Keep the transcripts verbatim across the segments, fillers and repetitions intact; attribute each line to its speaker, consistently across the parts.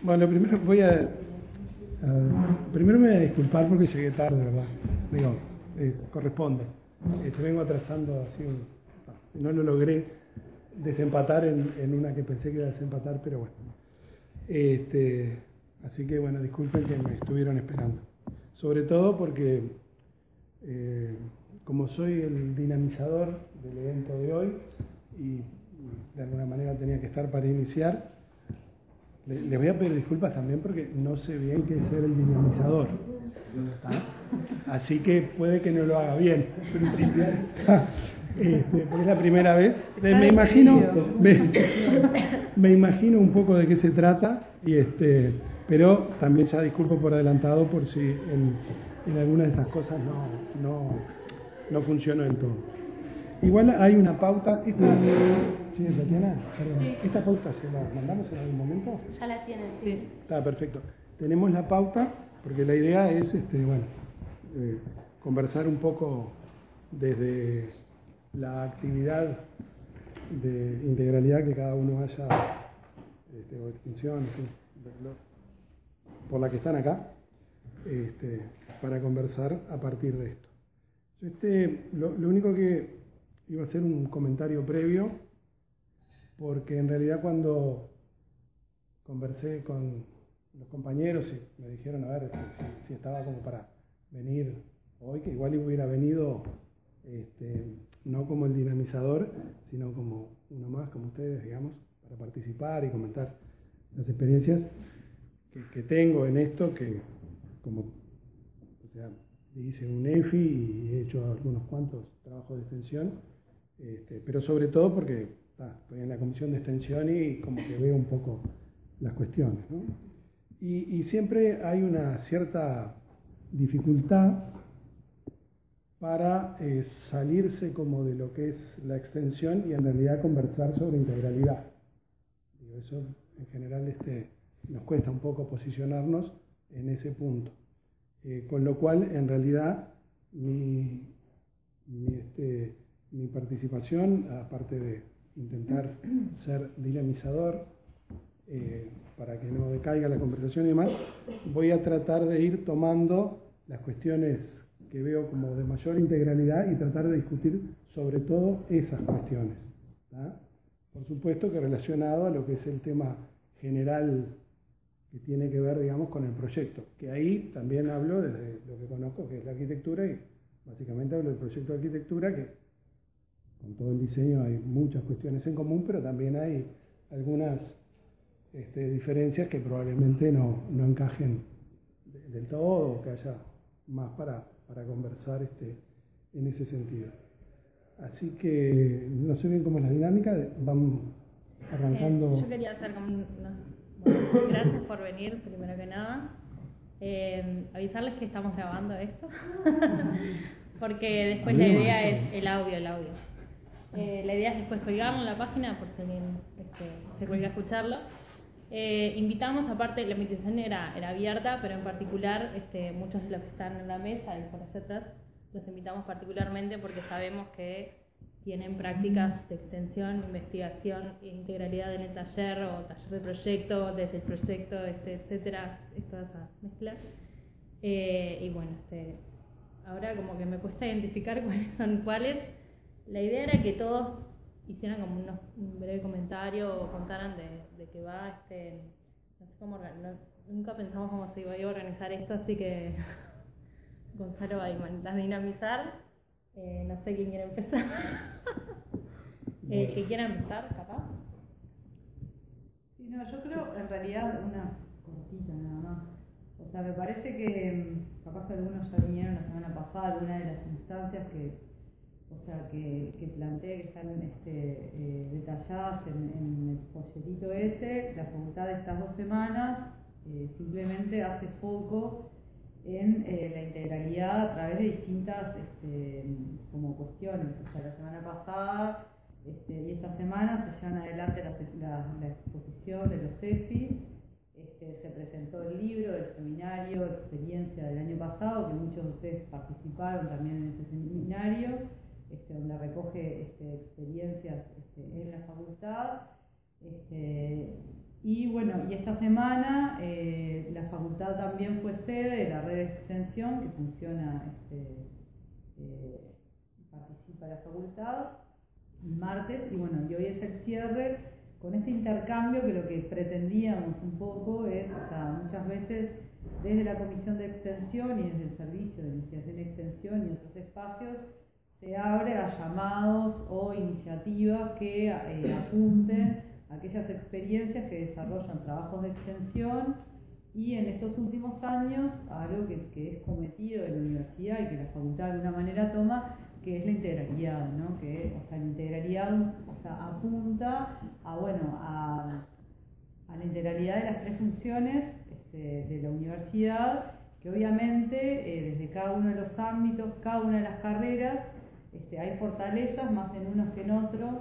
Speaker 1: Bueno, primero voy a, a primero me voy a disculpar porque llegué tarde, ¿verdad? Digo, eh, corresponde. Este, vengo atrasando así, un, no, no lo logré desempatar en, en una que pensé que iba a desempatar, pero bueno. Este, así que bueno, disculpen que me estuvieron esperando. Sobre todo porque eh, como soy el dinamizador del evento de hoy y de alguna manera tenía que estar para iniciar, le, les voy a pedir disculpas también porque no sé bien qué es ser el dinamizador. ¿Está? Así que puede que no lo haga bien. Este, porque es la primera vez. Me imagino, me, me imagino un poco de qué se trata, y este, pero también ya disculpo por adelantado por si en, en alguna de esas cosas no, no, no funcionó del todo. Igual hay una pauta. Esta, ¿sí, Tatiana? Sí. ¿Esta pauta se la mandamos en algún momento?
Speaker 2: Ya la tienen, sí.
Speaker 1: Está perfecto. Tenemos la pauta porque la idea es, este, bueno, eh, conversar un poco desde la actividad de integralidad que cada uno haya, este, o extinción, en fin, por la que están acá, este, para conversar a partir de esto. Este, lo, lo único que iba a hacer un comentario previo, porque en realidad cuando conversé con los compañeros y me dijeron a ver si, si estaba como para venir hoy, que igual hubiera venido este, no como el dinamizador, sino como uno más, como ustedes, digamos, para participar y comentar las experiencias que, que tengo en esto, que como, o sea, hice un E F I y he hecho algunos cuantos trabajos de extensión, este, pero sobre todo porque ah, estoy en la comisión de extensión y como que veo un poco las cuestiones, ¿no? Y, y siempre hay una cierta dificultad para eh, salirse como de lo que es la extensión y en realidad conversar sobre integralidad. Digo, eso en general este, nos cuesta un poco posicionarnos en ese punto. Eh, con lo cual, en realidad, mi, mi, este, mi participación, aparte de intentar ser dinamizador, eh, para que no decaiga la conversación y demás, voy a tratar de ir tomando las cuestiones que veo como de mayor integralidad y tratar de discutir sobre todo esas cuestiones, ¿tá? Por supuesto que relacionado a lo que es el tema general que tiene que ver, digamos, con el proyecto, que ahí también hablo desde lo que conozco, que es la arquitectura, y básicamente hablo del proyecto de arquitectura, que con todo el diseño hay muchas cuestiones en común, pero también hay algunas este, diferencias que probablemente no, no encajen de, del todo, o que haya más para, para conversar este, en ese sentido. Así que no sé bien cómo es la dinámica, vamos arrancando.
Speaker 2: Eh, yo quería hacer como un, bueno, gracias por venir, primero que nada. Eh, avisarles que estamos grabando esto, porque después la idea es el audio, el audio. Eh, la idea es después colgarlo en la página por si alguien este, se cuelga a escucharlo. Eh, invitamos, aparte, la invitación era, era abierta, pero en particular este, muchos de los que están en la mesa y por allá atrás, los invitamos particularmente porque sabemos que tienen prácticas de extensión, investigación e integralidad en el taller o taller de proyecto, desde el proyecto, este, etcétera, toda esa mezcla. Eh, y bueno, este, ahora como que me cuesta identificar cuáles son cuáles. La idea era que todos hicieran como unos, un breve comentario o contaran de, de qué va, este, no sé cómo organizar, nunca pensamos cómo se iba a organizar esto, así que Gonzalo va a intentar dinamizar, eh, no sé quién quiere empezar. eh, ¿Que quiera empezar, capaz?
Speaker 3: Sí, no, yo creo en realidad una cortita nada más. O sea, me parece que capaz que algunos ya vinieron la semana pasada, alguna de las instancias que o sea, que, que planteé que están este, eh, detalladas en, en el folletito ese. La facultad de estas dos semanas eh, simplemente hace foco en eh, la integralidad a través de distintas este, como cuestiones. O sea, la semana pasada este, y esta semana se llevan adelante la, la, la exposición de los E F I. Este, se presentó el libro del seminario Experiencia del año pasado, que muchos de ustedes participaron también en ese seminario. Este, donde recoge este, experiencias este, en la facultad. Este, Y bueno, y esta semana eh, la facultad también fue sede de la red de extensión que funciona, este, eh, participa la facultad el martes, y bueno, y hoy es el cierre con este intercambio que lo que pretendíamos un poco es, o sea, muchas veces desde la Comisión de Extensión y desde el Servicio de Investigación y Extensión y otros espacios se abre a llamados o iniciativas que eh, apunten a aquellas experiencias que desarrollan trabajos de extensión, y en estos últimos años algo que, que es cometido en la universidad y que la facultad de alguna manera toma, que es la integralidad, ¿no? Que, o sea, la integralidad, o sea, apunta a, bueno, a, a la integralidad de las tres funciones este, de la universidad, que obviamente eh, desde cada uno de los ámbitos, cada una de las carreras, este, hay fortalezas más en unos que en otros,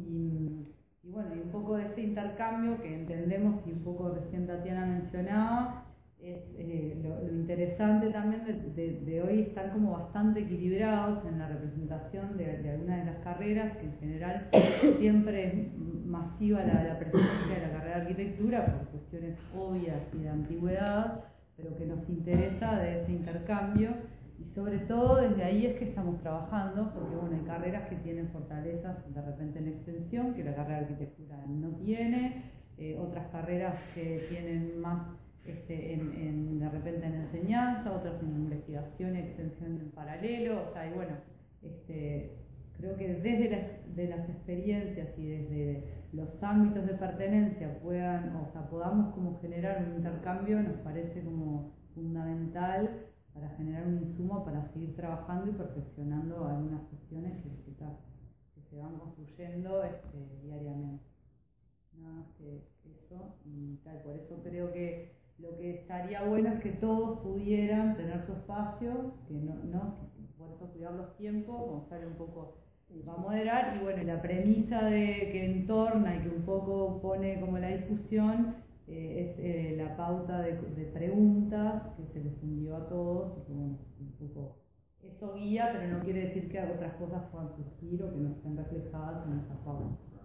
Speaker 3: y, y bueno, y un poco de ese intercambio que entendemos, y un poco recién Tatiana mencionaba, es eh, lo, lo interesante también de, de, de hoy estar como bastante equilibrados en la representación de, de algunas de las carreras, que en general siempre es masiva la, la presencia de la carrera de arquitectura por cuestiones obvias y de antigüedad, pero que nos interesa de ese intercambio, y sobre todo desde ahí es que estamos trabajando, porque bueno, hay carreras que tienen fortalezas de repente en extensión que la carrera de arquitectura no tiene, eh, otras carreras que tienen más Este, en, en, de repente en enseñanza, otras en investigación y extensión en paralelo, o sea, y bueno, este, creo que desde las, de las experiencias y desde los ámbitos de pertenencia puedan, o sea, podamos como generar un intercambio, nos parece como fundamental para generar un insumo para seguir trabajando y perfeccionando algunas cuestiones que, que, que se van construyendo este, diariamente. Nada más que eso, y tal, por eso creo que lo que estaría bueno es que todos pudieran tener su espacio, que no, no por eso cuidar los tiempos, Gonzalo un poco va a moderar, y bueno, la premisa de que entorna y que un poco pone como la discusión eh, es eh, la pauta de, de preguntas que se les envió a todos, y que bueno, un poco eso guía, pero no quiere decir que otras cosas puedan surgir o que no estén reflejadas en esa pauta.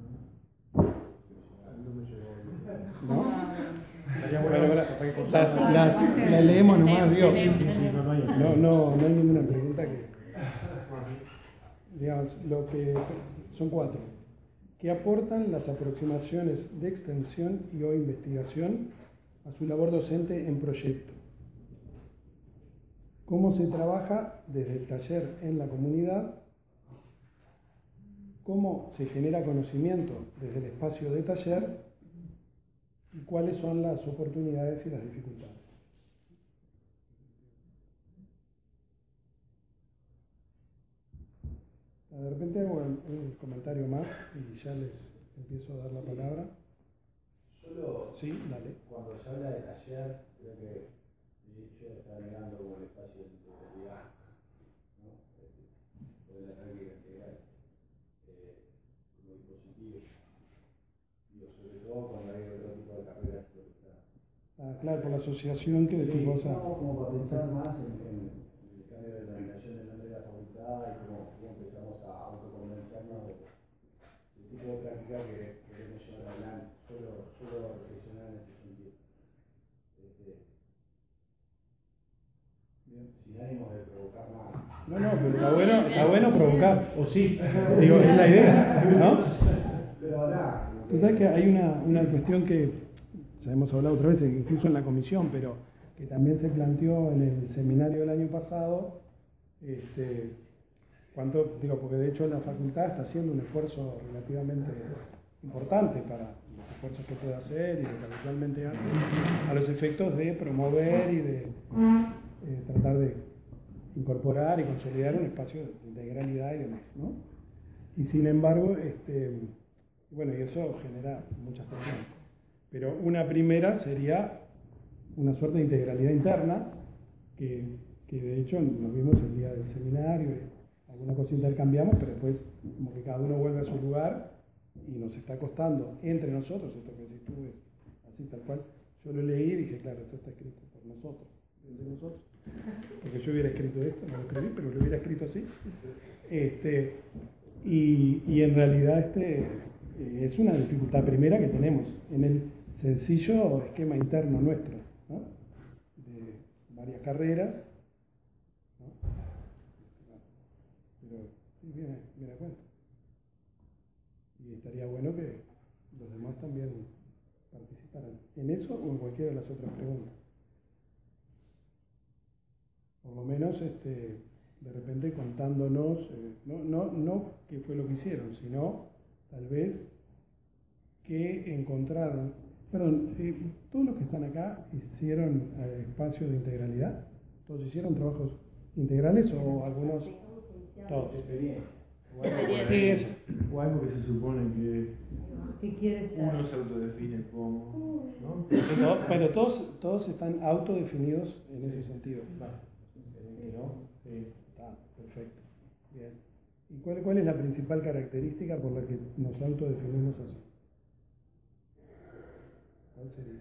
Speaker 1: ¿No? Bueno, la, la, la leemos nomás, digo. No, no, no hay ninguna pregunta que. Digamos, lo que son cuatro. ¿Qué aportan las aproximaciones de extensión y o investigación a su labor docente en proyecto? ¿Cómo se trabaja desde el taller en la comunidad? ¿Cómo se genera conocimiento desde el espacio de taller? ¿Y cuáles son las oportunidades y las dificultades? De repente hago un comentario más y ya les empiezo a dar la palabra.
Speaker 4: Solo,
Speaker 1: sí, dale.
Speaker 4: Cuando se habla de taller, creo que de hecho está negando como el espacio de integralidad, ¿no? De la práctica integral, eh, como dispositivo. Digo, sobre todo cuando hay otro tipo de carreras que está.
Speaker 1: Ah, claro, por la asociación que decís
Speaker 4: sí,
Speaker 1: vos.
Speaker 4: No, como para pensar más en, en, en el cambio de denominación del nombre de la facultad y cómo, cómo empezamos a autoconvencernos de del tipo de práctica que queremos llevar adelante. Solo, solo reflexionar en ese sentido. Este, bien, sin ánimo de provocar nada.
Speaker 1: No, no, pero está bueno, está bueno provocar, o sí, digo, es la idea, ¿no?
Speaker 4: Pero nada.
Speaker 1: Tú sabes que hay una, una cuestión que ya hemos hablado otra vez, incluso en la comisión, pero que también se planteó en el seminario del año pasado, este, cuánto, digo, porque de hecho la facultad está haciendo un esfuerzo relativamente importante para los esfuerzos que puede hacer y lo que habitualmente hace, a los efectos de promover y de eh, tratar de incorporar y consolidar un espacio de integralidad y demás, ¿no? Y sin embargo, este, bueno, y eso genera muchas cuestiones. Pero una primera sería una suerte de integralidad interna, que, que de hecho nos vimos el día del seminario, y alguna cosa intercambiamos, pero después como que cada uno vuelve a su lugar y nos está costando entre nosotros, esto que decís tú es así tal cual. Yo lo leí y dije, claro, esto está escrito por nosotros, desde nosotros, porque yo hubiera escrito esto, no lo escribí, pero lo hubiera escrito así. Este, y, y en realidad este, eh, es una dificultad primera que tenemos en el sencillo esquema interno nuestro, ¿no? De varias carreras, ¿no? Pero sí, viene, viene a cuenta. Y estaría bueno que los demás también participaran en eso o en cualquiera de las otras preguntas. Por lo menos, este, de repente contándonos, eh, no, no, no qué fue lo que hicieron, sino tal vez qué encontraron. Perdón, eh, todos los que están acá hicieron eh, espacios de integralidad. ¿Todos hicieron trabajos integrales o algunos? Todos.
Speaker 4: Experiencia.
Speaker 1: Sí, eso.
Speaker 5: O algo que se supone que
Speaker 3: ¿Qué quieres ser?
Speaker 5: uno se autodefine como, ¿no?
Speaker 1: Pero, pero todos, todos están autodefinidos en ese sentido. ¿No? Sí, está, perfecto. Bien. ¿Y cuál, cuál es la principal característica por la que nos autodefinimos así? ¿Cuál sería?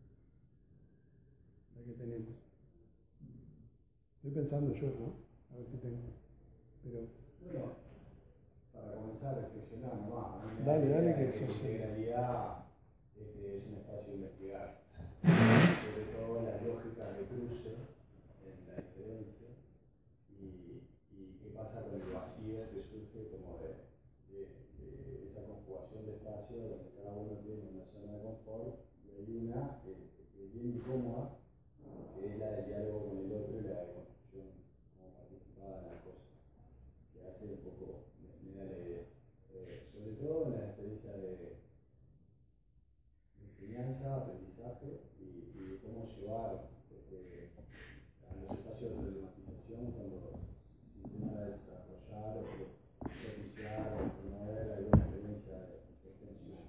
Speaker 1: La que tenemos. Estoy pensando yo, ¿no? A ver si tengo. Pero.
Speaker 4: Bueno, para comenzar a reflexionar nomás.
Speaker 1: Dale, dale, que eso
Speaker 4: sí.
Speaker 1: sí.
Speaker 4: En realidad este es un espacio de investigar. Sobre todo las lógicas de cruce en la diferencia y, y qué pasa con el vacío que surge como de, de, de esa conjugación de espacios donde cada uno tiene una zona de confort y hay una que, que es bien incómoda, que es la del diálogo con el otro y la de construcción como participada en la cosa, que hace un poco, me, me da la idea. Eh, sobre todo en la experiencia de, de enseñanza, aprendizaje y, y de cómo llevar este, a los espacios de problematización cuando se intenta desarrollar o propiciar o promover alguna experiencia de, de extensión.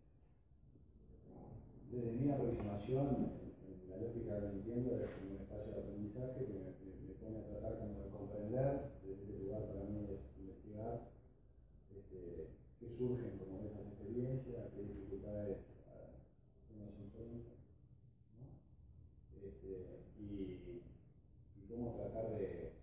Speaker 4: Desde mi aproximación, en, en la lógica que entiendo, es como un espacio de aprendizaje que me, me, me pone a tratar como de comprender, desde este lugar para mí es investigar este, qué surgen como de esas experiencias, qué dificultades uh, uno se enfrenta, ¿no? Este, y, y cómo tratar de,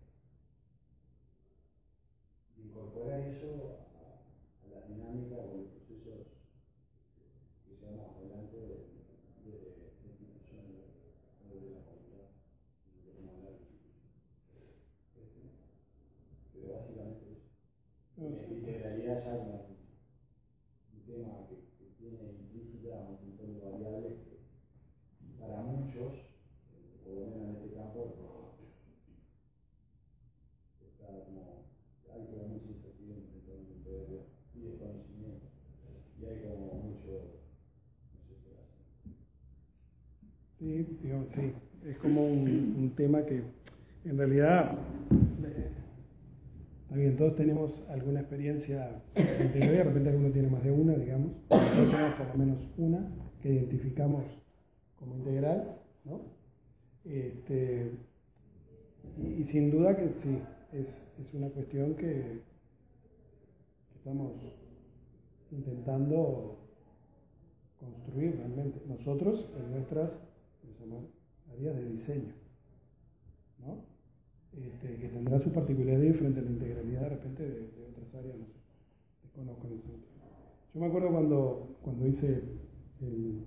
Speaker 4: de incorporar eso a, a la dinámica o los procesos que llevamos adelante desde la institución o desde la comunidad, no queremos hablar de institución. Este, pero básicamente eso.
Speaker 1: No,
Speaker 4: La
Speaker 1: sí.
Speaker 4: integralidad ya como un tema que, que tiene implícita un montón de variables que para muchos, eh, por lo menos en este campo, está como, hay como mucha incertidumbre en torno al integral y desconocimiento, y hay como mucho, no sé qué hacer.
Speaker 1: Sí, digo, sí, es como un, un tema que en realidad, eh, está bien, todos tenemos alguna experiencia integral, de repente alguno tiene más de una, digamos, todos tenemos por lo menos una que identificamos como integral, ¿no? Este, y, y sin duda que sí, es, es una cuestión que, que estamos intentando construir realmente nosotros en nuestras áreas de diseño, ¿no? Este, que tendrá su particularidad frente a la integralidad de repente de, de otras áreas, no sé, desconozco en ese sentido. Yo me acuerdo cuando, cuando hice el,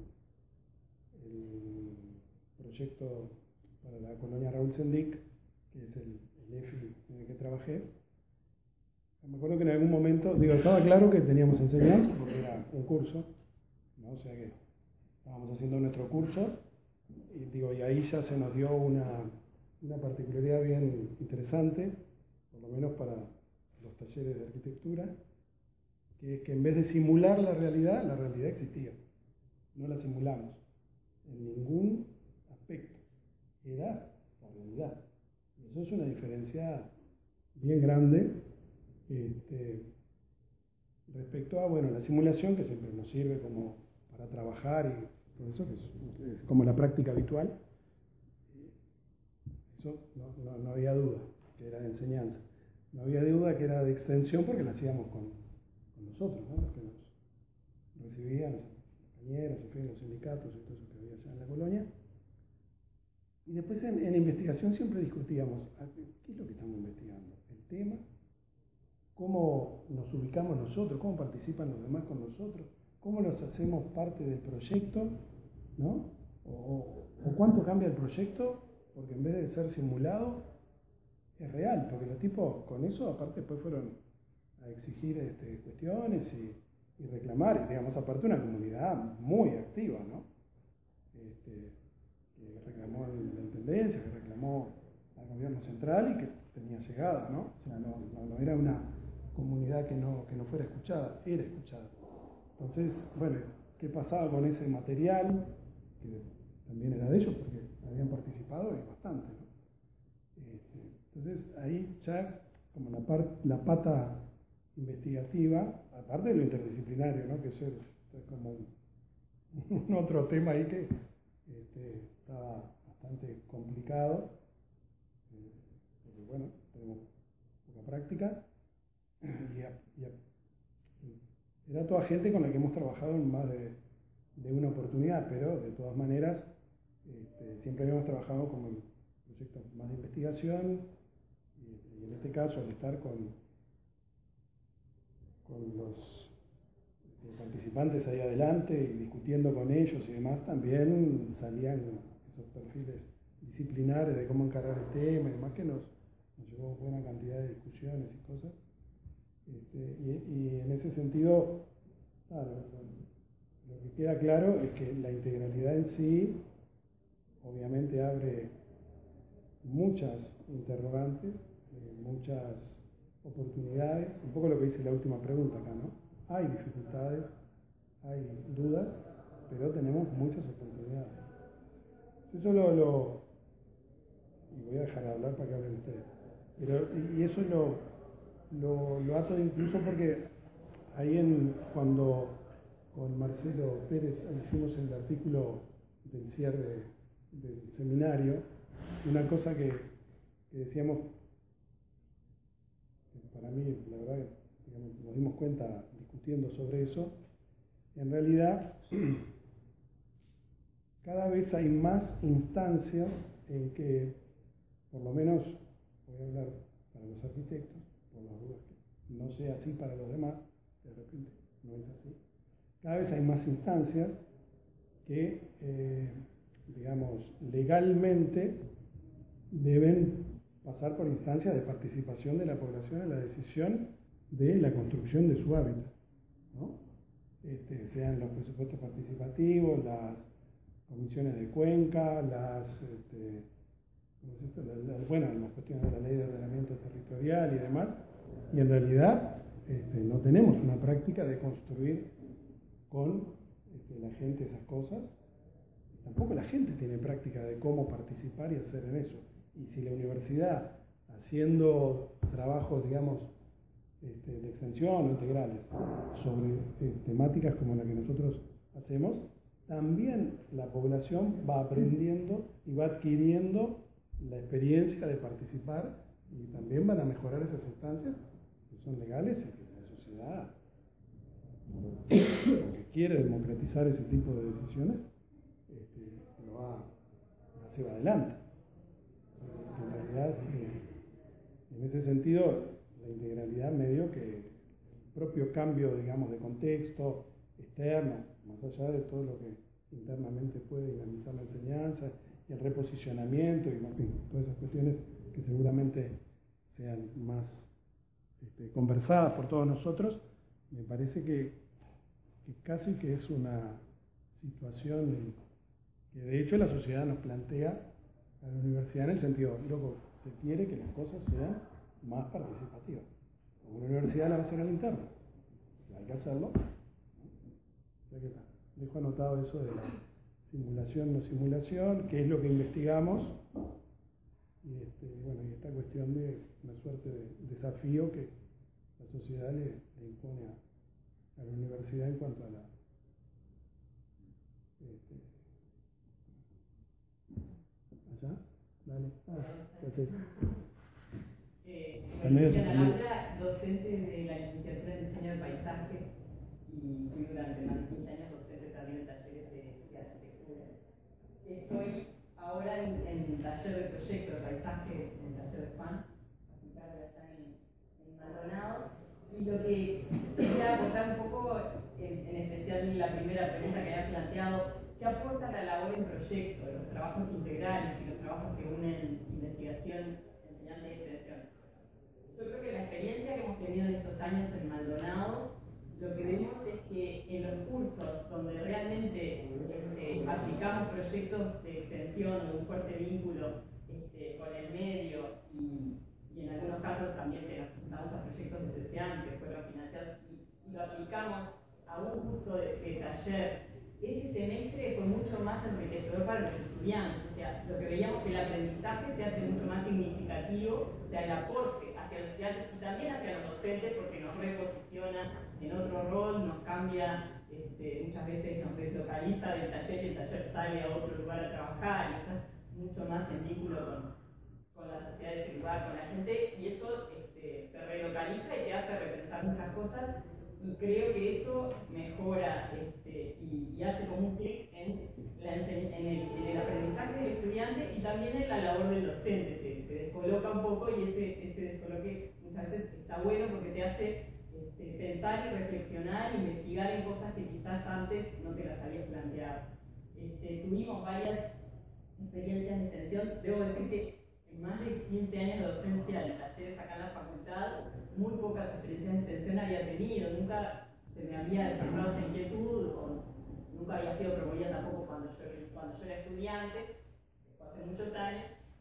Speaker 1: el proyecto para la colonia Raúl Sendic, que es el, el E F I en el que trabajé. Me acuerdo que en algún momento, digo, estaba claro que teníamos enseñanza porque era un curso, ¿no? O sea que estábamos haciendo nuestro curso y, digo, y ahí ya se nos dio una, una particularidad bien interesante, por lo menos para los talleres de arquitectura, que es que en vez de simular la realidad, la realidad existía. No la simulamos en ningún aspecto. Era la realidad. Y eso es una diferencia bien grande este, respecto a, bueno, la simulación, que siempre nos sirve como para trabajar y todo eso, que es, es como la práctica habitual. Eso no, no, no había duda que era de enseñanza. No había duda que era de extensión porque la hacíamos con, con nosotros, ¿no? Los que nos recibían, los compañeros, en fin, los sindicatos y todo eso que había allá en la colonia. Y después en, en investigación siempre discutíamos, ¿qué es lo que estamos investigando? El tema, cómo nos ubicamos nosotros, cómo participan los demás con nosotros, cómo los hacemos parte del proyecto ¿no? O, o cuánto cambia el proyecto, porque en vez de ser simulado, es real, porque los tipos con eso, aparte, después fueron a exigir este, cuestiones y, y reclamar, y digamos, aparte una comunidad muy activa, ¿no? Este, que reclamó la intendencia, que reclamó al gobierno central y que tenía llegada, ¿no? O sea, no, no, no era una comunidad que no, que no fuera escuchada, era escuchada. Entonces, bueno, ¿qué pasaba con ese material? Que también era de ellos porque habían participado y bastante, ¿no? Este, entonces, ahí ya, como la, par, la pata investigativa, aparte de lo interdisciplinario, ¿no? Que eso es, es como un, un otro tema ahí que este, estaba bastante complicado, eh, porque bueno, tenemos poca práctica, y, a, y, a, y era toda gente con la que hemos trabajado en más de, de una oportunidad, pero de todas maneras este, siempre habíamos trabajado como en proyectos más de investigación, y, y en este caso al estar con, con los eh, participantes ahí adelante y discutiendo con ellos y demás, también salían esos perfiles disciplinares de cómo encarar el tema y demás, que nos, nos llevó buena cantidad de discusiones y cosas. Este, y, y en ese sentido, claro, lo, lo que queda claro es que la integralidad en sí obviamente abre muchas interrogantes, eh, muchas oportunidades, un poco lo que dice la última pregunta acá, ¿no? Hay dificultades, hay dudas, pero tenemos muchas oportunidades. Eso lo, lo y voy a dejar de hablar para que hablen ustedes, pero y eso lo, lo, lo ato incluso porque ahí en, cuando con Marcelo Pérez hicimos el artículo del cierre del seminario, una cosa que, que decíamos, que para mí, la verdad, digamos, nos dimos cuenta discutiendo sobre eso, en realidad cada vez hay más instancias en que, por lo menos, voy a hablar para los arquitectos, por las dudas que no sea así para los demás, de repente no es así, cada vez hay más instancias que, eh, digamos, legalmente deben pasar por instancias de participación de la población en la decisión de la construcción de su hábitat, ¿no? Este, sean los presupuestos participativos, las comisiones de cuenca, las, este, ¿cómo es esto? La, la, bueno, las cuestiones de la ley de ordenamiento territorial y demás, y en realidad este, no tenemos una práctica de construir con este, la gente esas cosas, y tampoco la gente tiene práctica de cómo participar y hacer en eso. Y si la universidad, haciendo trabajos, digamos, este, de extensión o integrales sobre eh, temáticas como la que nosotros hacemos, también la población va aprendiendo y va adquiriendo la experiencia de participar y también van a mejorar esas instancias que son legales y que la sociedad, que quiere democratizar ese tipo de decisiones, este, lo va, lo lleva adelante. En realidad, eh, en ese sentido, la integralidad medio que el propio cambio, digamos, de contexto externo, más allá de todo lo que internamente puede dinamizar la enseñanza y el reposicionamiento y en fin, todas esas cuestiones que seguramente sean más este, conversadas por todos nosotros, me parece que, que casi que es una situación que de hecho la sociedad nos plantea a la universidad en el sentido, loco, se quiere que las cosas sean más participativas. Una universidad la va a hacer al interno, hay que hacerlo. ¿No? Que dejo anotado eso de la simulación, no simulación, qué es lo que investigamos, y este, bueno, y esta cuestión de una suerte de desafío que la sociedad le, le impone a, a la universidad en cuanto a la este, ¿allá? Dale. Ah, gracias.
Speaker 6: Eh, soy Cristiana Laura, docente de la licenciatura en diseño de paisaje y fui durante más de quince años docente también en talleres de, de arquitectura. Estoy ahora en, en el taller de proyecto de paisaje, en el taller de F A N, aquí cargo allá en, en Maldonado. Y lo que quería abordar un poco, en, en especial la primera pregunta que había planteado, ¿qué ¿qué aporta la labor en proyecto, los trabajos integrales y los trabajos que unen investigación, enseñanza y extensión? Yo creo que la experiencia que hemos tenido en estos años en Maldonado, lo que vemos es que en los cursos donde realmente este, aplicamos proyectos de extensión, de un fuerte vínculo este, con el medio y, y en algunos casos también que nos presentamos a proyectos de CESEAM que fueron financiados y, y lo aplicamos a un curso de, de taller, ese semestre fue mucho más enriquecedor para los estudiantes. O sea, lo que veíamos que el aprendizaje se hace mucho más significativo, o sea, el aporte hacia los estudiantes y también hacia los docentes, porque nos reposiciona en otro rol, nos cambia, este, muchas veces nos deslocaliza del taller y el taller sale a otro lugar a trabajar y está mucho más en vínculo con, con la sociedad de ese lugar, con la gente, y eso este, se relocaliza y te hace repensar muchas cosas. Y creo que eso mejora este, y, y hace como un clic en, la, en, el, en el aprendizaje del estudiante y también en la labor del docente. Se, se descoloca un poco y ese, ese descoloque muchas veces está bueno porque te hace este, pensar y reflexionar, investigar en cosas que quizás antes no te las habías planteado. Este, tuvimos varias experiencias de extensión. Debo decir que en más de quince años de docencia de talleres acá en la facultad, muy pocas experiencias de extensión había tenido, nunca se me había despertado esa inquietud, o nunca había sido promovida tampoco cuando yo, cuando yo era estudiante, fue hace muchos años,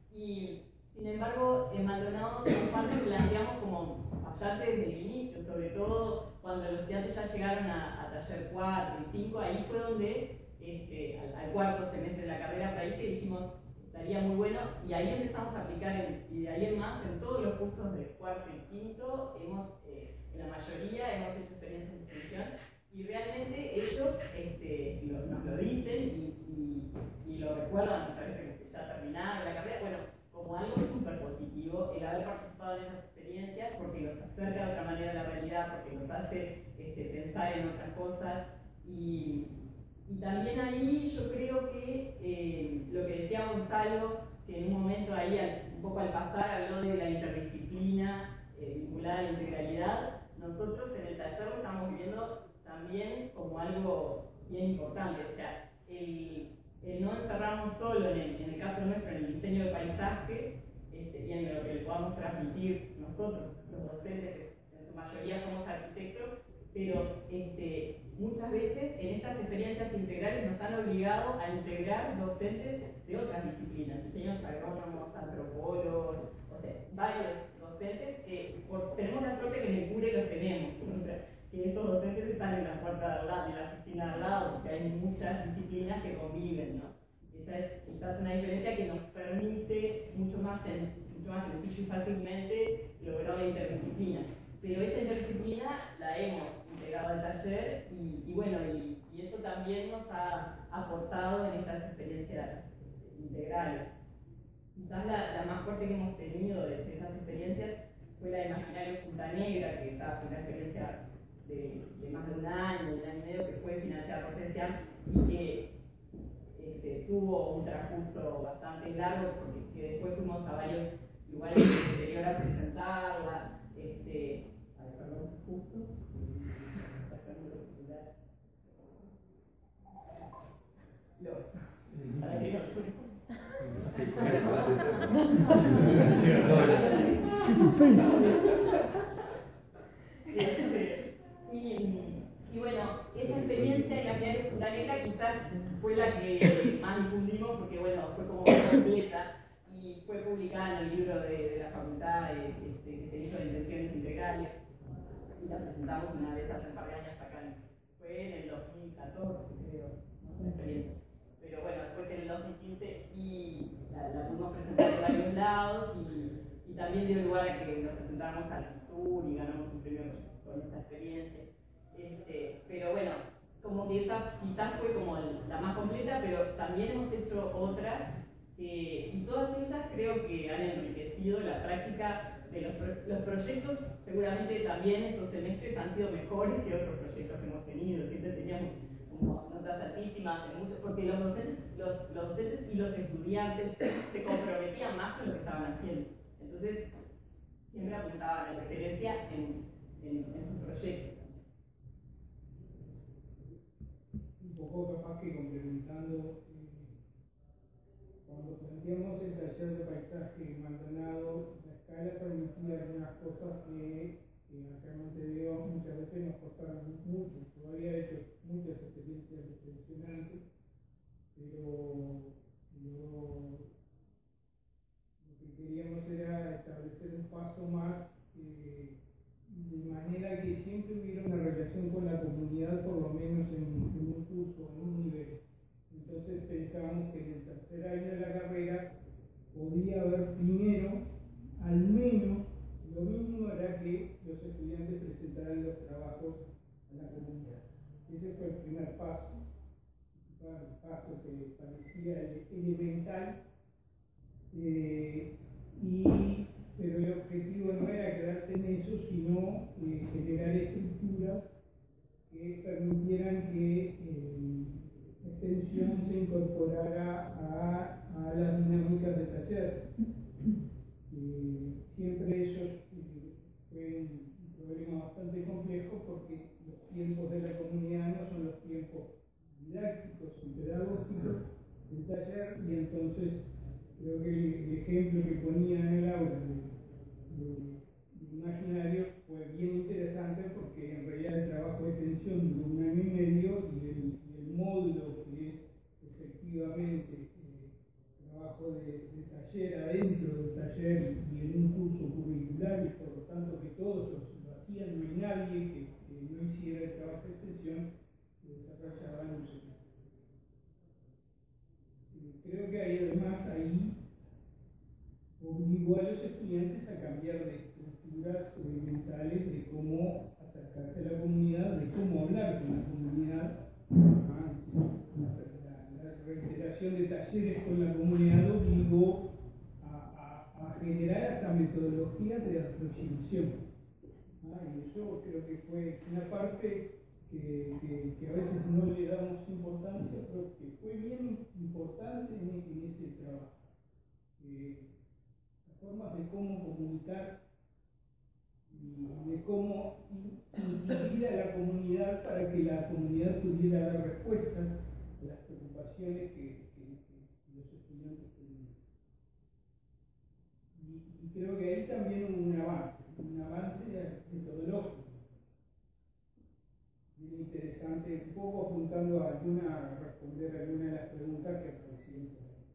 Speaker 6: y sin embargo en Maldonado en parte planteamos como allá desde el inicio, sobre todo cuando los estudiantes ya llegaron a, a taller cuatro y cinco, ahí fue donde, este, al, al cuarto semestre de la carrera, por ahí que dijimos, estaría muy bueno, y ahí empezamos a aplicar, en, y de ahí en más, en todos los cursos de cuarto y quinto, hemos, eh, en la mayoría hemos hecho experiencias de extensión, y realmente ellos este, lo, nos lo dicen y, y, y lo recuerdan, me parece que ya terminaron la carrera, bueno, como algo súper positivo el haber participado en esas experiencias, porque los acerca de otra manera a la realidad, porque nos hace este, pensar en otras cosas, y Y también ahí yo creo que eh, lo que decía Gonzalo, que en un momento ahí, al, un poco al pasar, habló de la interdisciplina eh, vinculada a la integralidad, nosotros en el taller lo estamos viviendo también como algo bien importante. O sea, el, el no encerrarnos solo en el, en el caso nuestro, en el diseño de paisaje, este, y en lo que le podamos transmitir nosotros, los docentes, que en su mayoría somos arquitectos, pero este, muchas veces en estas experiencias integrales nos han obligado a integrar docentes de otras disciplinas, diseños agrónomos, antropólogos, o sea, varios docentes que por, tenemos la suerte que en el CURE los tenemos, o sea, que estos docentes están en la puerta de al lado, en la oficina de al lado, porque hay muchas disciplinas que conviven, ¿no? Esa es, esa es una diferencia que nos permite mucho más, en, mucho más sencillo y fácilmente lograr la interdisciplina. Pero esa interdisciplina la hemos integrado al taller y, y bueno, y, y eso también nos ha aportado en estas experiencias integrales. Quizás la, la más fuerte que hemos tenido de, de esas experiencias fue la de Imaginario Punta Negra, que esta fue una experiencia de, de más de un año, un año y medio, que fue financiada por CESEAM y que este, tuvo un transcurso bastante largo, porque que después fuimos a varios lugares del exterior a presentarla. Este, ay, perdón, justo. No, para que no.
Speaker 1: ¡Qué suspenso!
Speaker 6: Este, y, y bueno, esa experiencia en la que hay Punta Negra quizás fue la que más difundimos porque bueno, fue como más completa y fue publicada en el libro de, de la facultad de, este, que se hizo de intenciones integrales y la presentamos una vez hace un par de años acá, en, fue en el dos mil catorce creo, no una experiencia. Pero bueno, después en el dos mil quince y la, la pudimos presentar en varios lados y, y también dio lugar a que nos presentáramos al sur y ganamos un premio con esta experiencia. Este, pero bueno, como que esa quizás fue como el, la más completa, pero también hemos hecho otras que, y todas ellas creo que han enriquecido la práctica de los, pro, los proyectos. Seguramente también estos semestres han sido mejores que otros proyectos que hemos tenido, siempre teníamos como notas altísimas, en muchos, porque los docentes, los, los docentes y los estudiantes se comprometían más con lo que estaban haciendo. Entonces, siempre apuntaban a la excelencia en, en, en sus proyectos.
Speaker 7: poco capaz que complementando, eh, cuando planteamos el taller de paisaje Maldonado, la escala permitía algunas cosas que, que acá en Montevideo muchas veces nos costaron mucho. Yo había hecho muchas experiencias impresionantes, pero luego lo que queríamos era establecer un paso más, eh, de manera que siempre hubiera una relación con la comunidad, por lo menos en, en un curso, en un nivel. Entonces pensábamos que en el tercer año de la carrera podía haber primero, al menos, lo mínimo era que los estudiantes presentaran los trabajos a la comunidad. Ese fue el primer paso, el paso que parecía elemental, eh, y, pero el objetivo no era quedarse en eso, sino eh, generar estructuras que permitieran que eh, la extensión se incorporara a, a las dinámicas de taller. Eh, siempre eso eh, fue un problema bastante complejo porque los tiempos de la comunidad no son los tiempos didácticos y pedagógicos del taller, y entonces creo que el, el ejemplo que ponía en el aula de, de, de imaginario fue bien interesante, porque en realidad el trabajo de extensión duró un año y medio, y el, y el módulo, que es efectivamente eh, trabajo de, de taller adentro del taller y en un curso curricular, y por lo tanto que todos lo, lo hacían, no hay nadie que, que no hiciera el trabajo de extensión, se desarrollaba en un semestre. Creo que hay, además ahí obligó a los estudiantes a cambiar de estructuras mentales, de cómo acercarse a la comunidad, de cómo hablar con la comunidad. Ah, la, la reiteración de talleres con la comunidad obligó a, a, a generar hasta metodologías de aproximación. Ah, y eso creo que fue una parte que, que, que a veces no le damos importancia, pero que fue bien importante en, en ese trabajo. Eh, las formas de cómo comunicar y de cómo incluir a la comunidad para que la comunidad pudiera dar respuestas a las preocupaciones que, que, que los estudiantes tenían. Y, y creo que ahí también hubo un avance, un avance metodológico. Bien interesante, un poco apuntando a alguna, a responder a alguna de las preguntas que aparecieron por ahí.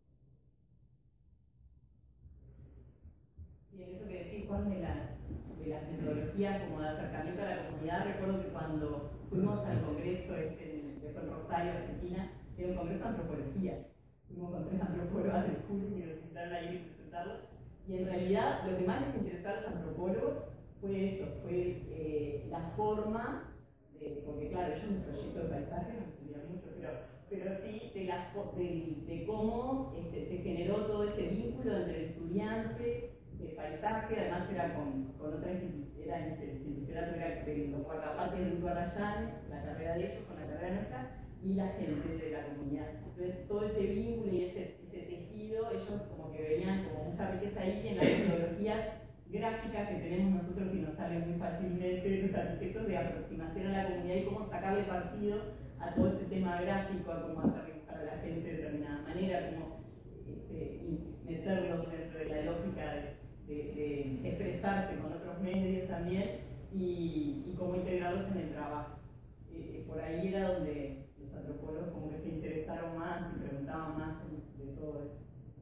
Speaker 6: Y en eso que decís, Juan, de las, de las metodologías como de acercamiento a la comunidad, recuerdo que cuando fuimos al congreso este de Rosario, Argentina, era un congreso de antropología. Fuimos con tres antropólogos del curso que nos invitaron a ir y presentarlo. Y en realidad lo que más les interesó a los antropólogos fue eso, fue eh, la forma. Eh, porque claro, yo en un proyecto de paisaje no entendía mucho, pero, pero sí de, la, de, de cómo este, se generó todo ese vínculo entre el estudiante, el paisaje, además era con, con otra institución, era institución, era de los guardapartes de Guarrayanes, la carrera de ellos con la carrera nuestra, y la gente de la comunidad. Entonces todo ese vínculo y ese, ese tejido, ellos como que veían como mucha riqueza ahí, y en las metodologías gráficas que tenemos nosotros, que nos salen muy fácilmente los arquitectos, de aproximación a la comunidad y cómo sacarle partido a todo este tema gráfico, a cómo hacer dibujar a la gente de determinada manera, cómo este, meterlos dentro de la lógica de, de, de expresarse con otros medios también, y, y cómo integrarlos en el trabajo. Eh, por ahí era donde los antropólogos como que se interesaron más y preguntaban más de todo eso.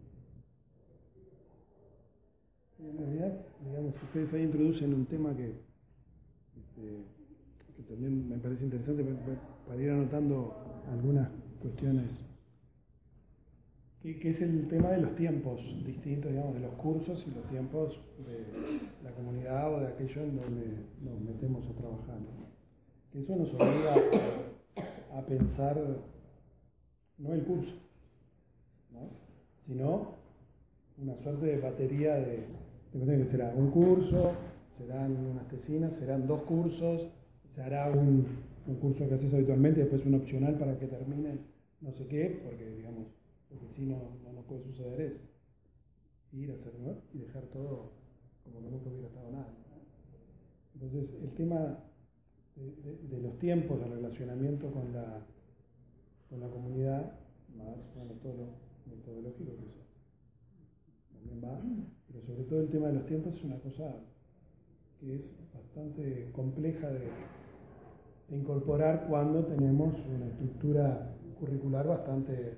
Speaker 1: En realidad, digamos, ustedes ahí introducen un tema que, este, que también me parece interesante para ir anotando algunas cuestiones, que, que es el tema de los tiempos distintos, digamos, de los cursos y los tiempos de la comunidad o de aquello en donde nos metemos a trabajar, ¿no? Que eso nos obliga a, a pensar no el curso, ¿no?, sino una suerte de batería de, de que será un curso, serán unas tesinas, serán dos cursos, se hará un, un curso que haces habitualmente y después un opcional para que terminen no sé qué, porque digamos, lo que sí no, no nos puede suceder es ir a hacer, ¿no?, y dejar todo como que nunca hubiera estado nada. Entonces el tema de, de, de los tiempos, del relacionamiento con la, con la comunidad, más bueno, todo lo metodológico que eso también va, pero sobre todo el tema de los tiempos es una cosa que es bastante compleja de, de incorporar cuando tenemos una estructura curricular bastante,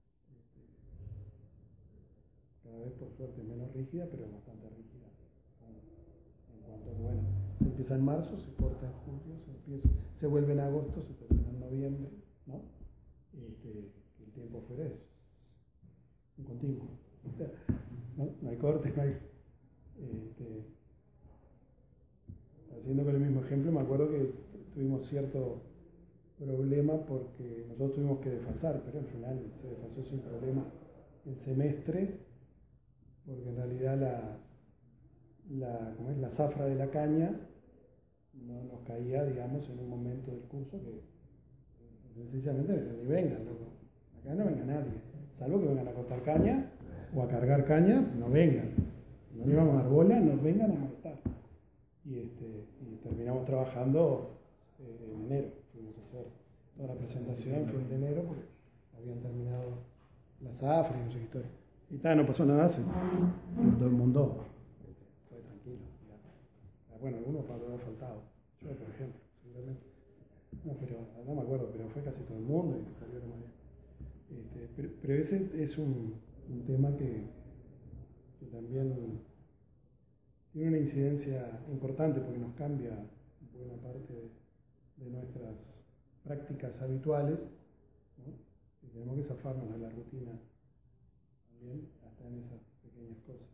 Speaker 1: cada vez por suerte menos rígida, pero bastante rígida. En cuanto a que, bueno, se empieza en marzo, se corta en julio, se, empieza, se vuelve en agosto, se termina en noviembre, ¿no? Este, el tiempo fuera es un continuo. O sea, ¿no? No hay corte, no hay... Este, haciendo con el mismo ejemplo, me acuerdo que tuvimos cierto problema porque nosotros tuvimos que desfasar, pero al final se desfasó sin problema el semestre, porque en realidad la, la, ¿cómo es? La zafra de la caña no nos caía, digamos, en un momento del curso que sencillamente ni vengan, loco. Acá no venga nadie, salvo que vengan a cortar caña o a cargar caña, no vengan. No le vamos a dar bola, nos vengan a molestar. Y, este, y terminamos trabajando eh, en enero. Fuimos a hacer toda la presentación en fin de enero porque habían terminado la zafra y no sé qué historia. Y tal, no pasó nada, se, todo el mundo fue tranquilo. Ya. Bueno, algunos cuando había faltado, yo por ejemplo, seguramente. No, pero no me acuerdo, pero fue casi todo el mundo y salió la mayoría. Este, pero, pero ese es un, un tema que, que también tiene una incidencia importante porque nos cambia buena parte de, de nuestras prácticas habituales, ¿no? Y tenemos que zafarnos de la rutina también, hasta en esas pequeñas cosas.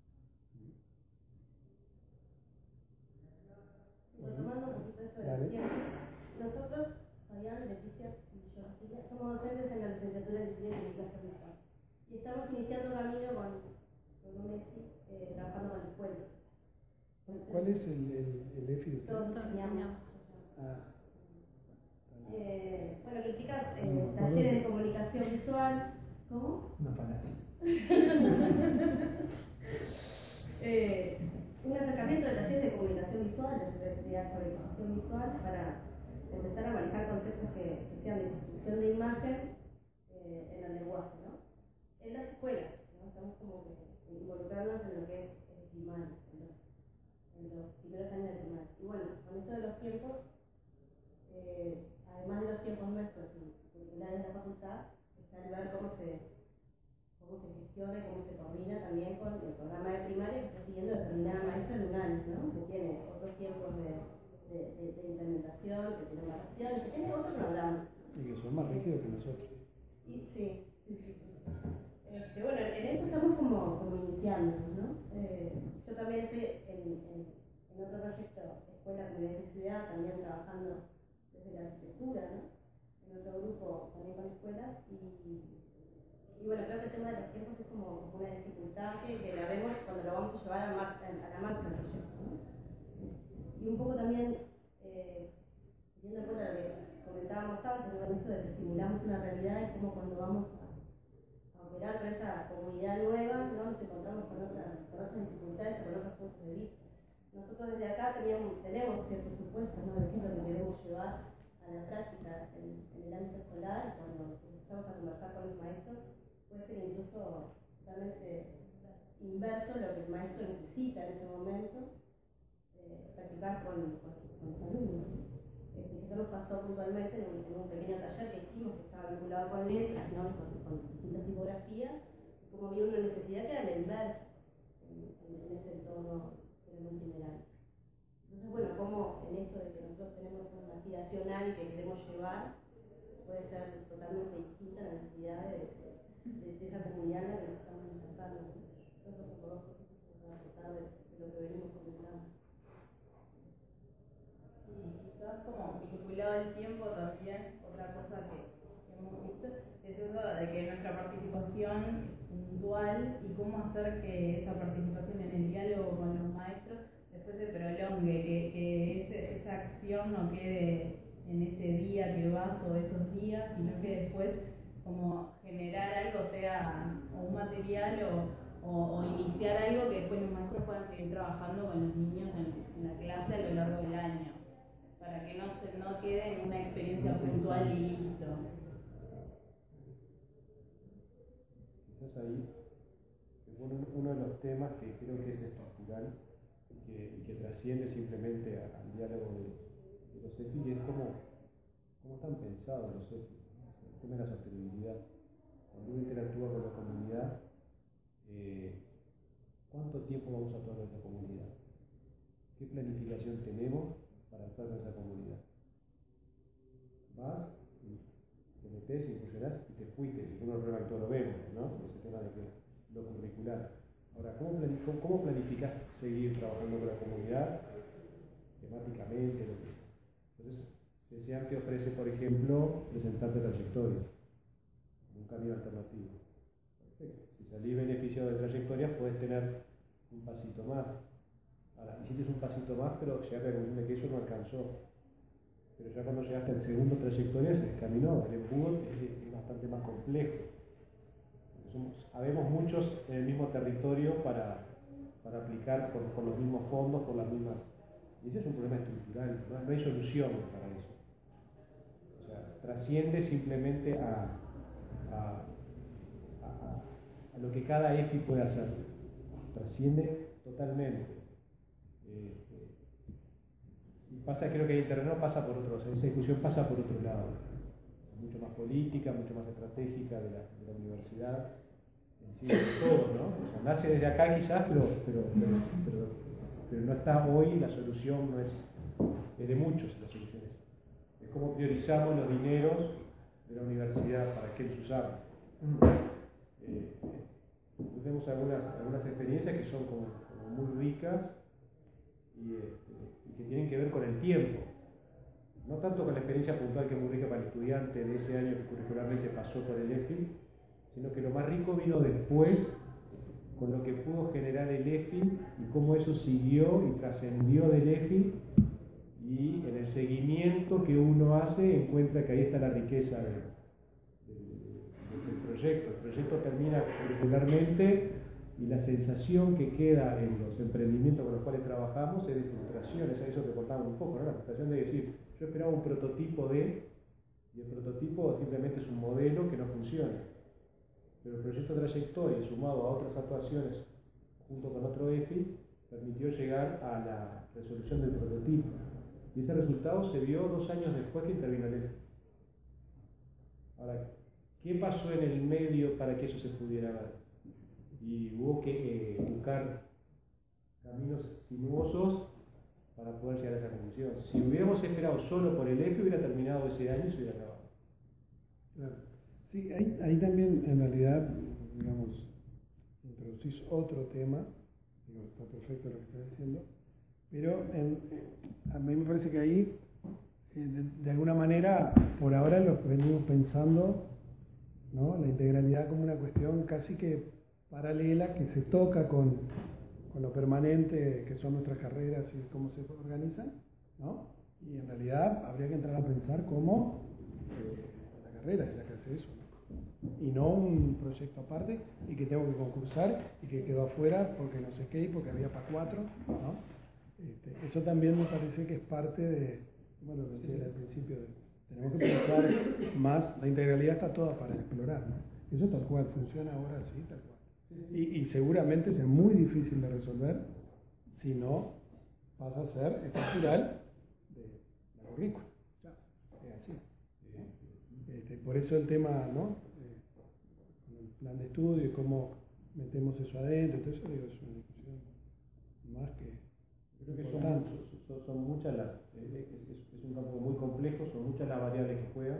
Speaker 8: Retomando un poquito eso de los tiempos, nosotros, Fabián, Leticia y yo, somos docentes en la licenciatura de Diseño y Comunicación Visual. Y estamos iniciando un camino con, con un E F I eh, trabajando con la escuela.
Speaker 1: ¿Cuál es el, el, el E F I de ustedes?
Speaker 8: Todos enseñamos.
Speaker 1: Ah.
Speaker 8: Eh, bueno, que implica eh, no, talleres de comunicación visual. ¿Cómo?
Speaker 5: Una falacia.
Speaker 8: eh, un acercamiento de talleres de comunicación visual, de, de alfabetización visual, para empezar a manejar conceptos que, que sean de construcción de imagen eh, en el lenguaje, ¿no? En las escuelas, ¿no? Estamos como que involucrándonos en lo que es el primario, en los, en los primeros años de primaria. Y bueno, con esto de los tiempos, eh, además de los tiempos nuestros y curriculares de la facultad, está el ver cómo se, cómo se gestiona y cómo se coordina también con el programa de primaria que está siguiendo determinada maestra lunares, ¿no? Que tiene otros tiempos de, de, de, de implementación, que tiene vacaciones, que tiene otro programa.
Speaker 1: Y que son más rígidos que nosotros.
Speaker 8: Y, sí, sí, sí. sí. Este, bueno, en eso estamos como, como iniciándonos, ¿no? Eh, yo también estoy en, en, en otro proyecto, Escuela, Comunidad y Ciudad, también trabajando desde la arquitectura, ¿no? En otro grupo también con escuelas y, y bueno, creo que el tema de los tiempos es como una dificultad que, que la vemos cuando lo vamos a llevar a, mar, a, a la marcha del proyecto, ¿no? Y un poco también, eh, teniendo en cuenta lo que comentábamos antes, ¿no? Esto de que simulamos una realidad y como cuando vamos a, a operar con esa comunidad nueva, ¿no? Nos encontramos con otras, con otras dificultades, con otros puntos de vista. Nosotros desde acá teníamos, tenemos ciertos supuestos, ¿no? De qué es lo que queremos llevar a la práctica en, en el ámbito escolar, y cuando empezamos a conversar con los maestros, puede ser incluso realmente inverso lo que el maestro necesita en ese momento, eh, practicar con, con, con los alumnos. Este, eso nos pasó puntualmente en un, en un pequeño taller que hicimos, que estaba vinculado con letras, ¿no? con, con distintas tipografías, como había una necesidad que era la inversa en, en, en ese entorno en un primer año. Entonces, bueno, como en esto de que nosotros tenemos una aspiracional que queremos llevar, puede ser totalmente distinta la necesidad de, de, de esa comunidad en la que nos estamos insertando. Entonces, son dos cosas que se van a tratar de, de lo que venimos comentando.
Speaker 6: Y quizás como vinculado al tiempo también, otra cosa que hemos visto es eso de que nuestra participación puntual y cómo hacer que esa participación en el diálogo con los maestros después se prolongue, que, que ese, esa acción no quede en ese día que vas o esos días, sino que después como generar algo, sea o un material o, o, o iniciar algo que después los maestros puedan seguir trabajando con los niños en, en la clase a lo largo del año, para que no se no quede en una experiencia puntual y listo.
Speaker 9: quizás ahí es uno, uno de los temas que creo que es estructural y que, y que trasciende simplemente a, al diálogo de, de los E F I, y es cómo, cómo están pensados los E F I, ¿no? O sea, el tema de la sostenibilidad. Cuando uno interactúa con la comunidad, eh, ¿cuánto tiempo vamos a actuar en esa comunidad? ¿Qué planificación tenemos para actuar en esa comunidad? Vas, y te metes, incursionás y te fuiste. Si uno prueba que todo lo vemos, ¿no? Ese tema de que lo curricular. Ahora, ¿cómo, planificás, ¿cómo planificás seguir trabajando con la comunidad? Temáticamente, lo que... Entonces, CESEAM te ofrece, por ejemplo, presentarte trayectoria, un camino alternativo. Perfecto. Si salís beneficiado de trayectorias, puedes tener un pasito más. Ahora, hiciste un pasito más, pero llegaste a la conclusión de que eso no alcanzó. Pero ya cuando llegaste al segundo trayectoria se descaminó. El embudo es, es bastante más complejo. Somos, habemos muchos en el mismo territorio para, para aplicar con, con los mismos fondos, con las mismas... Y ese es un problema estructural, no, no hay solución para eso. O sea, trasciende simplemente a, a, a, a lo que cada E F I puede hacer. Trasciende totalmente. Eh, eh, y pasa, creo que ahí el terreno pasa por otro, esa discusión pasa por otro lado. Mucho más política, mucho más estratégica de la, de la universidad. Sí, de todo, ¿no? O sea, nace desde acá quizás, pero, pero, pero, pero, pero no está hoy, la solución no es, es de muchos la solución es. Es cómo priorizamos los dineros de la universidad, para qué los usamos. Eh, eh, tenemos algunas, algunas experiencias que son como, como muy ricas y, este, y que tienen que ver con el tiempo. No tanto con la experiencia puntual que es muy rica para el estudiante de ese año que curricularmente pasó por el E F I, sino que lo más rico vino después con lo que pudo generar el E F I y cómo eso siguió y trascendió del E F I, y en el seguimiento que uno hace encuentra que ahí está la riqueza de, de, de, del proyecto. El proyecto termina curricularmente y la sensación que queda en los emprendimientos con los cuales trabajamos es de frustración, es a eso que contaba un poco, ¿no? La frustración de decir, yo esperaba un prototipo de, y el prototipo simplemente es un modelo que no funciona. Pero el proyecto Trayectoria, sumado a otras actuaciones junto con otro E F I, permitió llegar a la resolución del prototipo. Y ese resultado se vio dos años después que intervino el E F I. Ahora, ¿qué pasó en el medio para que eso se pudiera ver? Y hubo que eh, buscar caminos sinuosos para poder llegar a esa conclusión. Si hubiéramos esperado solo por el E F I, hubiera terminado ese año y se hubiera acabado.
Speaker 1: Claro. Sí, ahí, ahí también en realidad, digamos, introducís otro tema, digo, está perfecto lo que estás diciendo, pero en, a mí me parece que ahí, eh, de, de alguna manera, por ahora lo venimos pensando, ¿no? La integralidad como una cuestión casi que paralela, que se toca con, con lo permanente que son nuestras carreras y cómo se organizan, ¿no? Y en realidad habría que entrar a pensar cómo eh, la carrera es la que hace eso, ¿no? Y no un proyecto aparte y que tengo que concursar y que quedó afuera porque no sé qué y porque había para cuatro, ¿no? Este, eso también me parece que es parte de, bueno, lo decía al principio, de, tenemos que pensar más, la integralidad está toda para explorar, ¿no? Eso tal cual, funciona ahora sí, tal cual. Y, y seguramente es muy difícil de resolver si no pasa a ser estructural de la currícula. Es así. Este, por eso el tema, ¿no? Eh, con el plan de estudio y cómo metemos eso adentro, entonces digo, es una discusión más que
Speaker 9: creo que son, son, son muchas las, eh, es, es un campo muy complejo, son muchas las variables que juegan.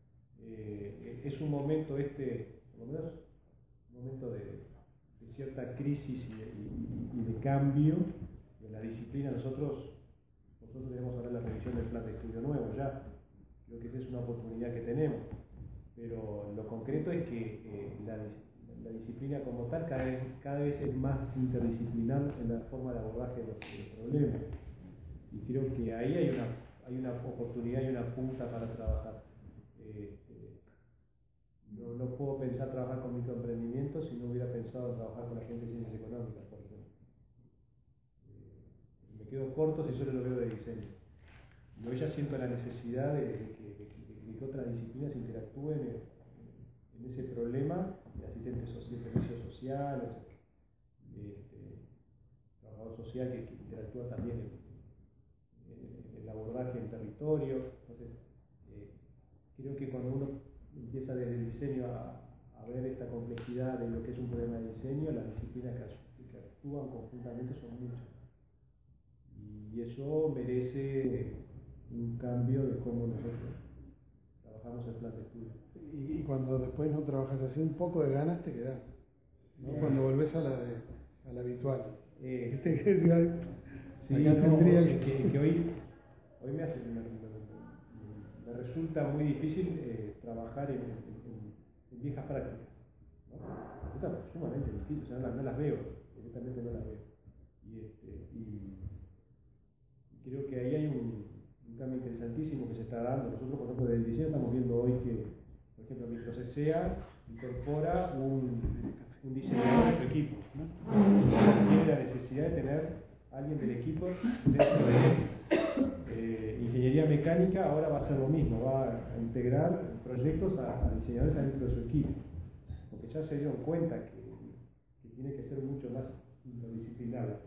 Speaker 9: Eh, es un momento este, por lo menos, un momento de, de cierta crisis y, y, y de cambio en la disciplina. Nosotros, nosotros tenemos ahora la revisión del plan de estudio nuevo ya. Creo que esa es una oportunidad que tenemos, pero lo concreto es que eh, la, la disciplina como tal cada vez, cada vez es más interdisciplinar en la forma de abordaje de los, de los problemas, y creo que ahí hay una, hay una oportunidad y una punta para trabajar. Eh, eh, no, no puedo pensar trabajar con microemprendimientos si no hubiera pensado trabajar con la gente de ciencias económicas, por ejemplo. Eh, me quedo corto si solo lo veo de diseño. Yo ya siento la necesidad de, de, que, de, que, de que otras disciplinas interactúen en, en ese problema de asistentes sociales, social, o sea, este, trabajador social que, que interactúa también en, en, en el abordaje en territorio. Entonces, eh, creo que cuando uno empieza desde el diseño a, a ver esta complejidad de lo que es un problema de diseño, las disciplinas que, que actúan conjuntamente son muchas. Y eso merece un cambio de cómo nosotros trabajamos el plan de estudio.
Speaker 1: Y, y cuando después no trabajas así, un poco de ganas te quedás, ¿no? Yeah. Cuando volvés a la, de, a la habitual. Eh, ¿Viste que decía?
Speaker 9: Sí, acá no, tendría que, que, que hoy, hoy me, hace, me, me, me resulta muy difícil eh, trabajar en, en, en viejas prácticas, ¿no? Resulta sumamente difícil, o sea, no, no las veo, directamente no las veo. Y, este, y creo que ahí hay un, un cambio interesantísimo que se está dando. Nosotros, por ejemplo, del diseño estamos viendo hoy que, por ejemplo, Microcesea incorpora un, un diseñador en su equipo, ¿no? Tiene la necesidad de tener alguien del equipo dentro de eh, ingeniería mecánica. Ahora va a hacer lo mismo, va a integrar proyectos a, a diseñadores dentro de su equipo, porque ya se dieron cuenta que, que tiene que ser mucho más interdisciplinario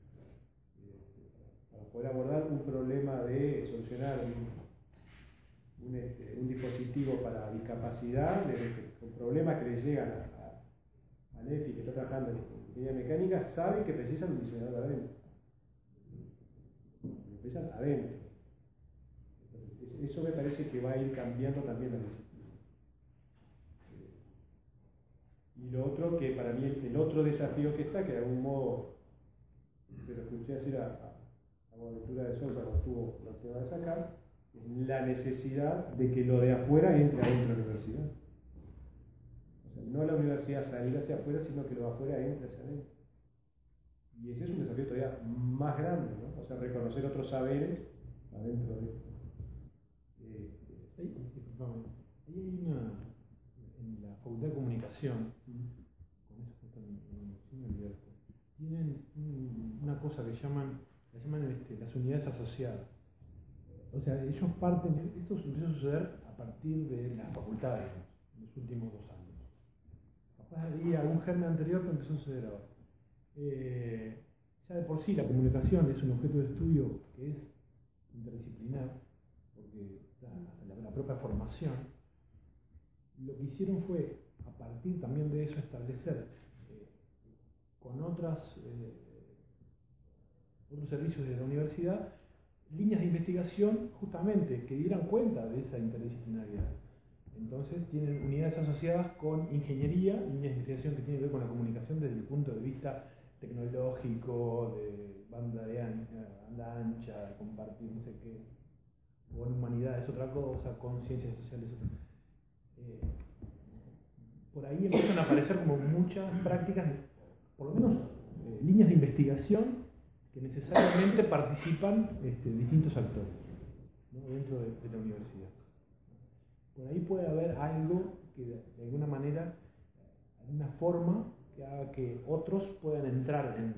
Speaker 9: para poder abordar un problema de solucionar un, un, este, un dispositivo para discapacidad, de, con problemas que le llegan a, a, a Nefi, que está trabajando en ingeniería mecánica, sabe que precisan un diseñador adentro. Lo precisan adentro. Entonces, eso me parece que va a ir cambiando también la disciplina. Y lo otro, que para mí el, el otro desafío que está, que de algún modo se lo escuché decir a, a la lectura de Sousa cuando estuvo lo que va a sacar, es la necesidad de que lo de afuera entre adentro de la universidad. O sea, no la universidad salir hacia afuera, sino que lo de afuera entre hacia adentro. Y ese es un desafío todavía más grande, ¿no? O sea, reconocer otros saberes adentro de esto. Eh,
Speaker 10: ahí, ahí hay una, en la Facultad de Comunicación, con eso que están en tienen un, una cosa que llaman, la llaman este, las unidades asociadas. O sea, ellos parten, esto empezó a suceder a partir de las facultades en los últimos dos años. Capaz había algún germen anterior, pero empezó a suceder ahora. Eh, ya de por sí la comunicación es un objeto de estudio que es interdisciplinar, porque la, la, la propia formación. Lo que hicieron fue, a partir también de eso, establecer eh, con otras, eh, otros servicios de la universidad líneas de investigación justamente que dieran cuenta de esa interdisciplinariedad. Entonces tienen unidades asociadas con ingeniería, líneas de investigación que tienen que ver con la comunicación desde el punto de vista tecnológico, de banda, de ancha, banda ancha, de compartir no sé qué, o en humanidades otra cosa, con ciencias sociales otra cosa. Eh, por ahí empiezan a aparecer como muchas prácticas, por lo menos eh, líneas de investigación que necesariamente participan este, distintos actores, ¿no? Dentro de, de la universidad. Por ahí puede haber algo que de, de alguna manera, alguna forma que haga que otros puedan entrar en,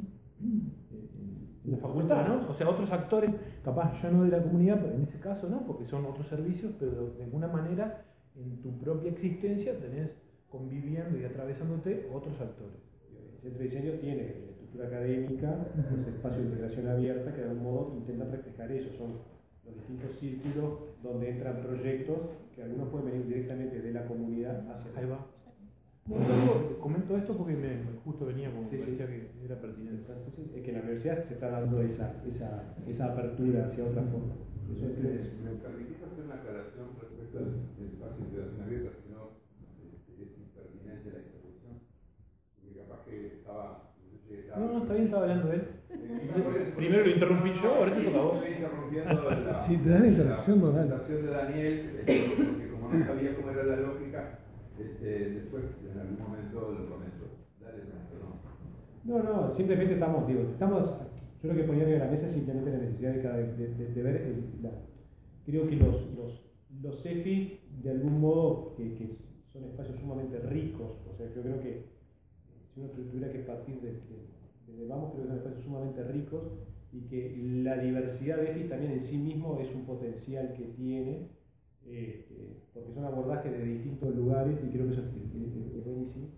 Speaker 10: en, en la facultad, ¿no? O sea, otros actores, capaz ya no de la comunidad, pero en ese caso no, porque son otros servicios, pero de alguna manera en tu propia existencia tenés conviviendo y atravesándote otros actores.
Speaker 9: El Centro de Diseño tiene la estructura académica, los espacios de integración abierta, que de algún modo intentan reflejar eso. Son los distintos círculos donde entran proyectos que algunos pueden venir directamente de la comunidad hacia...
Speaker 10: Ahí va. Bueno, comento esto porque me, justo venía como
Speaker 9: sí,
Speaker 10: parecía
Speaker 9: sí.
Speaker 10: que era pertinente.
Speaker 9: Entonces, es que en la universidad se está dando esa, esa, esa apertura hacia otra forma. Eso es
Speaker 11: ¿Me, ¿Me permitís hacer una aclaración respecto al espacio de integración abierta? Si no, es impertinente la introducción. Porque capaz que estaba... estaba
Speaker 10: No, no, está bien, estaba hablando de él.
Speaker 11: Eh,
Speaker 10: Primero lo interrumpí yo, ahora te toca a vos.
Speaker 11: Estoy interrumpiendo la,
Speaker 1: si te dan interrupción,
Speaker 11: la
Speaker 1: vos dale.
Speaker 11: presentación de Daniel, eh, porque como no sabía cómo era la lógica, este, después en algún momento lo comento. Dale, perdón.
Speaker 9: No, no, simplemente estamos, digo, estamos, yo lo que ponía en la mesa es simplemente la necesidad de, cada, de, de, de ver, el, la, creo que los, los, los E F I S, de algún modo, que, que son espacios sumamente ricos, o sea, yo creo que si uno tuviera que partir de, de, de vamos, creo que son espacios sumamente ricos y que la diversidad de E F I S también en sí mismo es un potencial que tiene, eh, eh, porque son abordajes de distintos lugares y creo que eso es, es, es buenísimo.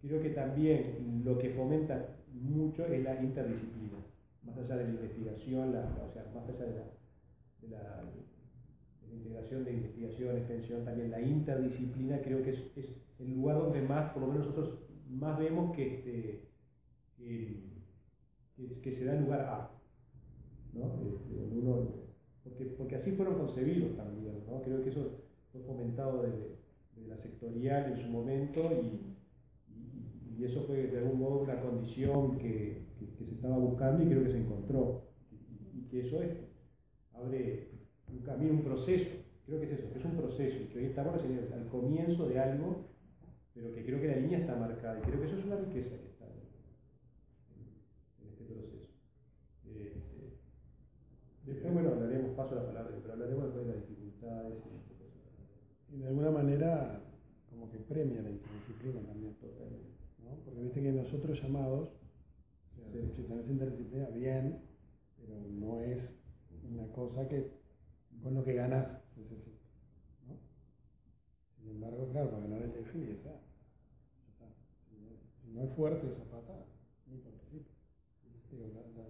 Speaker 9: creo que también lo que fomenta mucho es la interdisciplina, más allá de la investigación, la, o sea, más allá de la, de la, de la integración de investigación, extensión, también la interdisciplina creo que es, es el lugar donde más, por lo menos nosotros, más vemos que, este, que, que, que se da lugar a, ¿no? Este, uno, porque, porque así fueron concebidos también, ¿no? Creo que eso fue fomentado desde, desde la sectorial en su momento y, y, y eso fue de algún modo una condición que, que, que se estaba buscando y creo que se encontró y, y que eso es, abre un camino, un proceso, creo que es eso, es un proceso y que hoy estamos al comienzo de algo, pero que creo que la línea está marcada y creo que eso es una riqueza que está en, en este proceso. Eh, eh, después, bueno, hablaremos, paso la palabra, pero hablaremos después de las dificultades y de cosas.
Speaker 1: Y de alguna manera, como que premia la interdisciplina también, totalmente, ¿no? Porque viste que nosotros llamados, o sea, sí. Si tenés interdisciplina, bien, pero no es una cosa que con lo que ganas necesitas, ¿no? Sin embargo, claro, para ganar el D F I, ya está. Ya está. Si, no, si no es fuerte esa pata, ni participas. Digo, la, la...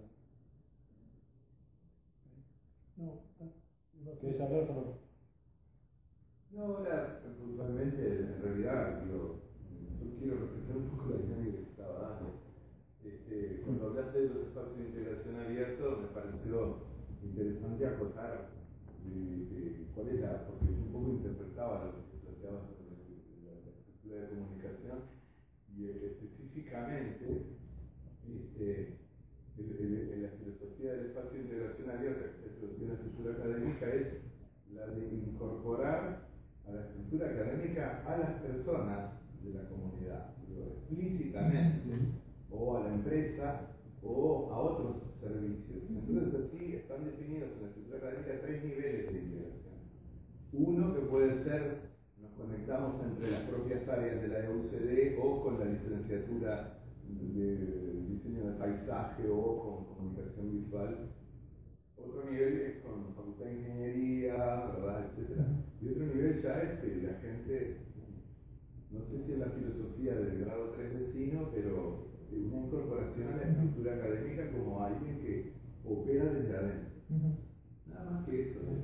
Speaker 1: No, está.
Speaker 9: ¿Quieres hablar o no?
Speaker 11: No, ahora, puntualmente, en realidad, digo, yo quiero respetar un poco la dinámica que se estaba dando. Este, cuando hablaste de los espacios de integración abiertos, me pareció interesante acotar de, de cuál es la, porque yo un poco interpretaba lo que planteabas sobre la, la estructura de comunicación y eh, específicamente este, el, el, el, la filosofía del espacio de integración abierta, que es la filosofía de la estructura académica, es la de incorporar a la estructura académica a las personas de la comunidad, digo, explícitamente, o a la empresa, o a otros servicios. Entonces así están definidos en la estructura académica tres niveles de integración. Uno que puede ser, nos conectamos entre las propias áreas de la E U C D o con la licenciatura de diseño de paisaje o con comunicación visual. Otro nivel es con facultad de ingeniería, ¿verdad? Etcétera. Y otro nivel ya es que la gente, no sé si es la filosofía del grado tres de Sino, pero una incorporación a la estructura académica como alguien que opera desde adentro. Uh-huh. Nada más que eso. ¿eh?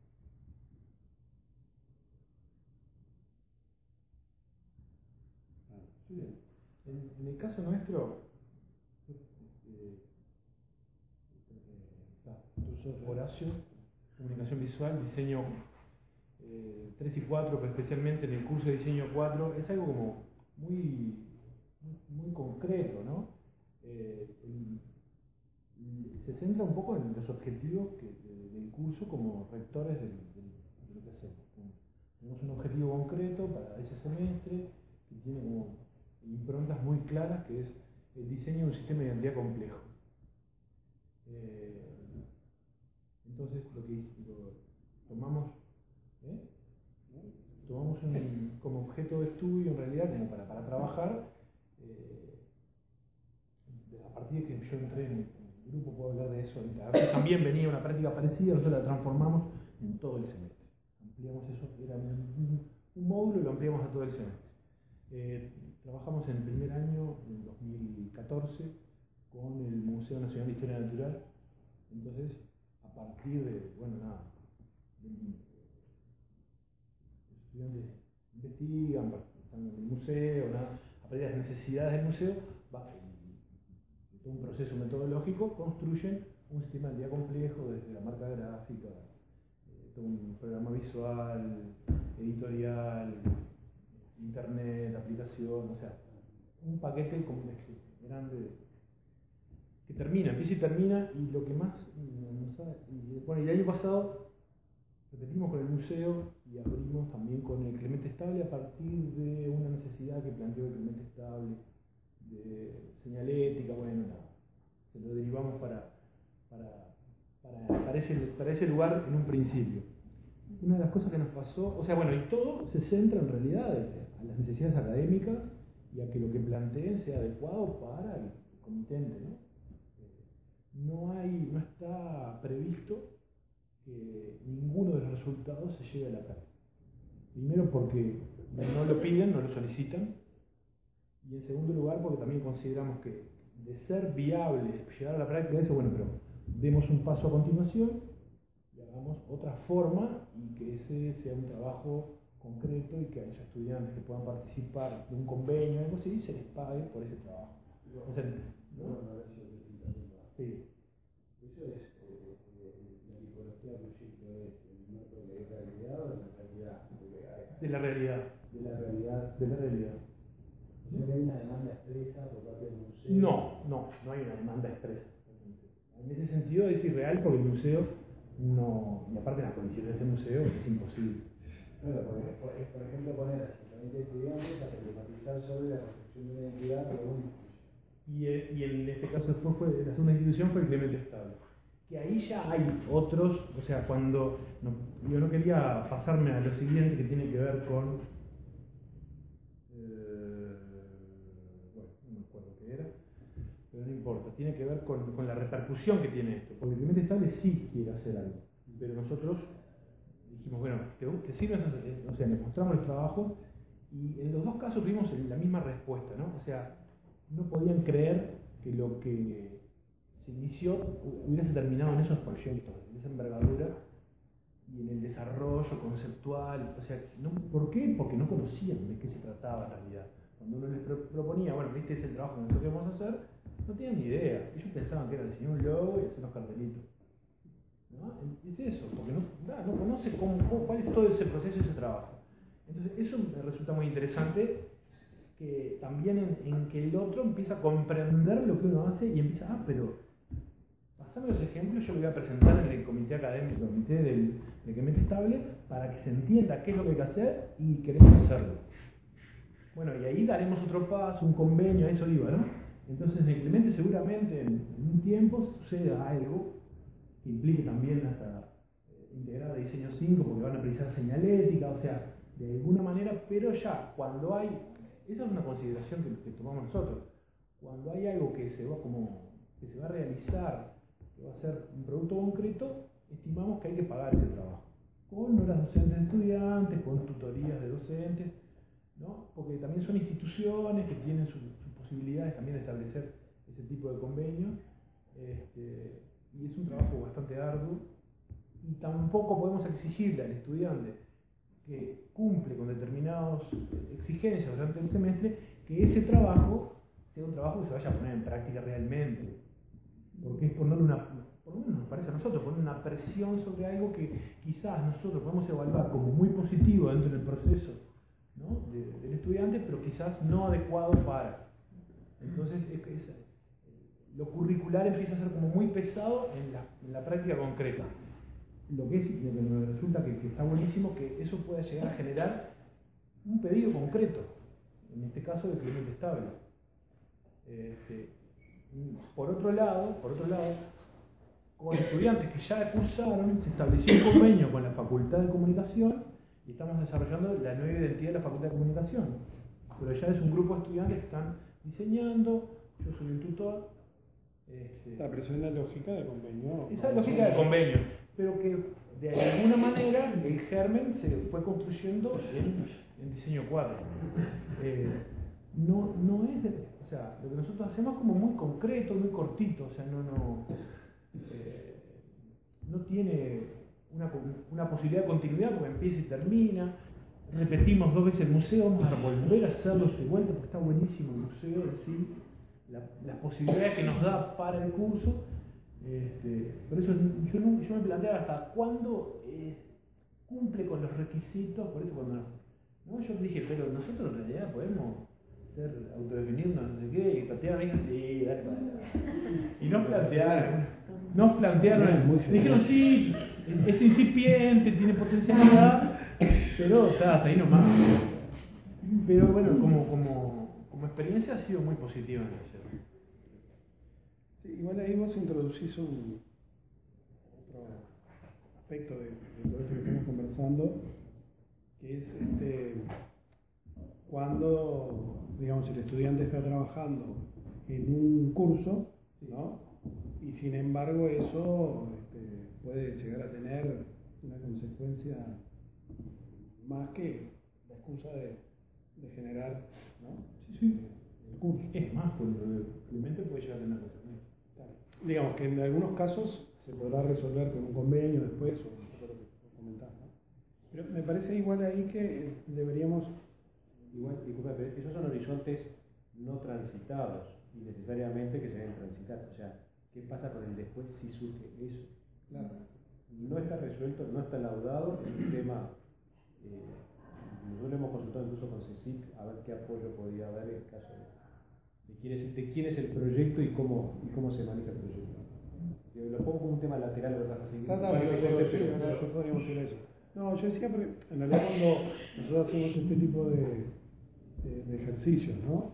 Speaker 10: Sí. En, en el caso nuestro, eh, eh, Horacio, comunicación visual, diseño eh, tres y cuatro, pero especialmente en el curso de diseño cuatro, es algo como muy, muy, muy concreto, ¿no? Eh, el, el, se centra un poco en los objetivos que, de, del curso como rectores del, del, de lo que hacemos. Tenemos un objetivo concreto para ese semestre que tiene como improntas muy claras, que es el diseño de un sistema de identidad complejo. Eh, entonces, lo que lo, tomamos, ¿eh? tomamos un, como objeto de estudio, en realidad, como para, para trabajar, eh, a partir de que yo entré en el grupo, puedo hablar de eso ahorita. También venía una práctica parecida, nosotros la transformamos en todo el semestre. Ampliamos eso, era un, un módulo y lo ampliamos a todo el semestre. Eh, trabajamos en el primer año, en dos mil catorce, con el Museo Nacional de Historia Natural. Entonces, a partir de, bueno, nada, de, de, los estudiantes investigan, están en el museo, nada, a partir de las necesidades del museo, va, y, y todo un proceso metodológico, construyen un sistema de identidad complejo desde la marca gráfica, eh, todo un programa visual, editorial, internet, aplicación, o sea, un paquete grande que termina, empieza y termina, y lo que más nos ha, y, bueno, y el año pasado repetimos con el museo y abrimos también con el Clemente Estable a partir de una necesidad que planteó el Clemente Estable de señalética, bueno, nada, se lo derivamos para, para, para, para, ese, para ese lugar en un principio. Una de las cosas que nos pasó, o sea, bueno, y todo se centra en realidad a las necesidades académicas y a que lo que planteen sea adecuado para el comitente, ¿no? Eh, no hay, no está previsto que ninguno de los resultados se lleve a la práctica. Primero porque no lo piden, no lo solicitan, Y en segundo lugar, porque también consideramos que de ser viable llegar a la práctica de eso, bueno, pero demos un paso a continuación y hagamos otra forma y que ese sea un trabajo concreto y que haya estudiantes que puedan participar de un convenio o algo así y se les pague por ese trabajo. O sea, ¿no? Sí.
Speaker 4: Eso es, eh, eh, la tipología del proyecto es el método de realidad o de la realidad.
Speaker 10: De la realidad.
Speaker 4: De la realidad.
Speaker 10: De la realidad.
Speaker 4: O sea que hay una demanda expresa por parte del museo.
Speaker 10: No, no, no hay una demanda expresa. En ese sentido es irreal porque el museo no, y aparte las condiciones de ese museo es imposible.
Speaker 4: Claro, porque es, por ejemplo, poner a cincuenta estudiantes a problematizar sobre la construcción de una identidad de una institución.
Speaker 10: Y, y en este caso después fue, la segunda institución fue el Clemente Estable. Que ahí ya hay otros, o sea, cuando no, yo no quería pasarme a lo siguiente que tiene que ver con, eh, bueno, no me acuerdo qué era, pero no importa, tiene que ver con, con la repercusión que tiene esto, porque el Clemente Estable sí quiere hacer algo, pero nosotros dijimos, bueno, ¿te, te sirven? O sea, le mostramos el trabajo y en los dos casos tuvimos la misma respuesta, ¿no? O sea, no podían creer que lo que se inició hubiese terminado en esos proyectos, en esa envergadura y en el desarrollo conceptual. O sea, no, ¿por qué? Porque no conocían de qué se trataba en realidad. Cuando uno les pro proponía, bueno, este es el trabajo que nosotros vamos a hacer, no tenían ni idea. Ellos pensaban que era diseñar un logo y hacer unos cartelitos. ¿No? Es eso, porque no, no, no conoce cómo, cómo, cuál es todo ese proceso y ese trabajo. Entonces, eso me resulta muy interesante, que también en, en que el otro empieza a comprender lo que uno hace y empieza, ah, pero pasame los ejemplos, yo lo voy a presentar en el comité académico, el comité del, del Clemente Estable, para que se entienda qué es lo que hay que hacer y queremos hacerlo. Bueno, y ahí daremos otro paso, un convenio, a eso iba, ¿no? Entonces, en el Clemente seguramente en, en un tiempo suceda algo que implique también hasta eh, integrar a diseño cinco, porque van a precisar señalética, o sea, de alguna manera, pero ya, cuando hay, esa es una consideración que, que tomamos nosotros, cuando hay algo que se va como, que se va a realizar, que va a ser un producto concreto, estimamos que hay que pagar ese trabajo, con horas docentes de estudiantes, con tutorías de docentes, ¿no? Porque también son instituciones que tienen sus su posibilidades también de establecer ese tipo de convenios, este, y es un trabajo bastante arduo, y tampoco podemos exigirle al estudiante que cumple con determinadas exigencias durante el semestre, que ese trabajo sea un trabajo que se vaya a poner en práctica realmente, porque es ponerle una, por lo menos nos parece a nosotros, poner una presión sobre algo que quizás nosotros podemos evaluar como muy positivo dentro del proceso, ¿no? de, del estudiante, pero quizás no adecuado para. Entonces, es, es, lo curricular empieza a ser como muy pesado en la, en la práctica concreta. Lo que, es, lo que me resulta que, que está buenísimo que eso pueda llegar a generar un pedido concreto, en este caso de Clemente Estable. Este, por otro lado, por otro lado, con estudiantes que ya cursaron, se estableció un convenio con la Facultad de Comunicación y estamos desarrollando la nueva identidad de la Facultad de Comunicación. Pero ya es un grupo de estudiantes que están diseñando, yo soy el tutor. Este,
Speaker 1: la presión es la lógica de convenio.
Speaker 10: Esa es la lógica de convenio, pero que de alguna manera el germen se fue construyendo en, en diseño cuatro. Eh, no, no es, o sea, lo que nosotros hacemos es como muy concreto, muy cortito, o sea, no, no, eh, no tiene una, una posibilidad de continuidad porque empieza y termina. Repetimos dos veces el museo, vamos a volver a hacerlo de vuelta porque está buenísimo el museo en sí, la, las posibilidades que nos da para el curso. Este, por eso yo, no, yo me planteaba hasta cuándo eh, cumple con los requisitos, por eso cuando no, yo dije, pero nosotros en realidad podemos ser autodefinirnos, no sé qué, y plantearon y dijeron, sí, dale para allá. Y nos plantearon, nos plantearon, dijeron, sí, es incipiente, tiene potencialidad, pero está hasta ahí nomás. Pero bueno, como, como, como experiencia ha sido muy positiva en eso.
Speaker 1: Sí, igual ahí vos introducís un otro aspecto de, de todo esto que estamos conversando, que es este, cuando, digamos, el estudiante está trabajando en un curso, ¿no? Y sin embargo eso este, puede llegar a tener una consecuencia más que la excusa de, de generar, ¿no?
Speaker 10: Sí, sí.
Speaker 1: curso.
Speaker 10: Es más, pues realmente puede llegar a tener que hacer.
Speaker 1: Claro. Digamos que en algunos casos se podrá resolver con un convenio después, o un poco lo que comentás, ¿no? Pero me parece igual ahí que deberíamos...
Speaker 9: Igual, disculpa, pero esos son horizontes no transitados y necesariamente que se deben transitar. O sea, ¿qué pasa con el después si surge eso?
Speaker 1: Claro.
Speaker 9: No está resuelto, no está laudado, es un tema... Eh, nosotros hemos consultado incluso con CECIC a ver qué apoyo podía dar en el caso de, de, quién, es, de quién es el proyecto y cómo, y cómo se maneja el proyecto. Yo lo pongo como un tema lateral, lo que vas a seguir.
Speaker 1: Está, está, pero, pero, sí, pero yo podríamos decir eso. No, yo decía, porque en realidad cuando nosotros hacemos este tipo de, de, de ejercicios, ¿no?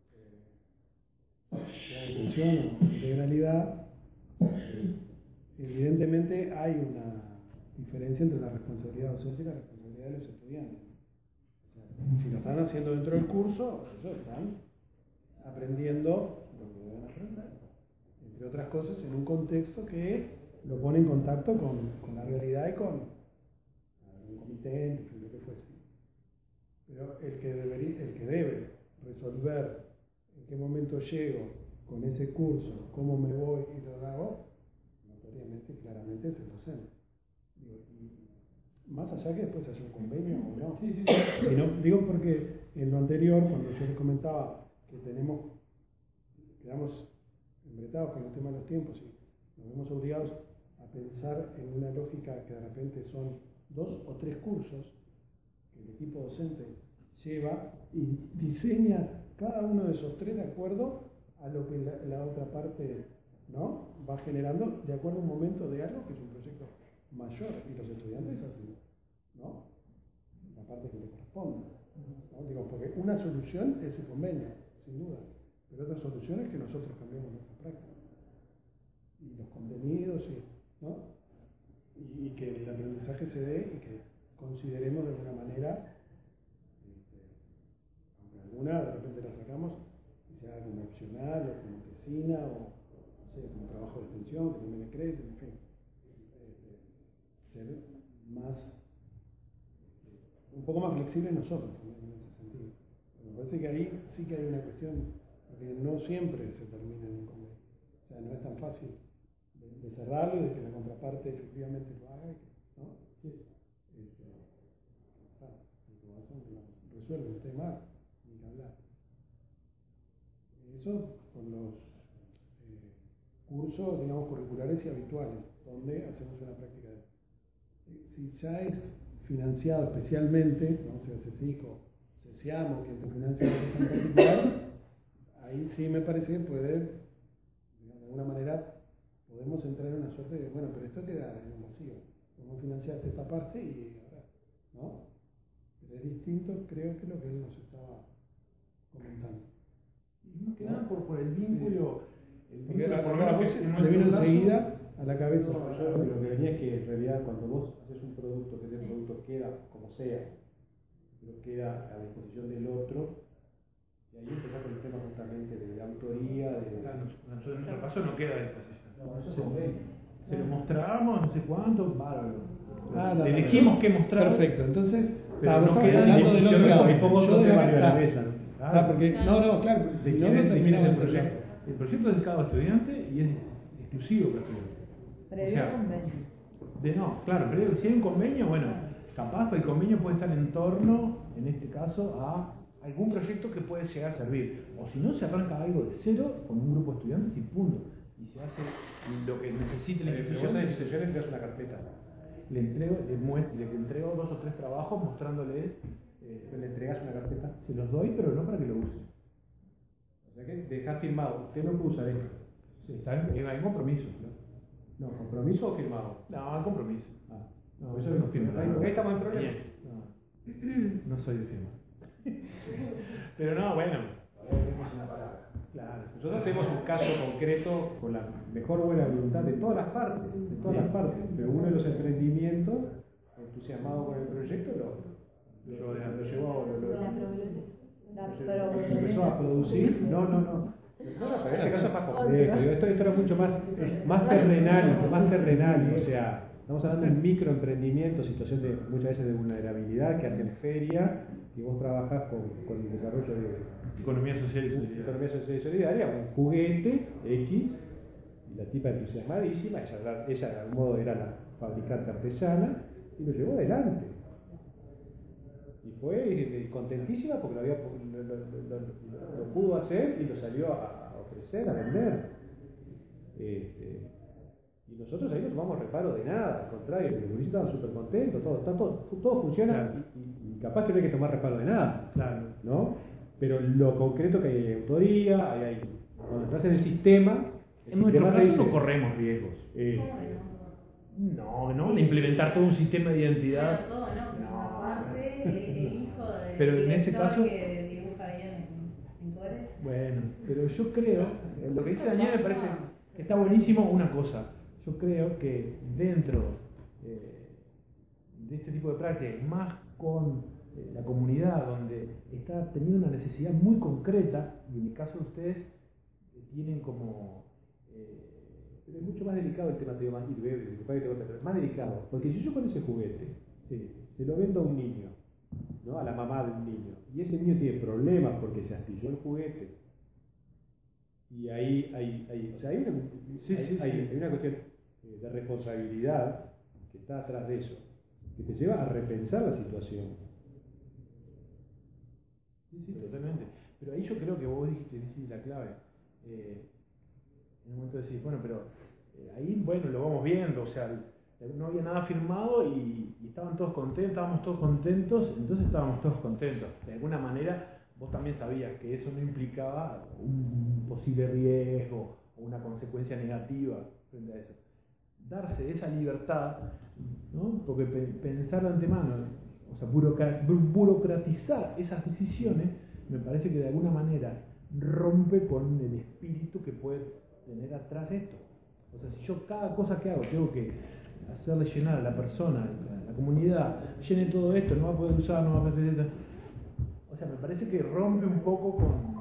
Speaker 1: De atención o integralidad, eh, evidentemente hay una diferencia entre la responsabilidad docente y la responsabilidad de los estudiantes. O sea, si lo están haciendo dentro del curso, ellos están aprendiendo lo que deben aprender, entre otras cosas, en un contexto que lo pone en contacto con, con la realidad y con un comitente, lo que fuese. Pero el que, debería, el que debe resolver en qué momento llego con ese curso, cómo me voy y lo hago, notoriamente, claramente es el docente. Digo, y más allá que después haya un convenio o no. Sí, sí, sí. Sino, digo porque en lo anterior, cuando yo les comentaba que tenemos, quedamos embretados con el tema de los tiempos y nos vemos obligados a pensar en una lógica que de repente son dos o tres cursos que el equipo docente lleva y diseña cada uno de esos tres de acuerdo a lo que la, la otra parte, ¿no?, va generando de acuerdo a un momento de algo que es un proyecto mayor y los estudiantes hacen, ¿no?, la parte que le corresponde, ¿no? Digo, porque una solución es el convenio, sin duda, pero otra solución es que nosotros cambiemos nuestra práctica y los contenidos, y, ¿no?, y, y que el aprendizaje se dé y que consideremos de alguna manera, este, aunque alguna de repente la sacamos y se haga como opcional o como tesina o no sé, como trabajo de extensión, que no me le crédito, en fin, este, ser más, este, un poco más flexibles nosotros también en ese sentido. Pero me parece que ahí sí que hay una cuestión, porque no siempre se termina en un convenio. O sea, no es tan fácil de, de cerrarlo y de que la contraparte efectivamente lo haga, y que, ¿no? Este, ah, lo hacen, digamos, resuelve el tema, ni que hablar. Eso con los eh, cursos, digamos, curriculares y habituales, donde hacemos una práctica de... Eh, si ya es financiado especialmente, ¿no?, sea CECIC o CECIAMO, quien te financia una cosa en particular, ahí sí me parece que puede, digamos, de alguna manera, podemos entrar en una suerte de, bueno, pero esto queda en un vacío. Podemos financiarte esta parte y ahora, ¿no? Pero es distinto, creo que lo que él nos estaba comentando.
Speaker 10: Y más que nada por, por el vínculo, sí. el
Speaker 1: Porque
Speaker 10: vínculo,
Speaker 1: por
Speaker 10: por
Speaker 1: lo
Speaker 10: menos
Speaker 1: menos
Speaker 10: que
Speaker 1: vos le vino enseguida a la cabeza.
Speaker 9: No, yo lo que venía es que en realidad cuando vos haces un producto, que ese producto queda como sea, pero queda a disposición del otro, y ahí empezás con el tema justamente de autoría, de...
Speaker 10: Ah, nosotros, en nuestro caso no queda a disposición.
Speaker 9: No, eso es convenio.
Speaker 10: Se lo mostramos, no sé cuánto, bárbaro.
Speaker 1: Ah, no,
Speaker 10: le
Speaker 1: no,
Speaker 10: dijimos
Speaker 1: no.
Speaker 10: que mostrar.
Speaker 1: Perfecto, entonces,
Speaker 10: pero
Speaker 1: ah,
Speaker 10: no
Speaker 1: vos
Speaker 10: queda
Speaker 1: estás hablando del otro lado.
Speaker 9: Y pongo
Speaker 1: Yo
Speaker 9: otro
Speaker 1: de
Speaker 9: tema
Speaker 1: acá-
Speaker 9: arriba de la
Speaker 1: ah,
Speaker 9: mesa, ¿no?
Speaker 1: Ah, porque, no, no, claro,
Speaker 10: De
Speaker 1: si
Speaker 10: quién
Speaker 1: no,
Speaker 10: es-
Speaker 1: no
Speaker 10: de quién es
Speaker 1: terminamos
Speaker 10: el
Speaker 1: de entender.
Speaker 10: proyecto. El proyecto es de cada estudiante y es exclusivo para estudiante.
Speaker 3: Previo
Speaker 10: O sea,
Speaker 3: convenio.
Speaker 10: De no, claro, pero si hay un convenio, bueno, capaz el convenio puede estar en torno, en este caso, a algún proyecto que puede llegar a servir. O si no, se arranca algo de cero con un grupo de estudiantes y punto. Y se hace lo que necesite la
Speaker 9: Pero vos
Speaker 10: institución.
Speaker 9: tenés yo necesitas una carpeta.
Speaker 10: Le entrego, le, muest- le entrego dos o tres trabajos mostrándoles, eh,
Speaker 9: ¿Le entregás una carpeta?
Speaker 10: se los doy, pero no para que lo usen.
Speaker 9: O sea que dejás firmado, usted no puede usar esto.
Speaker 10: Sí, está en, en- hay compromiso, ¿no?
Speaker 9: No, ¿compromiso o firmado?
Speaker 10: No, hay compromiso.
Speaker 9: Ah,
Speaker 10: No,
Speaker 9: por
Speaker 10: yo
Speaker 9: eso
Speaker 10: no firmo
Speaker 9: ahí,
Speaker 10: nada.
Speaker 9: ahí estamos en problema.
Speaker 10: Bien. No, no soy de firma. Pero no, bueno.
Speaker 9: Tenemos una palabra.
Speaker 10: Claro.
Speaker 9: Nosotros tenemos un caso concreto con la mejor buena voluntad de todas las partes, de todas las partes, pero uno de los emprendimientos, entusiasmado con el proyecto, lo, lo, lo, lo llevó, lo, lo,
Speaker 3: La
Speaker 9: lo-
Speaker 3: pro-
Speaker 9: lo empezó a producir. No, no, no. No, pero en este caso es más complejo. Digo, esto, esto era mucho más, más terrenal, más terrenal, o sea, Estamos hablando de microemprendimiento, situación de muchas veces de vulnerabilidad que hacen feria, y vos trabajás con, con el desarrollo de
Speaker 10: economía social y solidaria.
Speaker 9: Economía social y solidaria, un juguete X, y la tipa entusiasmadísima, ella, ella de algún modo era la fabricante artesana, y lo llevó adelante. Y fue contentísima porque lo, había, lo, lo, lo, lo, lo pudo hacer y lo salió a, a ofrecer, a vender. Este, y nosotros ahí no tomamos reparo de nada, al contrario, los gurises estaban súper contentos, todo, todo, todo funciona, claro. y, y, y capaz que no hay que tomar reparo de nada,
Speaker 10: claro.
Speaker 9: ¿no? Pero lo concreto que hay autoría, hay, hay, cuando entras en el sistema, el
Speaker 10: en nuestro
Speaker 9: sistema
Speaker 10: caso
Speaker 9: dice,
Speaker 10: no corremos riesgos.
Speaker 9: Eh,
Speaker 10: no, no, de implementar todo un sistema de identidad.
Speaker 3: Pero todo, no,
Speaker 10: no.
Speaker 3: aparte, el hijo del
Speaker 10: pero en ese caso,
Speaker 3: que dibuja bien en pintores.
Speaker 10: Bueno, pero yo creo, lo que dice Daniel me parece que está buenísimo una cosa. Yo creo que dentro eh, de este tipo de prácticas, más con eh, la comunidad donde está teniendo una necesidad muy concreta, y en el caso de ustedes eh, tienen como... Eh,
Speaker 9: pero es mucho más delicado el tema, te digo, más, es más delicado, porque si yo con ese juguete sí, se lo vendo a un niño, ¿no? A la mamá de un niño, y ese niño tiene problemas porque se astilló el juguete, y ahí hay, hay, o sea, hay, una,
Speaker 10: sí,
Speaker 9: hay,
Speaker 10: sí,
Speaker 9: hay,
Speaker 10: sí.
Speaker 9: hay una cuestión de responsabilidad que está atrás de eso, que te lleva a repensar la situación.
Speaker 10: Sí, sí, totalmente. Pero ahí yo creo que vos dijiste, dijiste la clave. Eh, en un momento decís, bueno, pero eh, ahí, bueno, lo vamos viendo, o sea, no había nada firmado y, y estaban todos contentos, estábamos todos contentos, entonces estábamos todos contentos. De alguna manera, vos también sabías que eso no implicaba un posible riesgo o una consecuencia negativa frente a eso. Darse esa libertad, ¿no? Porque pe pensar de antemano, o sea, burocratizar esas decisiones, me parece que de alguna manera rompe con el espíritu que puede tener atrás esto. O sea, si yo cada cosa que hago tengo que hacerle llenar a la persona, a la comunidad, llene todo esto, no va a poder usar, no va a poder... O sea, me parece que rompe un poco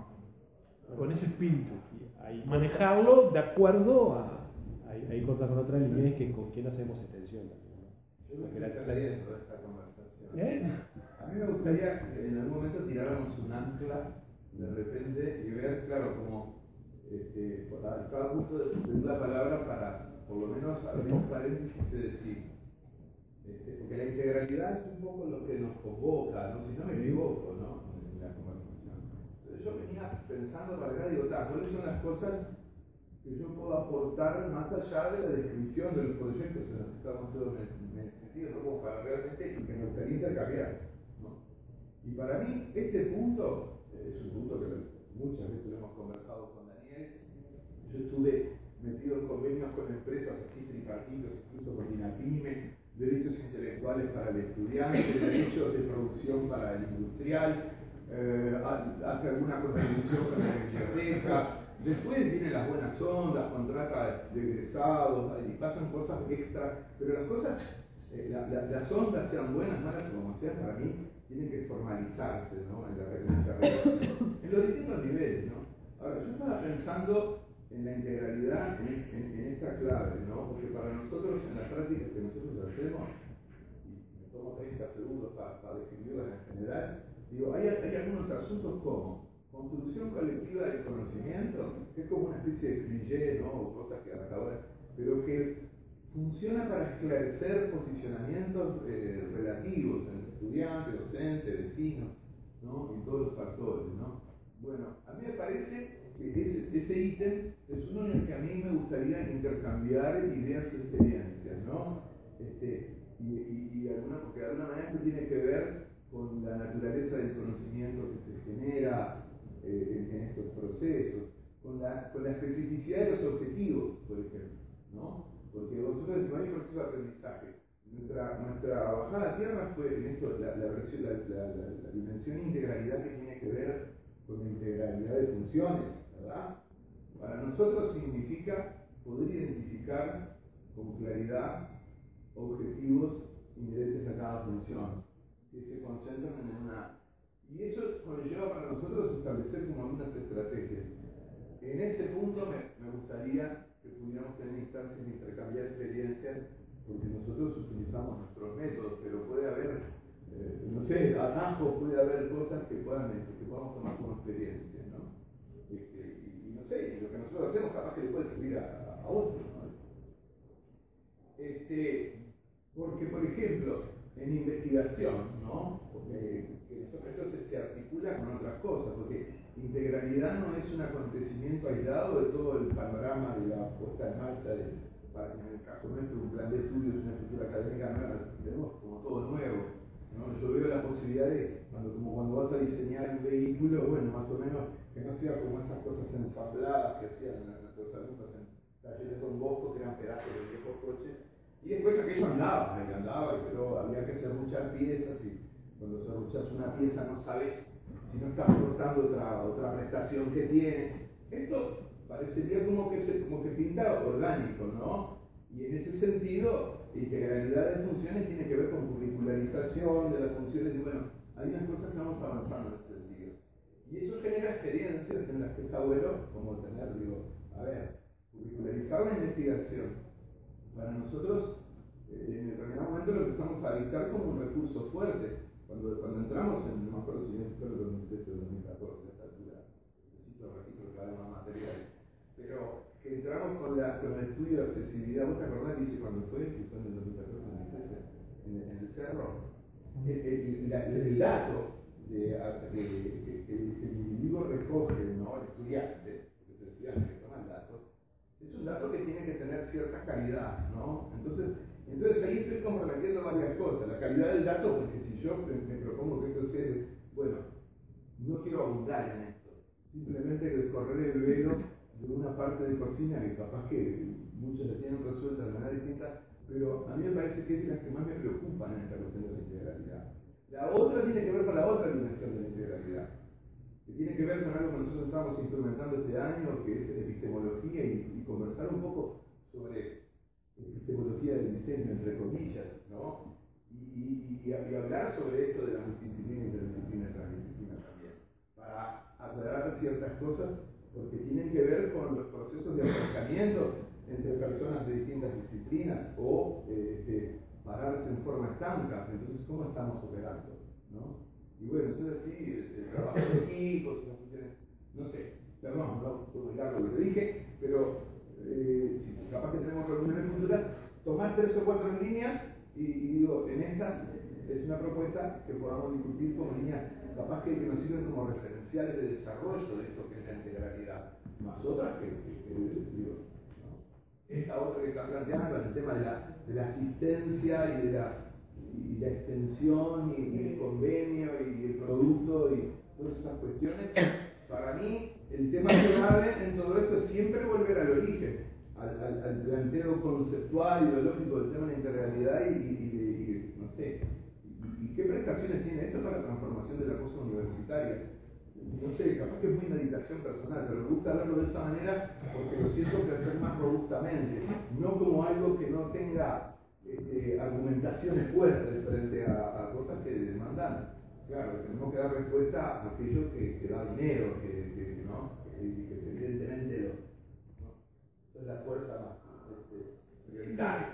Speaker 10: con, con ese espíritu. Ahí manejarlo de acuerdo a...
Speaker 9: Ahí, ahí corta con otra línea, es que con quién hacemos extensión.
Speaker 11: Yo me gustaría dentro de esta conversación.
Speaker 9: ¿Eh?
Speaker 11: A mí me gustaría que en algún momento tiráramos un ancla de repente y ver, claro, como este, estaba a punto de pedir la palabra para por lo menos abrir un paréntesis y decir, este, porque la integralidad es un poco lo que nos convoca, ¿no? Si no me equivoco, ¿no? En la conversación. Entonces yo venía pensando para acá, digo, ¿cuáles son las cosas que yo puedo aportar más allá de la descripción de los proyectos en los que estamos metidos, ¿no? Como para realmente que me gustaría intercambiar, ¿no? Y para mí este punto eh, es un punto que muchas veces hemos conversado con Daniel. Yo estuve metido en convenios con empresas así tripartitos, incluso con INAPYME, derechos intelectuales para el estudiante, derechos de producción para el industrial, eh, hace alguna contribución con la biblioteca. Después vienen las buenas ondas, contrata de egresados, y pasan cosas extra, pero las cosas, eh, la, la, las ondas, sean buenas, malas o como sean, para mí tienen que formalizarse, ¿no? En, la, en esta relación, en los distintos niveles, ¿no? Ahora, yo estaba pensando en la integralidad, en, en, en esta clave, ¿no? Porque para nosotros, en las prácticas que nosotros hacemos, y me tomo treinta segundos para, para describirlas en general, digo, hay, hay algunos asuntos como construcción colectiva del conocimiento, que es como una especie de cliché, ¿no? O cosas que hasta ahora, pero que funciona para esclarecer posicionamientos eh, relativos entre estudiante, docente, vecino, ¿no? Y todos los factores, ¿no? Bueno, a mí me parece que ese, ese ítem es uno en el que a mí me gustaría intercambiar ideas y experiencias, ¿no? Este, y, y, y alguna, porque de alguna manera esto tiene que ver con la naturaleza del conocimiento que se genera eh, en, en estos procesos, con la, con la especificidad de los objetivos, por ejemplo, ¿no? Porque vosotros decís, hay un proceso de aprendizaje. Nuestra, nuestra bajada a tierra fue en esto, la, la, la, la, la, la dimensión de integralidad que tiene que ver con la integralidad de funciones, ¿verdad? Para nosotros significa poder identificar con claridad objetivos inherentes a cada función, que se concentran en una... Y eso conlleva para nosotros establecer como algunas estrategias. En ese punto me, me gustaría que pudiéramos tener instancias de intercambiar experiencias porque nosotros utilizamos nuestros métodos, pero puede haber, eh, no sé, atajos, puede haber cosas que, puedan, que podamos tomar como experiencia, ¿no? Este, y, y no sé, lo que nosotros hacemos capaz que le puede servir a, a otros, ¿no? Este, porque, por ejemplo, en investigación, ¿no? Porque, que esto se, se articula con otras cosas, porque integralidad no es un acontecimiento aislado de todo el panorama de la puesta en marcha de, para, en el caso nuestro, un plan de estudios, una estructura académica nueva, tenemos como todo nuevo, ¿no? Yo veo la posibilidad de, cuando, como cuando vas a diseñar un vehículo, bueno, más o menos, que no sea como esas cosas ensambladas que hacían nuestros alumnos en talleres Don Bosco, que eran pedazos de viejos coches, y después aquello andaba, ahí andaba, pero había que hacer muchas piezas, y cuando desarrollas una pieza no sabes si no estás cortando otra, otra prestación que tiene. Esto parecería como que, se, como que pinta orgánico, ¿no? Y en ese sentido, integralidad de funciones tiene que ver con curricularización de las funciones, y bueno, hay unas cosas que vamos avanzando en ese sentido. Y eso genera experiencias en las que está bueno, como tener, digo, a ver, curricularizar la investigación. Para nosotros, eh, en determinado momento lo empezamos a dictar como un recurso fuerte. Cuando, cuando entramos en, no me acuerdo si bien fue el dos mil trece o dos mil catorce, a esta altura, necesito registro que vale más materiales, pero que entramos con, la, con el estudio de accesibilidad. ¿Vos te acordás, dice, cuando fue? Que fue en el dos mil catorce, dos mil trece, en, en el cerro. El, el, la, el dato de, de, que, que el individuo recoge, ¿no? El estudiante, porque es el estudiante que toma el dato, es un dato que tiene que tener cierta calidad, ¿no? Entonces, entonces ahí estoy comprometiendo varias cosas. La calidad del dato, porque si yo me, me propongo que esto sea, bueno, no quiero abundar en esto, simplemente descorrer el velo de una parte de cocina que capaz que muchos la tienen resuelta de manera distinta, pero a mí me parece que es de las que más me preocupan en esta cuestión de la integralidad. La otra tiene que ver con la otra dimensión de la integralidad, que tiene que ver con algo que nosotros estamos instrumentando este año, que es epistemología, y, y conversar un poco sobre epistemología del diseño, entre comillas, ¿no? Y, y, y, y hablar sobre esto de la multidisciplina, interdisciplina y transdisciplina también, para aclarar ciertas cosas, porque tienen que ver con los procesos de acercamiento entre personas de distintas disciplinas, o eh, este, pararse en forma estanca. Entonces, ¿cómo estamos operando? ¿No? Y bueno, entonces sí, el, el trabajo de equipos, no sé, perdón, no puedo largo lo que dije, pero eh, si capaz que tenemos reuniones futuras, tomar tres o cuatro líneas y, y digo, en estas es una propuesta que podamos discutir como líneas capaz que, que nos sirven como referenciales de desarrollo de esto que es la integralidad, más otras que, que, que digo, ¿no? Esta otra que está planteando, el tema de la, de la asistencia y de la y la extensión y, y el convenio y el producto y todas esas cuestiones. Para mí, el tema clave en todo esto es siempre volver al origen, al, al, al planteo conceptual, ideológico del tema de la interrealidad y, y, y, y no sé, y, y qué prestaciones tiene esto para la transformación de la cosa universitaria. No sé, capaz que es muy meditación personal, pero me gusta verlo de esa manera porque lo siento crecer más robustamente, no como algo que no tenga eh, argumentaciones fuertes frente a, a cosas que demandan. Claro, tenemos que dar respuesta a aquello que, que da dinero, que, que, ¿no? que, que evidentemente lo, ¿no? es la fuerza más este, prioritaria.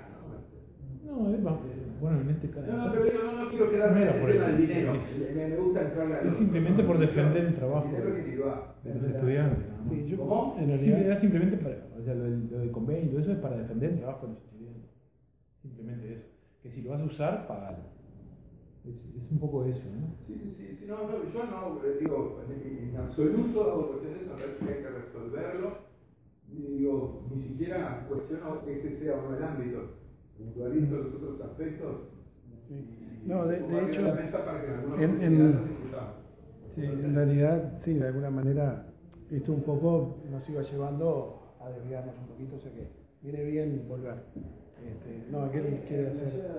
Speaker 11: ¿no?
Speaker 10: No, es más, bueno, en este caso.
Speaker 11: No, no, pero yo no, no quiero quedarme en el tema del dinero. Me, me gusta entrar a
Speaker 10: Es simplemente por defender el trabajo
Speaker 11: de
Speaker 10: los estudiantes. ¿no?
Speaker 1: Sí, yo,
Speaker 11: ¿Cómo?
Speaker 1: En realidad,
Speaker 10: era simplemente para, o sea, lo del, lo del convenio y todo eso es para defender el trabajo de los estudiantes. Simplemente eso. Que si lo vas a usar, pagalo. Es, es un poco eso, ¿no?
Speaker 11: Sí, sí, sí. sí no, no, yo no, digo, en, en absoluto hago cuestión de eso, me parece que hay que resolverlo. Y digo, ni siquiera cuestiono que este sea o no el ámbito. Puntualizo los otros aspectos.
Speaker 1: Sí.
Speaker 11: Y,
Speaker 1: No, de,
Speaker 11: y
Speaker 1: de hecho,
Speaker 11: la mesa para que en,
Speaker 1: en, en, sí, en realidad, sí, de alguna manera, esto un poco nos iba llevando a desviarnos un poquito, o sea que viene bien volver. Este, no, aquel quiere hacer.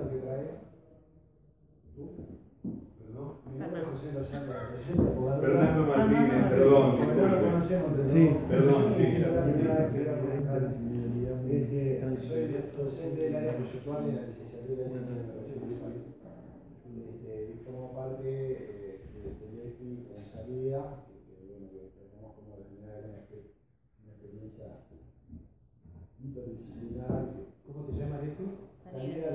Speaker 11: Fernando Martínez, perdón,
Speaker 1: sí.
Speaker 11: Perdón, sí.
Speaker 12: Soy docente del área conceptual en la licenciatura de Ciencias de la Educación Visual. Y formo parte del E F I con salida, que bueno, que tratamos como de generar una experiencia interdisciplinar. ¿Cómo se llama el E F I? Salida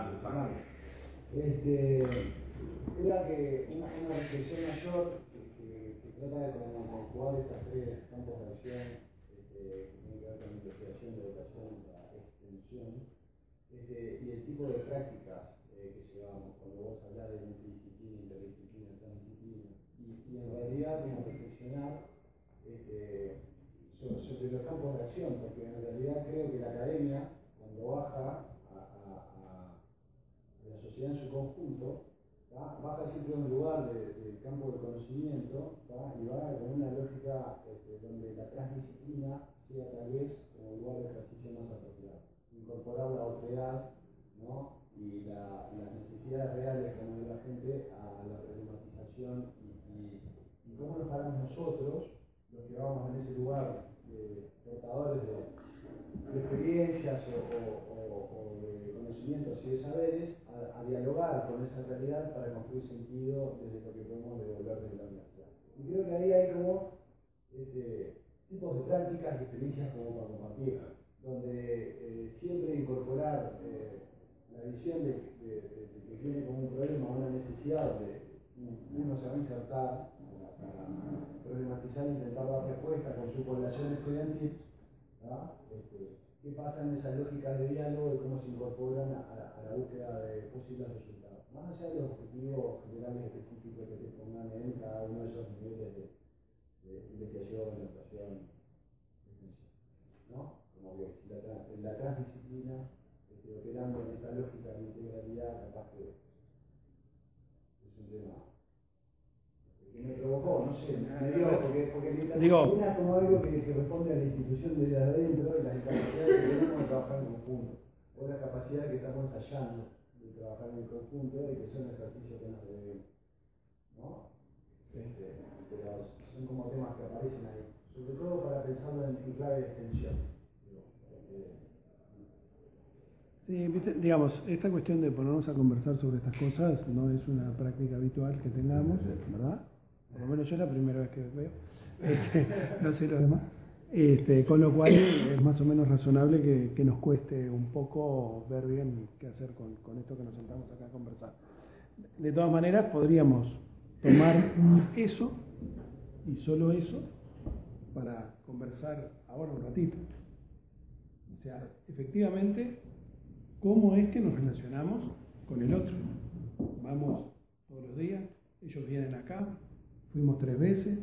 Speaker 11: Sumando, exacto.
Speaker 12: Este, era que una, una reflexión mayor que, que, que trata de conjugar estas tres campos de acción este, que tienen que ver con la investigación, la educación, la extensión, este, y el tipo de prácticas eh, que llevamos cuando vos hablás de multidisciplina, interdisciplina, transdisciplina, y, y en realidad como reflexionar este, sobre, sobre los campos de acción, porque en realidad creo que la academia, cuando baja a, a, a la sociedad en su conjunto, ¿tá? Baja siempre a un lugar del de campo de conocimiento, ¿tá? Y va con una lógica este, donde la transdisciplina sea tal vez como lugar de ejercicio más apropiado. Incorporar la otredad, ¿no? Y la, las necesidades reales como de la gente a la problematización y, y, y cómo nos paramos nosotros, los que vamos en ese lugar de portadores de, de experiencias o, o, o, o de conocimientos y de saberes, a, a dialogar con esa realidad para construir sentido desde lo que podemos devolver desde la universidad. Y creo que ahí hay como este, tipos de prácticas y experiencias como para compartir, donde eh, siempre incorporar eh, la visión de, de, de, de que tiene como un problema o una necesidad donde uno se va a insertar para, para problematizar e intentar dar respuesta con su población estudiantil, ¿no? Este, qué pasa en esas lógicas de diálogo y cómo se incorporan a, a, a la búsqueda de posibles resultados. Más allá de los objetivos generales específicos que te pongan en cada uno de esos niveles de, de investigación, educación, extensión, ¿no? Como que si la, la transdisciplina, este, operando en esta lógica de integralidad, capaz que es un tema que me provocó, no sé, me dio, porque, porque la interdisciplina es como algo que, que responde a la institución desde adentro y las capacidades que tenemos de trabajar en conjunto, o la capacidad que estamos ensayando de trabajar en conjunto y que son ejercicios que nos debemos, ¿no? Este, pero son como temas que aparecen ahí, sobre todo para pensarlo en, en clave de extensión.
Speaker 1: Sí, digamos, esta cuestión de ponernos a conversar sobre estas cosas no es una práctica habitual que tengamos, ¿verdad? Por lo menos yo es la primera vez que veo, este, no sé los demás, este, con lo cual es más o menos razonable que, que nos cueste un poco ver bien qué hacer con, con esto que nos sentamos acá a conversar. De todas maneras, podríamos tomar eso y solo eso para conversar ahora un ratito. O sea, efectivamente, ¿cómo es que nos relacionamos con el otro? Vamos todos los días, ellos vienen acá, fuimos tres veces.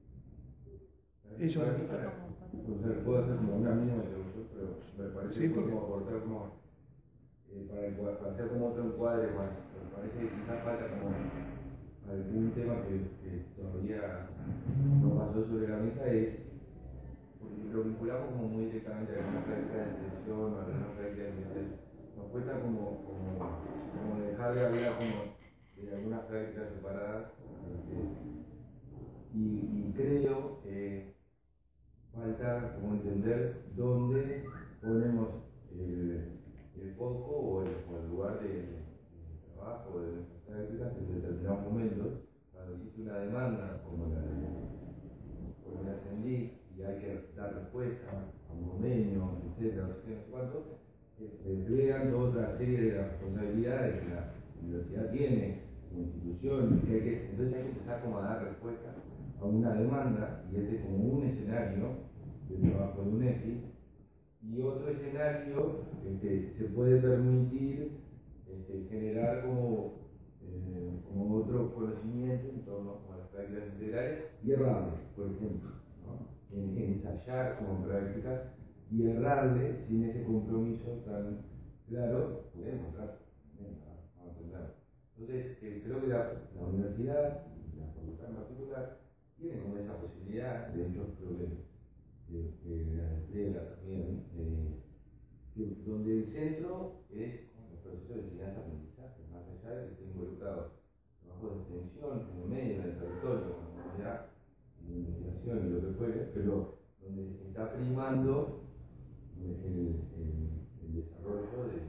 Speaker 1: Ellos...
Speaker 11: O sea, puedo hacer como una mínima introducción, pero me parece sí, porque... como aportar como, eh, para, para hacer como otro encuadre, bueno, me parece que quizás falta como algún tema que, que todavía no pasó sobre la mesa, es porque lo vinculamos como muy directamente a alguna práctica de extensión o a alguna práctica de investigación. Nos cuesta como, como, como dejar de hablar como de algunas prácticas separadas, este, y, y creo que falta como entender dónde ponemos el, el foco o el, o el lugar de, de trabajo de nuestras prácticas en determinados momentos, cuando existe una demanda como la de como la C E N D I y hay que dar respuesta a un convenio, etcétera, no sé cuánto, se despliegan toda otra serie de las responsabilidades que la universidad tiene como institución, que hay que, entonces hay que empezar como a dar respuesta a una demanda, y este es como un escenario del trabajo de UNEFI, y otro escenario este, se puede permitir este, generar como, eh, como otro conocimiento en torno a las prácticas integrales y errarle, por ejemplo, ¿no? en, en ensayar como prácticas y errarle sin ese compromiso tan claro, puede encontrar, vamos a entender. Entonces, eh, creo que la, la universidad, la facultad en particular, tiene como esa posibilidad, de hecho creo que, que, que la despliega también, eh, que, donde el centro es el proceso de enseñanza-aprendizaje, más allá de que esté involucrado trabajo de extensión en el medio, en el territorio, con la comunidad, en la investigación y lo que fuere, pero donde se está primando el, el, el desarrollo del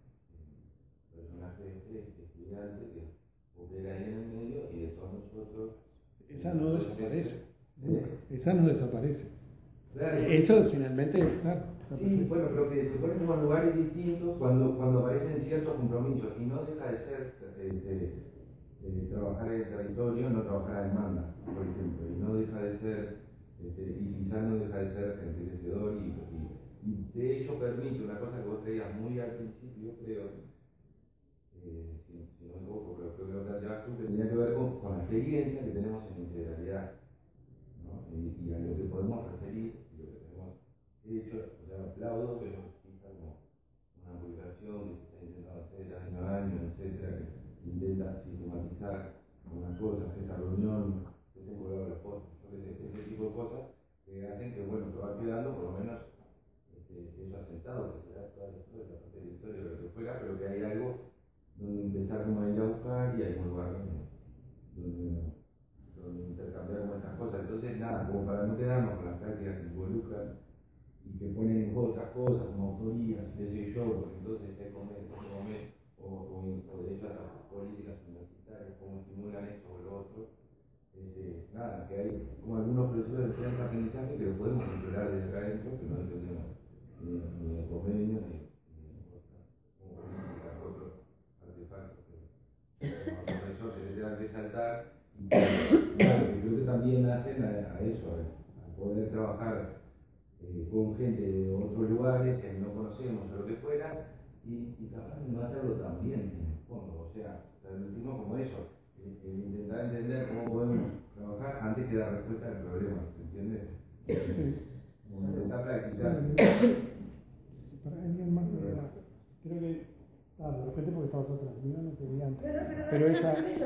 Speaker 11: personaje este estudiante que opera ahí en el medio y de todos nosotros.
Speaker 1: Esa no desaparece. ¿Eh? Esa no desaparece.
Speaker 11: Claro.
Speaker 1: Eso finalmente, claro.
Speaker 11: Sí, bueno, pero que se ponen en lugares distintos cuando, cuando aparecen ciertos compromisos. deja de ser eh, eh, eh, trabajar en el territorio, no trabajar a demanda, por ejemplo, y no deja de ser, este, y quizás no deja de ser enriquecedor, y, y, y de hecho permite una cosa que vos traías muy al principio, creo, eh, si, si no me equivoco, pero creo que lo planteabas tú, que tenía que ver con, con la experiencia que tenemos en integralidad, ¿no? Y, y a lo que podemos referir, y lo que tenemos hecho, o sea, aplaudo que no exista como una publicación que se está intentando hacer año a año, etcétera, que intenta sistematizar algunas cosas, esta reunión, que tengo colgado los postes, ese tipo de cosas que hacen que, bueno, que va quedando por lo menos este, eso asentado, que será toda la historia, la propia historia, lo que fuera, pero que hay algo donde empezar como a ir a buscar y hay un lugar donde, donde, donde intercambiar con estas cosas. Entonces, nada, como para no quedarnos con las prácticas que involucran y que ponen en juego otras cosas como autorías, qué sé yo, porque entonces se come, se come, o, o, o de hecho las políticas universitarias, cómo estimulan esto o lo otro. Eh, nada, que hay como algunos procesos de enseñanza aprendizaje que lo podemos controlar desde acá adentro, que no entendemos ni, ni de convenio, ni, ni otras, como políticas, otros artefactos que los profesores se tengan que saltar, y que, claro, que creo que también hacen a, a eso, a, a poder trabajar Eh, con gente de otros lugares que no conocemos o lo que fuera, y, y capaz de no hacerlo tan bien en el fondo, o sea, permitimos como eso, el, el intentar entender cómo podemos trabajar antes que dar respuesta al problema, ¿se entiende? Como intentar practicar.
Speaker 1: Si para alguien más, creo que, ah, de repente porque estabas atrás, mío no te veían,
Speaker 13: pero, pero,
Speaker 1: pero ella...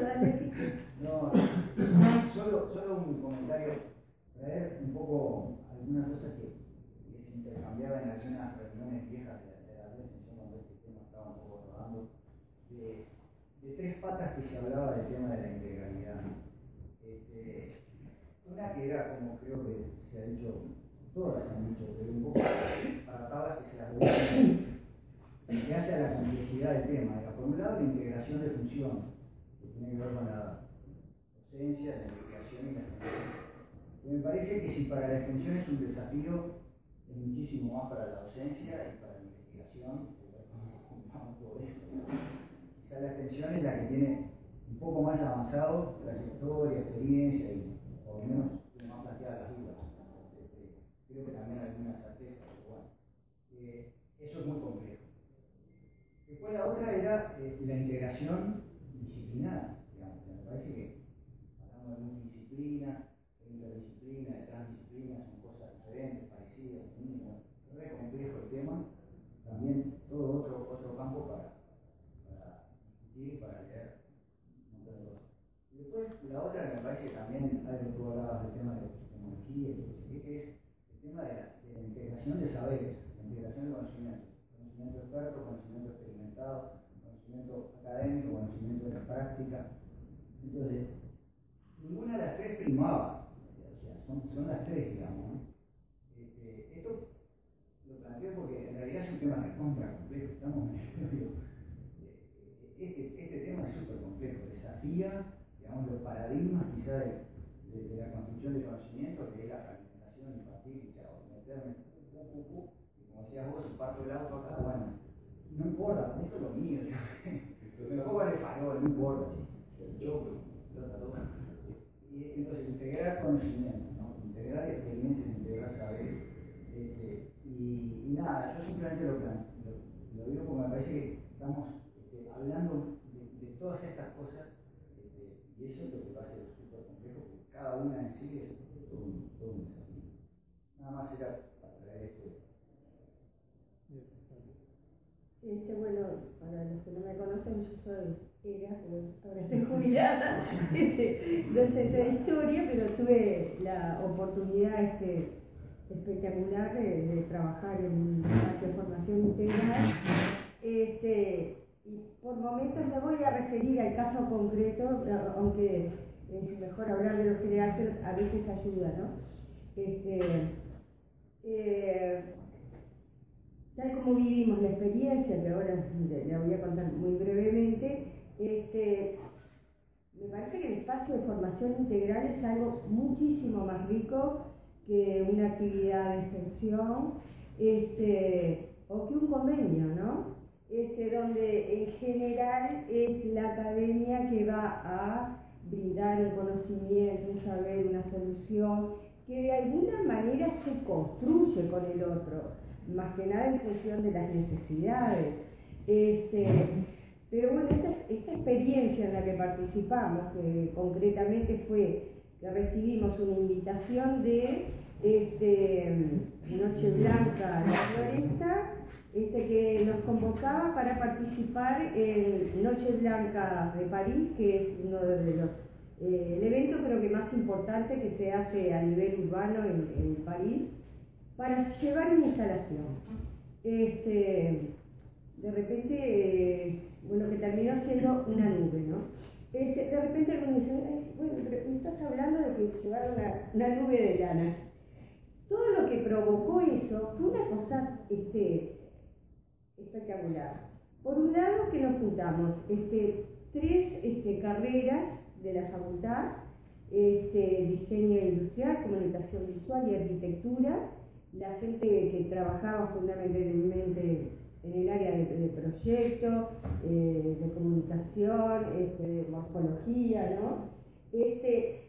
Speaker 12: No, solo, solo un comentario, traer un poco algunas cosas que intercambiaba en algunas reuniones viejas de, de la atención cuando este tema estaba un poco rodando, de, de tres patas que se hablaba del tema de la integralidad. Este, una que era, como creo que se ha dicho, todas se han dicho, pero un poco para tablas que se las vean, que hace a la complejidad del tema. Era, por un lado, la integración de funciones, que tiene que ver con la docencia, la investigación y la extensión. Y me parece que si para la extensión es un desafío, es muchísimo más para la docencia y para la investigación, todo eso. Quizá la extensión es la que tiene un poco más avanzado trayectoria, experiencia y por lo menos tiene más planteadas las dudas. Este, creo que también alguna certeza, pero bueno, eh, eso es muy complejo. Después la otra era eh, la integración disciplinar, digamos. Me parece que hablamos de multidisciplina, de interdisciplina, de transdisciplina, son cosas diferentes, parecidas, mismas. Es re complejo el tema, también todo otro, otro campo para, para discutir, para leer un montón de cosas. Y después la otra que me parece que también, algo que tú hablabas del tema de epistemología, que es el tema de la, de la integración de saberes, la integración de conocimientos, conocimiento experto, conocimiento experimentado, conocimiento académico, conocimiento de la práctica. Entonces, ninguna de las tres primaba, o sea, son, son las tres, digamos, ¿no? Este, esto lo planteo porque en realidad es un tema recontra complejo, estamos este, este tema es súper complejo, desafía, digamos, los paradigmas quizá de, de, de la construcción de conocimiento, que es la fragmentación infantil, o sea, meterme, pu, pu, pu, y como decías vos, si parto el auto acá, bueno, no importa, esto es lo mío, me pongo en el farol, no importa, el choque, explota todo. Y entonces integrar conocimiento, ¿no? Integrar experiencias, integrar saberes. Este, y, y nada, yo simplemente lo, plan, lo, lo digo porque me parece que estamos este, hablando de, de todas estas cosas, este, y eso es lo que va a ser súper complejo, porque cada una en sí es todo un, todo un desafío. Nada más era para traer esto.
Speaker 13: Este, bueno, para los que no me conocen, yo soy era, pero ahora estoy jubilada, este, docente de historia, pero tuve la oportunidad este, espectacular de, de trabajar en un espacio de formación integral. Este, y por momentos me voy a referir al caso concreto, aunque es mejor hablar de lo general, pero a veces ayuda, ¿no? Este, eh, tal como vivimos la experiencia, que ahora la voy a contar muy brevemente, este, me parece que el espacio de formación integral es algo muchísimo más rico que una actividad de extensión, este, o que un convenio, ¿no? Este, donde en general es discusión que de alguna manera se construye con el otro, más que nada en función de las necesidades. Este, pero bueno, esta, esta experiencia en la que participamos, que concretamente fue que recibimos una invitación de este, Noche Blanca La Floresta, este, que nos convocaba para participar en Noche Blanca de París, que es uno de los eh, el evento creo que más importante que se hace a nivel urbano en, en París, para llevar una instalación. Este, de repente, eh, bueno, que terminó siendo una nube, ¿no? Este, de repente algunos dicen, "Ay, bueno, pero me estás hablando de que llevaron una, una nube de lana". Todo lo que provocó eso fue una cosa este, espectacular. Por un lado, que nos juntamos este, tres este, carreras de la facultad, este, diseño industrial, comunicación visual y arquitectura, la gente que trabajaba fundamentalmente en el área de, de proyectos, eh, de comunicación, este, de morfología, ¿no? Este,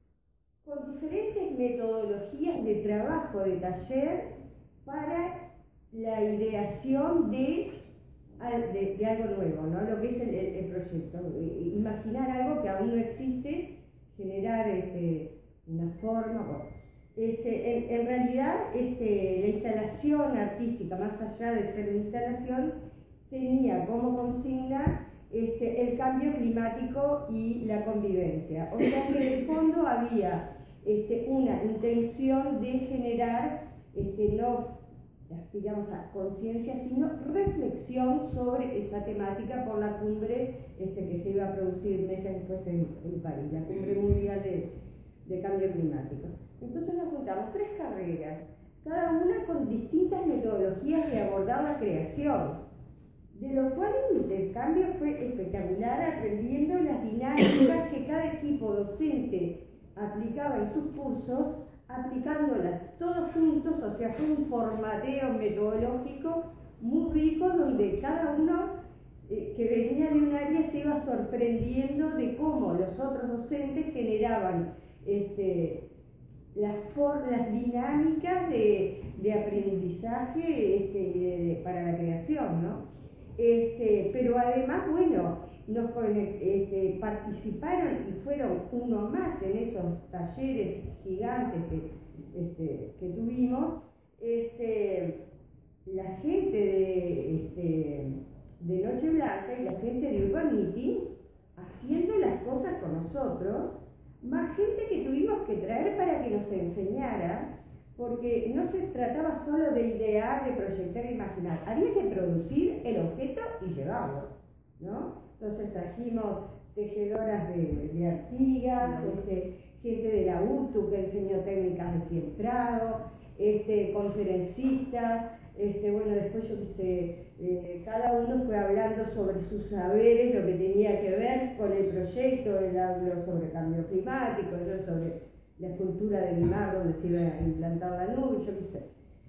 Speaker 13: con diferentes metodologías de trabajo, de taller, para la ideación de, de, de algo nuevo, ¿no? Lo que es el, el, el proyecto. Imaginar algo que aún no existe, generar este, una forma. Bueno. Este, en, en realidad, este, la instalación artística, más allá de ser una instalación, tenía como consigna este, el cambio climático y la convivencia. O sea que en el fondo había este, una intención de generar, este, no digamos a conciencia, sino reflexión sobre esa temática por la cumbre este, que se iba a producir meses después en, en París, la cumbre mundial de, de cambio climático. Entonces nos juntamos tres carreras, cada una con distintas metodologías de abordar la creación, de lo cual el intercambio fue espectacular, aprendiendo las dinámicas que cada equipo docente aplicaba en sus cursos, aplicándolas todos juntos, o sea, fue un formateo metodológico muy rico donde cada uno eh, que venía de un área se iba sorprendiendo de cómo los otros docentes generaban este, las, for las dinámicas de, de aprendizaje este, de, para la creación, ¿no? Este, pero además, bueno, nos este, participaron y fueron uno más en esos talleres gigantes que, este, que tuvimos, este, la gente de, este, de Noche Blanca y la gente de Urban Meeting haciendo las cosas con nosotros, más gente que tuvimos que traer para que nos enseñara, porque no se trataba solo de idear, de proyectar e imaginar, había que producir el objeto y llevarlo, ¿no? Entonces trajimos tejedoras de, de Artigas, este, gente de la U T U que enseñó técnicas de fieltrado, este, conferencistas, este, bueno, después yo quise, eh, cada uno fue hablando sobre sus saberes, lo que tenía que ver con el proyecto, él habló sobre cambio climático, yo sobre la escultura de Guimard donde se iba a implantar la nube, yo quise.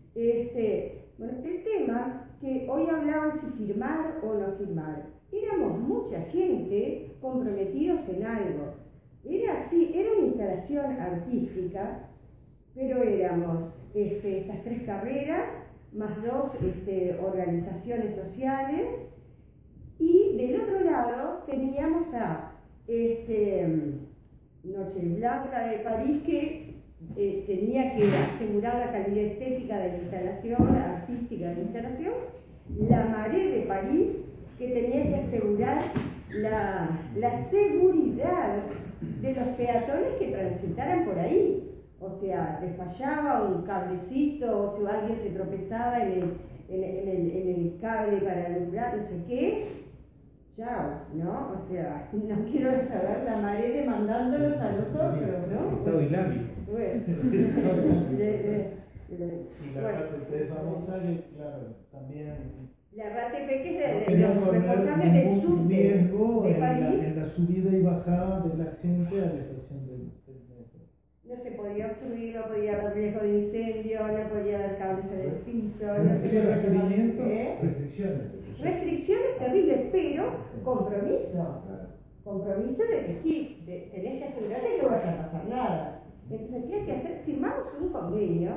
Speaker 13: Este, bueno, el tema que hoy hablaban si firmar o no firmar, éramos mucha gente comprometidos en algo. Era así, era una instalación artística, pero éramos este, estas tres carreras, más dos este, organizaciones sociales, y del otro lado teníamos a este, Noche Blanca de París, que eh, tenía que asegurar la calidad estética de la instalación, artística de la instalación, la Maré de París, que tenía que asegurar la, la seguridad de los peatones que transitaran por ahí. O sea, les fallaba un cablecito, o si alguien se tropezaba en el, en, en el, en el cable para alumbrar, no sé qué, chao, ¿no? O sea, no quiero saber la Maré demandándolos a nosotros, ¿no?
Speaker 10: Estado islámico.
Speaker 12: Bueno.
Speaker 13: de, de, de,
Speaker 12: y la
Speaker 13: bueno.
Speaker 12: parte famosa que, claro, también...
Speaker 13: La R A T P, que es
Speaker 12: no
Speaker 13: de los responsables del
Speaker 12: ningún
Speaker 13: subte
Speaker 12: riesgo
Speaker 13: de
Speaker 12: en la,
Speaker 13: París.
Speaker 12: en la subida y bajada de la gente a la estación del, del metro.
Speaker 13: No se podía obstruir, no podía haber riesgo de incendio, no podía haber cables en el piso, no se podía
Speaker 12: requerimientos,
Speaker 13: ¿eh?
Speaker 12: restricciones.
Speaker 13: Restricciones terribles, pero compromiso. Compromiso de que sí, de, tenés que asegurarte que no vaya a pasar nada. Entonces, ¿qué hay que hacer? Firmamos un convenio,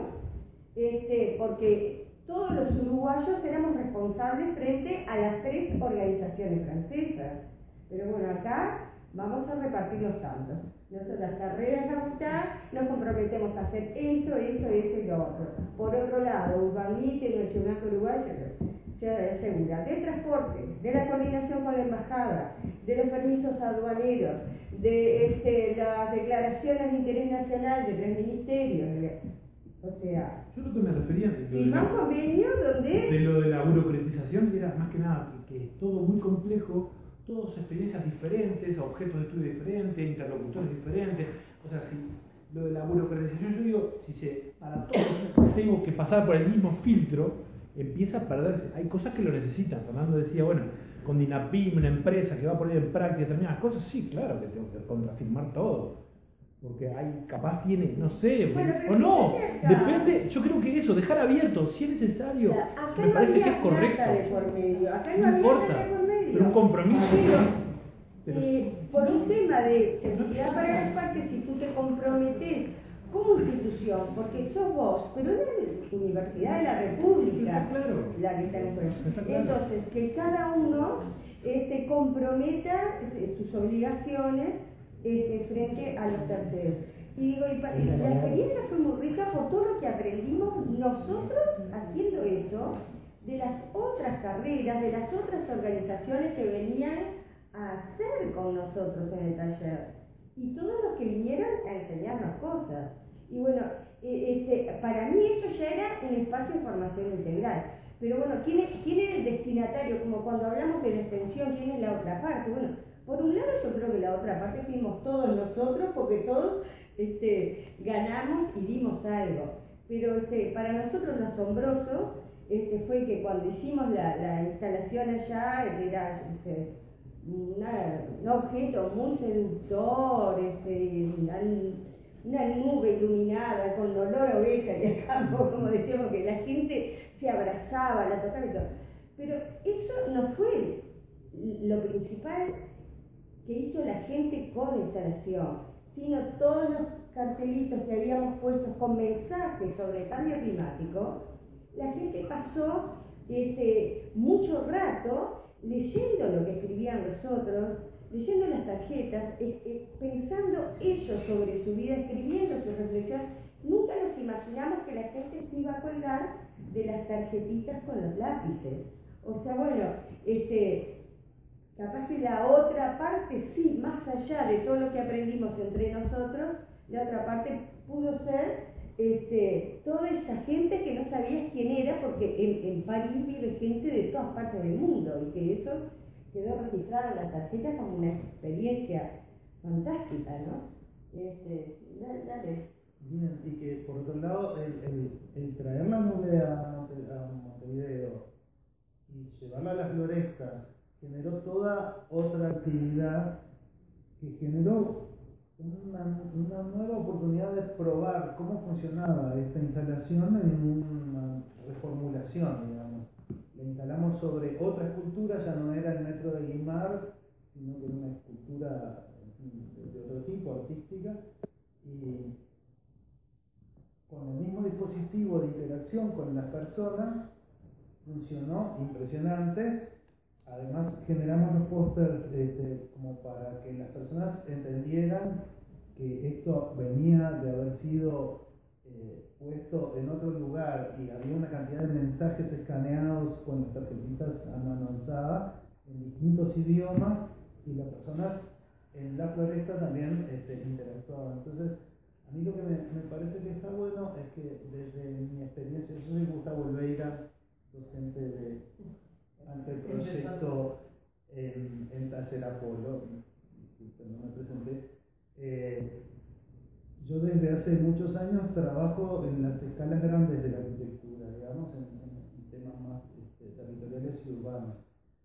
Speaker 13: este, porque todos los uruguayos éramos responsables frente a las tres organizaciones francesas. Pero bueno, acá vamos a repartir los tantos. Nosotros las carreras de facultad nos comprometemos a hacer esto, esto, esto y lo otro. Por otro lado, Urbanite, el Nacional Uruguay, se asegura del transporte, de la coordinación con la embajada, de los permisos aduaneros, de este, las declaraciones de interés nacional de tres ministerios. O sea,
Speaker 10: yo lo que me refería de
Speaker 13: y más convenio donde
Speaker 10: de lo de la burocratización, que era más que nada que, que es todo muy complejo, todas experiencias diferentes, objetos de estudio diferentes, interlocutores diferentes. O sea, si lo de la burocratización, yo digo, si se, para todos tengo que pasar por el mismo filtro, empieza a perderse. Hay cosas que lo necesitan. Fernando decía, bueno, con DINAPIM, una empresa que va a poner en práctica determinadas cosas, sí, claro que tengo que contrafirmar todo. Porque hay, capaz tiene, no sé, bueno, o no, depende, yo creo que eso, dejar abierto, si es necesario,
Speaker 13: o sea,
Speaker 10: me parece que es correcto.
Speaker 13: De por medio. Acá no,
Speaker 10: no importa,
Speaker 13: de por medio.
Speaker 10: pero un compromiso.
Speaker 13: Pero,
Speaker 10: pero,
Speaker 13: eh, por un tema de seguridad para las partes, si tú te comprometes como institución, porque sos vos, pero es la Universidad de la República,
Speaker 10: claro,
Speaker 13: la que está en juego.
Speaker 10: Claro.
Speaker 13: Entonces, que cada uno este, comprometa sus obligaciones este, frente a los terceros. Y digo, y, pa, y la experiencia fue muy rica por todo lo que aprendimos nosotros haciendo eso, de las otras carreras, de las otras organizaciones que venían a hacer con nosotros en el taller. Y todos los que vinieron a enseñarnos cosas. Y bueno, este, para mí eso ya era un espacio de formación integral. Pero bueno, ¿quién es, quién es el destinatario? Como cuando hablamos de la extensión, ¿quién es la otra parte? Bueno, por un lado yo creo que la otra parte fuimos todos nosotros, porque todos este, ganamos y dimos algo. Pero este, para nosotros lo asombroso este, fue que cuando hicimos la, la instalación allá, era este, una, un objeto muy seductor, este, una, una nube iluminada con olor a oveja y a campo, como decíamos, que la gente se abrazaba, la tocaba y todo. Pero eso no fue lo principal que hizo la gente con la instalación, sino todos los cartelitos que habíamos puesto con mensajes sobre el cambio climático. La gente pasó este, mucho rato leyendo lo que escribían los otros, leyendo las tarjetas, eh, eh, pensando ellos sobre su vida, escribiendo sus reflexiones. Nunca nos imaginamos que la gente se iba a colgar de las tarjetitas con los lápices. O sea, bueno, este, capaz que la otra parte, sí, más allá de todo lo que aprendimos entre nosotros, la otra parte pudo ser este, toda esa gente que no sabías quién era, porque en, en París vive gente de todas partes del mundo, y que eso quedó registrado en la tarjeta como una experiencia fantástica, ¿no? Este, dale, dale.
Speaker 7: Bien, y que por otro lado, el, el, el traer la nube a, a Montevideo y llevarla a las florestas generó toda otra actividad que generó una, una nueva oportunidad de probar cómo funcionaba esta instalación en una reformulación, digamos. La instalamos sobre otra escultura, ya no era el metro de Guimard, sino que era una escultura de, de otro tipo, artística, y con el mismo dispositivo de interacción con las personas, funcionó impresionante. Además, generamos los pósters este, como para que las personas entendieran que esto venía de haber sido eh, puesto en otro lugar, y había una cantidad de mensajes escaneados con las tarjetitas a mano alzada en distintos idiomas, y las personas en la floresta también este, interactuaban. Entonces, a mí lo que me, me parece que está bueno es que desde mi experiencia, yo soy Gustavo Olveira, docente de anteproyecto en, en Taller Apolo, no me presenté. Eh, yo desde hace muchos años trabajo en las escalas grandes de la arquitectura, digamos, en, en temas más este, territoriales y urbanos,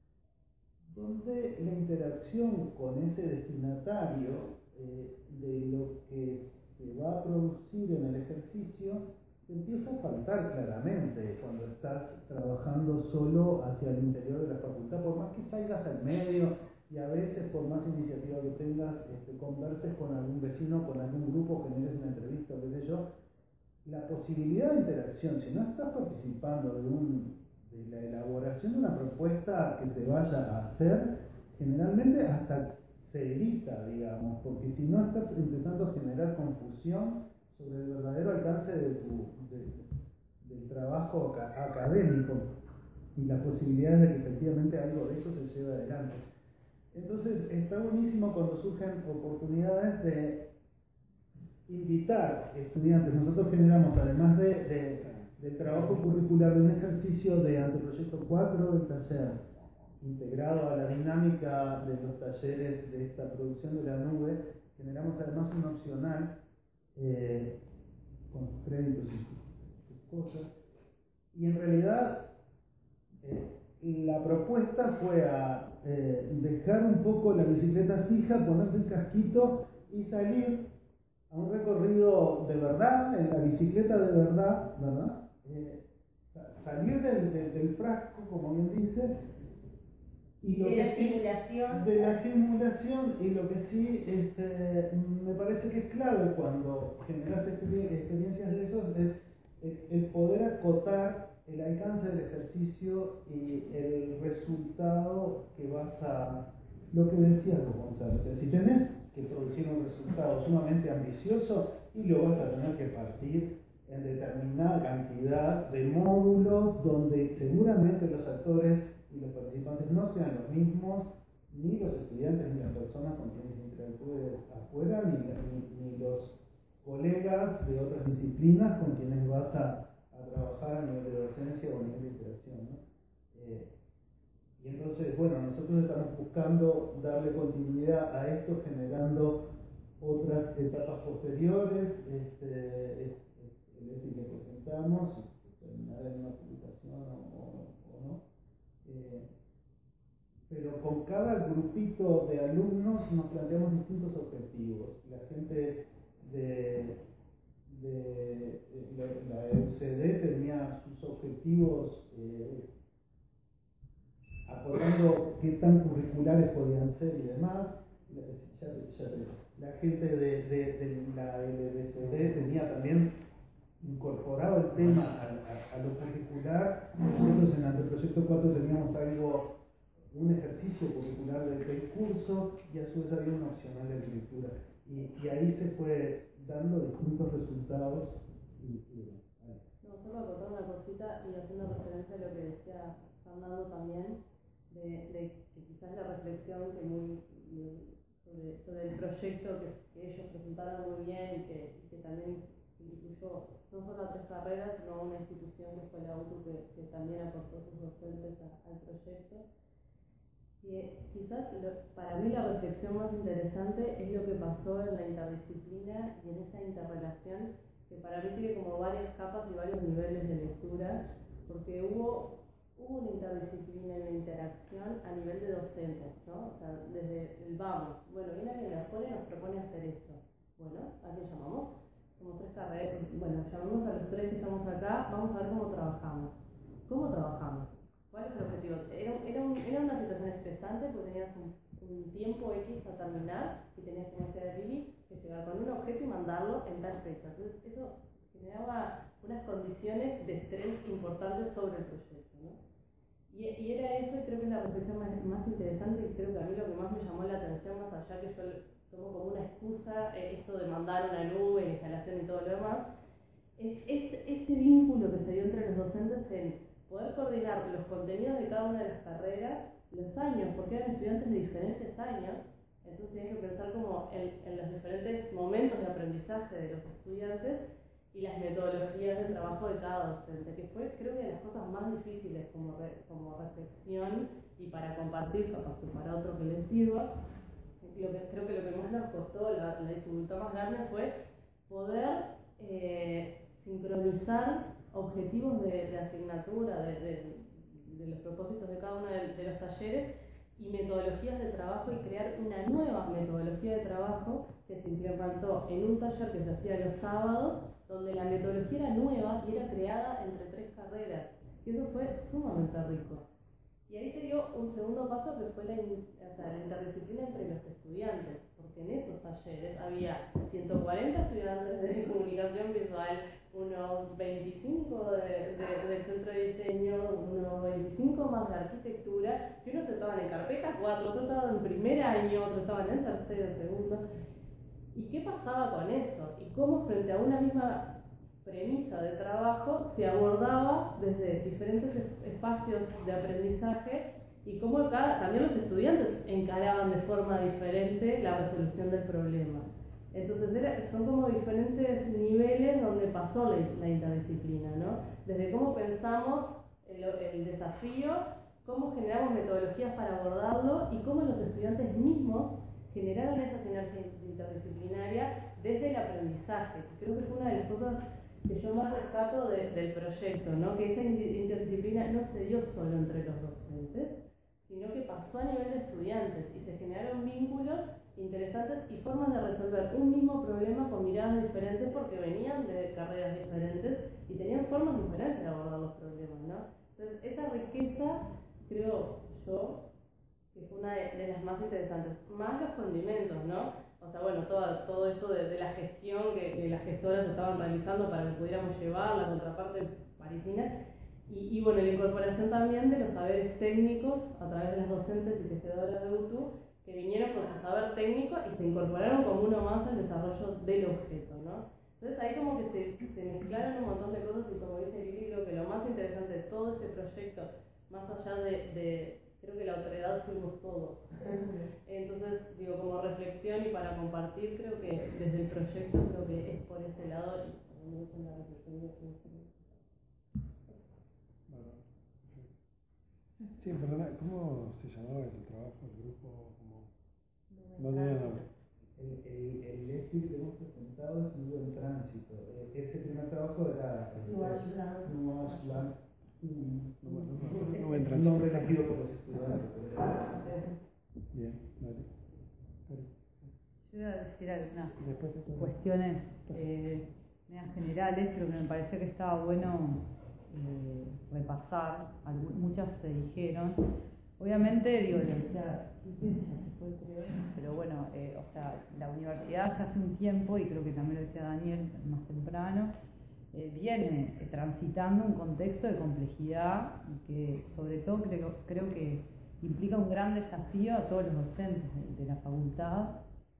Speaker 7: donde la interacción con ese destinatario eh, de lo que se va a producir en el ejercicio te empieza a faltar claramente cuando estás trabajando solo hacia el interior de la facultad, por más que salgas al medio
Speaker 14: y a veces por más iniciativa que tengas, este, converses con algún vecino, con algún grupo, generes una entrevista, qué sé yo, la posibilidad de interacción, si no estás participando de, un, de la elaboración de una propuesta que se vaya a hacer, generalmente hasta se evita, digamos, porque si no estás empezando a generar confusión sobre el verdadero alcance de tu, de, del trabajo académico y las posibilidades de que efectivamente algo de eso se lleve adelante. Entonces está buenísimo cuando surgen oportunidades de invitar estudiantes. Nosotros generamos, además de, de, del trabajo curricular, de un ejercicio de anteproyecto cuatro del taller, integrado a la dinámica de los talleres de esta producción de la nube, generamos además un opcional eh, con sus créditos y sus cosas. Y en realidad eh, la propuesta fue a eh, dejar un poco la bicicleta fija, ponerse el casquito y salir a un recorrido de verdad, en la bicicleta de verdad, ¿verdad? Eh, salir del, del, del frasco, como bien dice, y lo
Speaker 13: de
Speaker 14: que
Speaker 13: la
Speaker 14: sí,
Speaker 13: simulación.
Speaker 14: de la simulación, y lo que sí este, me parece que es clave cuando generas experiencias de esos es el, el poder acotar el alcance del ejercicio y el resultado que vas a, lo que decías Gonzalo, o sea, si tenés que producir un resultado sumamente ambicioso y lo vas a tener que partir en determinada cantidad de módulos donde seguramente los actores y los participantes no sean los mismos, ni los estudiantes ni las personas con quienes interactúes afuera, ni, ni, ni los colegas de otras disciplinas con quienes vas a, a trabajar a nivel de docencia o a nivel de interacción, ¿no? Eh, y entonces, bueno, nosotros estamos buscando darle continuidad a esto, generando otras etapas posteriores, este, es, es el este que presentamos, terminará en una publicación o, o, o no. Eh, pero con cada grupito de alumnos nos planteamos distintos objetivos. La gente de, de, de la, la E U C D tenía sus objetivos eh, acordando qué tan curriculares podían ser y demás. Ya, ya, la gente de, de, de la L B C D tenía también incorporado el tema a, a, a lo curricular. Nosotros en el anteproyecto cuatro teníamos algo, un ejercicio curricular del, del curso, y a su vez había una opcional de lectura. Y, y ahí se fue dando distintos resultados. Y, y,
Speaker 8: no, solo acotar una cosita y haciendo referencia a lo que decía Fernando también, de, de que quizás la reflexión que muy, muy sobre, sobre el proyecto que, que ellos presentaron muy bien y que, que también incluyó no solo a tres carreras, sino a una institución que fue la U T U, que, que también aportó sus docentes a, al proyecto. Y eh, quizás lo, para mí la reflexión más interesante es lo que pasó en la interdisciplina y en esa interrelación, que para mí tiene como varias capas y varios niveles de lectura, porque hubo, hubo una interdisciplina en la interacción a nivel de docentes, ¿no? O sea, desde el vamos, bueno, viene alguien de afuera y nos propone hacer esto. Bueno, ¿a qué llamamos? Somos tres carreras, bueno, llamamos a los tres que estamos acá, vamos a ver cómo trabajamos. ¿Cómo trabajamos? ¿Cuál es el objetivo? Era, era, un, era una situación estresante porque tenías un, un tiempo X a terminar y tenías, como decía Lili, que llegar con un objeto y mandarlo en tal fecha. Entonces eso generaba unas condiciones de estrés importantes sobre el proyecto, ¿no? Y, y era eso, y creo que es la reflexión más, más interesante, y creo que a mí lo que más me llamó la atención, más allá que yo tomo como una excusa eh, esto de mandar una nube, la instalación y todo lo demás, es, es ese vínculo que se dio entre los docentes en poder coordinar los contenidos de cada una de las carreras, los años, porque eran estudiantes de diferentes años, entonces tenías que pensar como en, en los diferentes momentos de aprendizaje de los estudiantes y las metodologías de trabajo de cada docente, que fue creo que de las cosas más difíciles como, re, como reflexión y para compartir, capaz que para otro que les sirva. Lo que, creo que lo que más nos costó, la, la dificultad más grande fue poder eh, sincronizar objetivos de, de asignatura, de, de, de los propósitos de cada uno de, de los talleres y metodologías de trabajo, y crear una nueva metodología de trabajo que se implementó en un taller que se hacía los sábados, donde la metodología era nueva y era creada entre tres carreras, y eso fue sumamente rico. Y ahí se dio un segundo paso que fue la, o sea, la interdisciplina entre los estudiantes, porque en esos talleres había ciento cuarenta estudiantes de comunicación visual, unos veinticinco de, de, del centro de diseño, unos veinticinco más de arquitectura, y unos estaban en carpeta cuatro, otros estaban en primer año, otros estaban en tercero, segundo. ¿Y qué pasaba con eso? Y cómo frente a una misma premisa de trabajo se abordaba desde diferentes espacios de aprendizaje y cómo cada, también los estudiantes encaraban de forma diferente la resolución del problema. Entonces era, son como diferentes niveles donde pasó la, la interdisciplina, ¿no? Desde cómo pensamos el, el desafío, cómo generamos metodologías para abordarlo y cómo los estudiantes mismos generaron esa sinergia interdisciplinaria desde el aprendizaje. Creo que es una de las cosas que yo más rescato de, del proyecto, ¿no? Que esa interdisciplina no se dio solo entre los docentes, sino que pasó a nivel de estudiantes y se generaron vínculos interesantes y formas de resolver un mismo problema con miradas diferentes porque venían de carreras diferentes y tenían formas diferentes de abordar los problemas, ¿no? Entonces, esa riqueza, creo yo, que fue una de, de las más interesantes, más los condimentos, ¿no? O sea, bueno, todo, todo esto de, de la gestión que, que las gestoras estaban realizando para que pudiéramos llevar la contraparte parisina y, y bueno, la incorporación también de los saberes técnicos a través de las docentes y tejedoras de U T U que vinieron con su saber técnico y se incorporaron como uno más al desarrollo del objeto, ¿no? Entonces ahí como que se, se mezclaron un montón de cosas y como dice Lili, creo que lo más interesante de todo este proyecto, más allá de, de creo que la autoridad fuimos todos. Entonces, digo, como reflexión y para compartir, creo que desde el proyecto creo que es por ese lado y me gusta la reflexión de
Speaker 1: Sí, perdona, ¿cómo se llamaba el trabajo, el grupo? Como... No tenía nombre.
Speaker 14: El, el, el ESTI que hemos presentado es un buen tránsito. Ese primer trabajo era
Speaker 8: Nuage Blanc.
Speaker 14: Nuage Blanc.
Speaker 1: No, no, no, no, no,
Speaker 14: un nombre elegido por los estudiantes.
Speaker 1: Bien, vale.
Speaker 3: Yo iba a decir algunas cuestiones eh, medias generales, pero que me parece que estaba bueno eh, repasar. Algu muchas se dijeron. Obviamente, digo, ya, pero bueno, eh, o sea, la universidad ya hace un tiempo, y creo que también lo decía Daniel más temprano, eh, viene eh, transitando un contexto de complejidad y que sobre todo creo, creo que implica un gran desafío a todos los docentes de, de la facultad.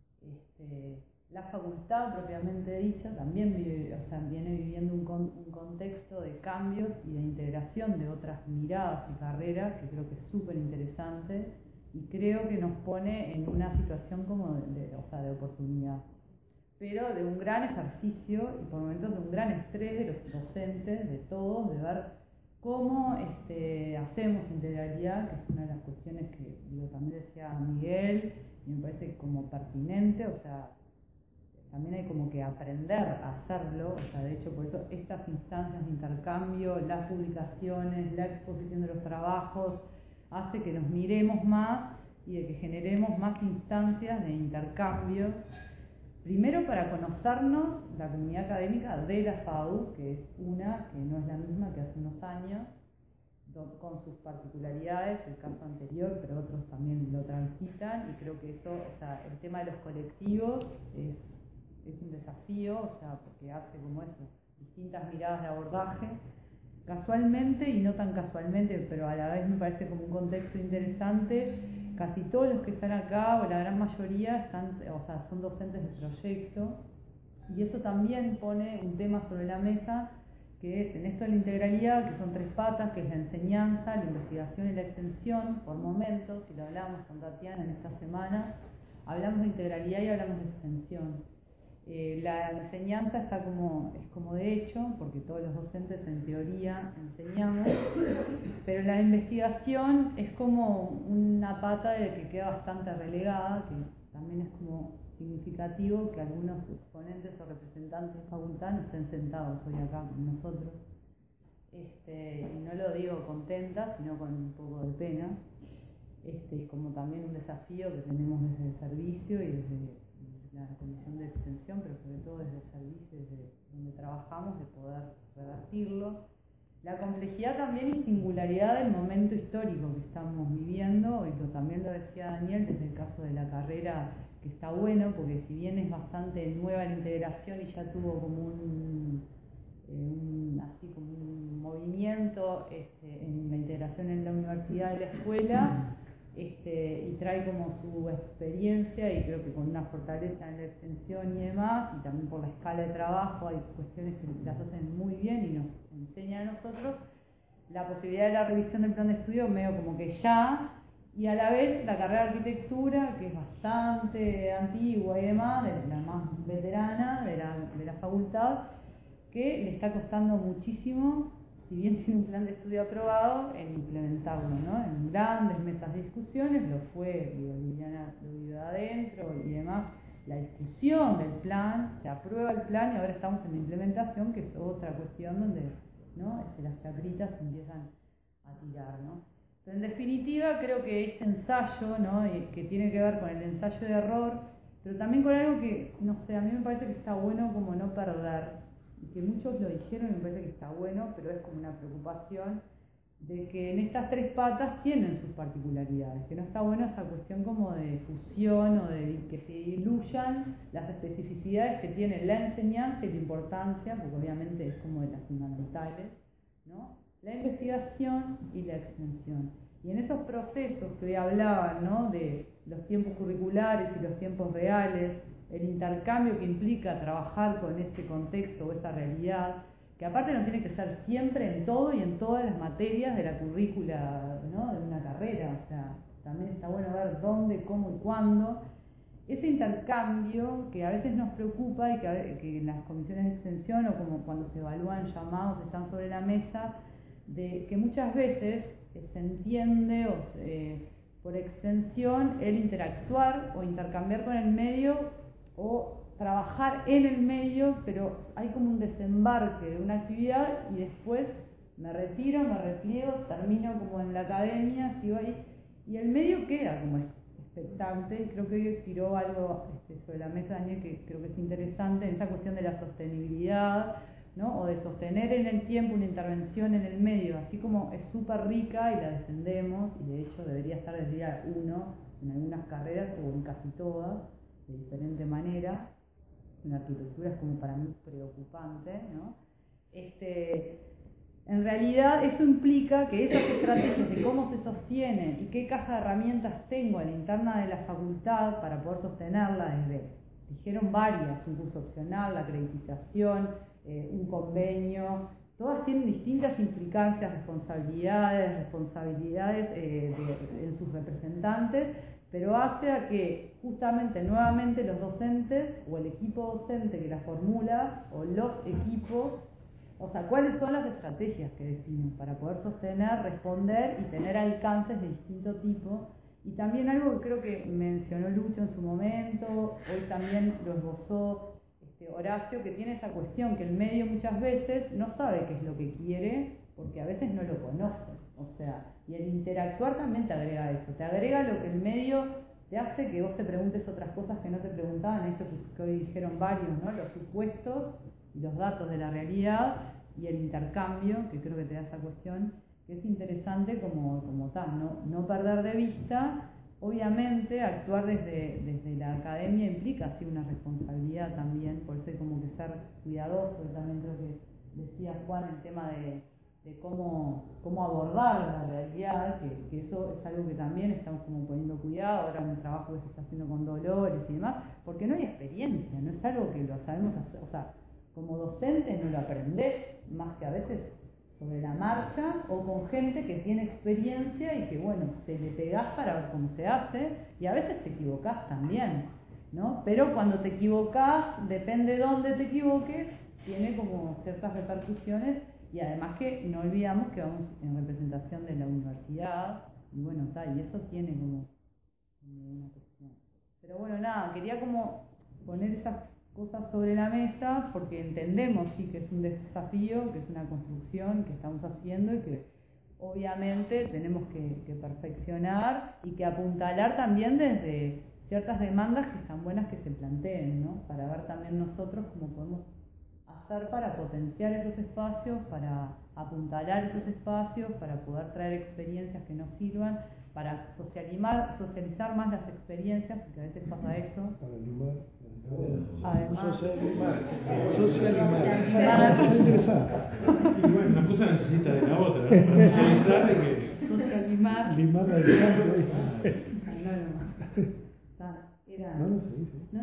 Speaker 3: Este, la facultad propiamente dicha también vive, o sea, viene viviendo un, con, un contexto de cambios y de integración de otras miradas y carreras que creo que es súper interesante y creo que nos pone en una situación como de, de, o sea, de oportunidad, pero de un gran ejercicio y por momentos de un gran estrés de los docentes, de todos, de ver cómo este, hacemos integralidad, que es una de las cuestiones que digo, también decía Miguel, y me parece como pertinente, o sea, también hay como que aprender a hacerlo, o sea, de hecho por eso estas instancias de intercambio, las publicaciones, la exposición de los trabajos, hace que nos miremos más y de que generemos más instancias de intercambio, primero para conocernos la comunidad académica de la FAU, que es una que no es la misma que hace unos años, con sus particularidades, el caso anterior, pero otros también lo transitan, y creo que eso, o sea, el tema de los colectivos es es un desafío, o sea, porque hace como eso, distintas miradas de abordaje, casualmente y no tan casualmente, pero a la vez me parece como un contexto interesante. Casi todos los que están acá, o la gran mayoría, están, o sea, son docentes de proyecto, y eso también pone un tema sobre la mesa, que es en esto de la integralidad, que son tres patas, que es la enseñanza, la investigación y la extensión, por momentos, y lo hablamos con Tatiana en esta semana, hablamos de integralidad y hablamos de extensión. Eh, la enseñanza está como, es como de hecho, porque todos los docentes en teoría enseñamos, pero la investigación es como una pata de que queda bastante relegada, que también es como significativo que algunos exponentes o representantes de facultad no estén sentados hoy acá con nosotros. Este, y no lo digo contenta, sino con un poco de pena. Este, es como también un desafío que tenemos desde el servicio y desde la comisión de extensión, pero sobre todo desde el servicio, desde donde trabajamos, de poder revertirlo. la complejidad también y singularidad del momento histórico que estamos viviendo, y que también lo decía Daniel desde el caso de la carrera, que está bueno, porque si bien es bastante nueva la integración y ya tuvo como un, eh, un así como un movimiento este, en la integración en la universidad y la escuela, este, y trae como su experiencia, y creo que con una fortaleza en la extensión y demás, y también por la escala de trabajo hay cuestiones que las hacen muy bien y nos enseñan a nosotros, la posibilidad de la revisión del plan de estudio medio como que ya, y a la vez la carrera de arquitectura, que es bastante antigua y demás, de la más veterana de la, de la facultad, que le está costando muchísimo, si bien tiene un plan de estudio aprobado, en implementarlo, ¿no? En grandes mesas de discusiones, lo fue, digo, Liliana lo vivió adentro y demás, la discusión del plan, se aprueba el plan y ahora estamos en la implementación, que es otra cuestión donde, ¿no? Este, las chacritas empiezan a tirar, ¿no? Pero en definitiva creo que este ensayo, ¿no? Que tiene que ver con el ensayo de error, pero también con algo que, no sé, a mí me parece que está bueno como no perder, y que muchos lo dijeron y me parece que está bueno, pero es como una preocupación de que en estas tres patas tienen sus particularidades, que no está bueno esa cuestión como de fusión o de que se diluyan las especificidades que tiene la enseñanza y la importancia, porque obviamente es como de las fundamentales, ¿no? La investigación y la extensión. Y en esos procesos que hoy hablaban, ¿no? De los tiempos curriculares y los tiempos reales, el intercambio que implica trabajar con ese contexto o esa realidad, que aparte no tiene que ser siempre en todo y en todas las materias de la currícula, ¿no? De una carrera, o sea, también está bueno ver dónde, cómo y cuándo. Ese intercambio que a veces nos preocupa y que, a, que en las comisiones de extensión o como cuando se evalúan llamados están sobre la mesa, de que muchas veces se entiende o se, por extensión el interactuar o intercambiar con el medio o trabajar en el medio, pero hay como un desembarque de una actividad y después me retiro, me repliego, termino como en la academia, sigo ahí, y el medio queda como expectante, y creo que hoy tiró algo este, sobre la mesa Daniel que creo que es interesante, en esa cuestión de la sostenibilidad, ¿no? O de sostener en el tiempo una intervención en el medio, así como es súper rica y la defendemos, y de hecho debería estar desde día uno en algunas carreras o en casi todas, de diferente manera. En arquitectura es como para mí preocupante, ¿no? Este, en realidad eso implica que esas estrategias de cómo se sostiene y qué caja de herramientas tengo a la interna de la facultad para poder sostenerla desde, dijeron varias, un curso opcional, la acreditación, eh, un convenio, todas tienen distintas implicancias, responsabilidades, responsabilidades eh, de, en sus representantes, pero hace a que justamente nuevamente los docentes o el equipo docente que la formula o los equipos, o sea, cuáles son las estrategias que definen para poder sostener, responder y tener alcances de distinto tipo. Y también algo que creo que mencionó Lucho en su momento, hoy también lo esbozó este, Horacio, que tiene esa cuestión que el medio muchas veces no sabe qué es lo que quiere, porque a veces no lo conoce. O sea, y el interactuar también te agrega eso, te agrega lo que el medio te hace que vos te preguntes otras cosas que no te preguntaban, esto que, que hoy dijeron varios, ¿no? Los supuestos y los datos de la realidad y el intercambio, que creo que te da esa cuestión, que es interesante como, como tal, ¿no? No perder de vista, obviamente actuar desde, desde la academia implica así una responsabilidad también, por eso hay como que ser cuidadoso, también creo que decía Juan el tema de de cómo, cómo abordar la realidad, que, que eso es algo que también estamos como poniendo cuidado, ahora en el trabajo que se está haciendo con Dolores y demás, porque no hay experiencia, no es algo que lo sabemos hacer, o sea, como docentes no lo aprendés más que a veces sobre la marcha o con gente que tiene experiencia y que bueno, te le pegás para ver cómo se hace y a veces te equivocás también, ¿no? Pero cuando te equivocás, depende de dónde te equivoques, tiene como ciertas repercusiones. Y además que no olvidamos que vamos en representación de la universidad, y bueno, está, y eso tiene como, como una cuestión. Pero bueno, nada, quería como poner esas cosas sobre la mesa, porque entendemos sí que es un desafío, que es una construcción que estamos haciendo y que obviamente tenemos que, que perfeccionar y que apuntalar también desde ciertas demandas que están buenas que se planteen, ¿no? Para ver también nosotros cómo podemos hacer para potenciar esos espacios, para apuntalar esos espacios, para poder traer experiencias que nos sirvan, para socializar, socializar más las experiencias, porque a veces pasa eso.
Speaker 1: Para limar.
Speaker 3: Además,
Speaker 1: socialimar. Socialimar.
Speaker 3: Socialimar.
Speaker 1: Es interesante.
Speaker 10: Y bueno, una cosa necesita de la otra, para socializar y que...
Speaker 3: Socialimar.
Speaker 1: Limar la distancia.
Speaker 3: No, no, no. Era...
Speaker 1: No, no sé.
Speaker 3: No,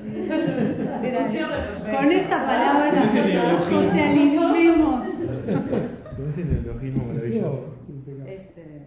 Speaker 3: era, con esa palabra socialicemos.
Speaker 10: Con ese neologismo maravilloso.
Speaker 3: Este...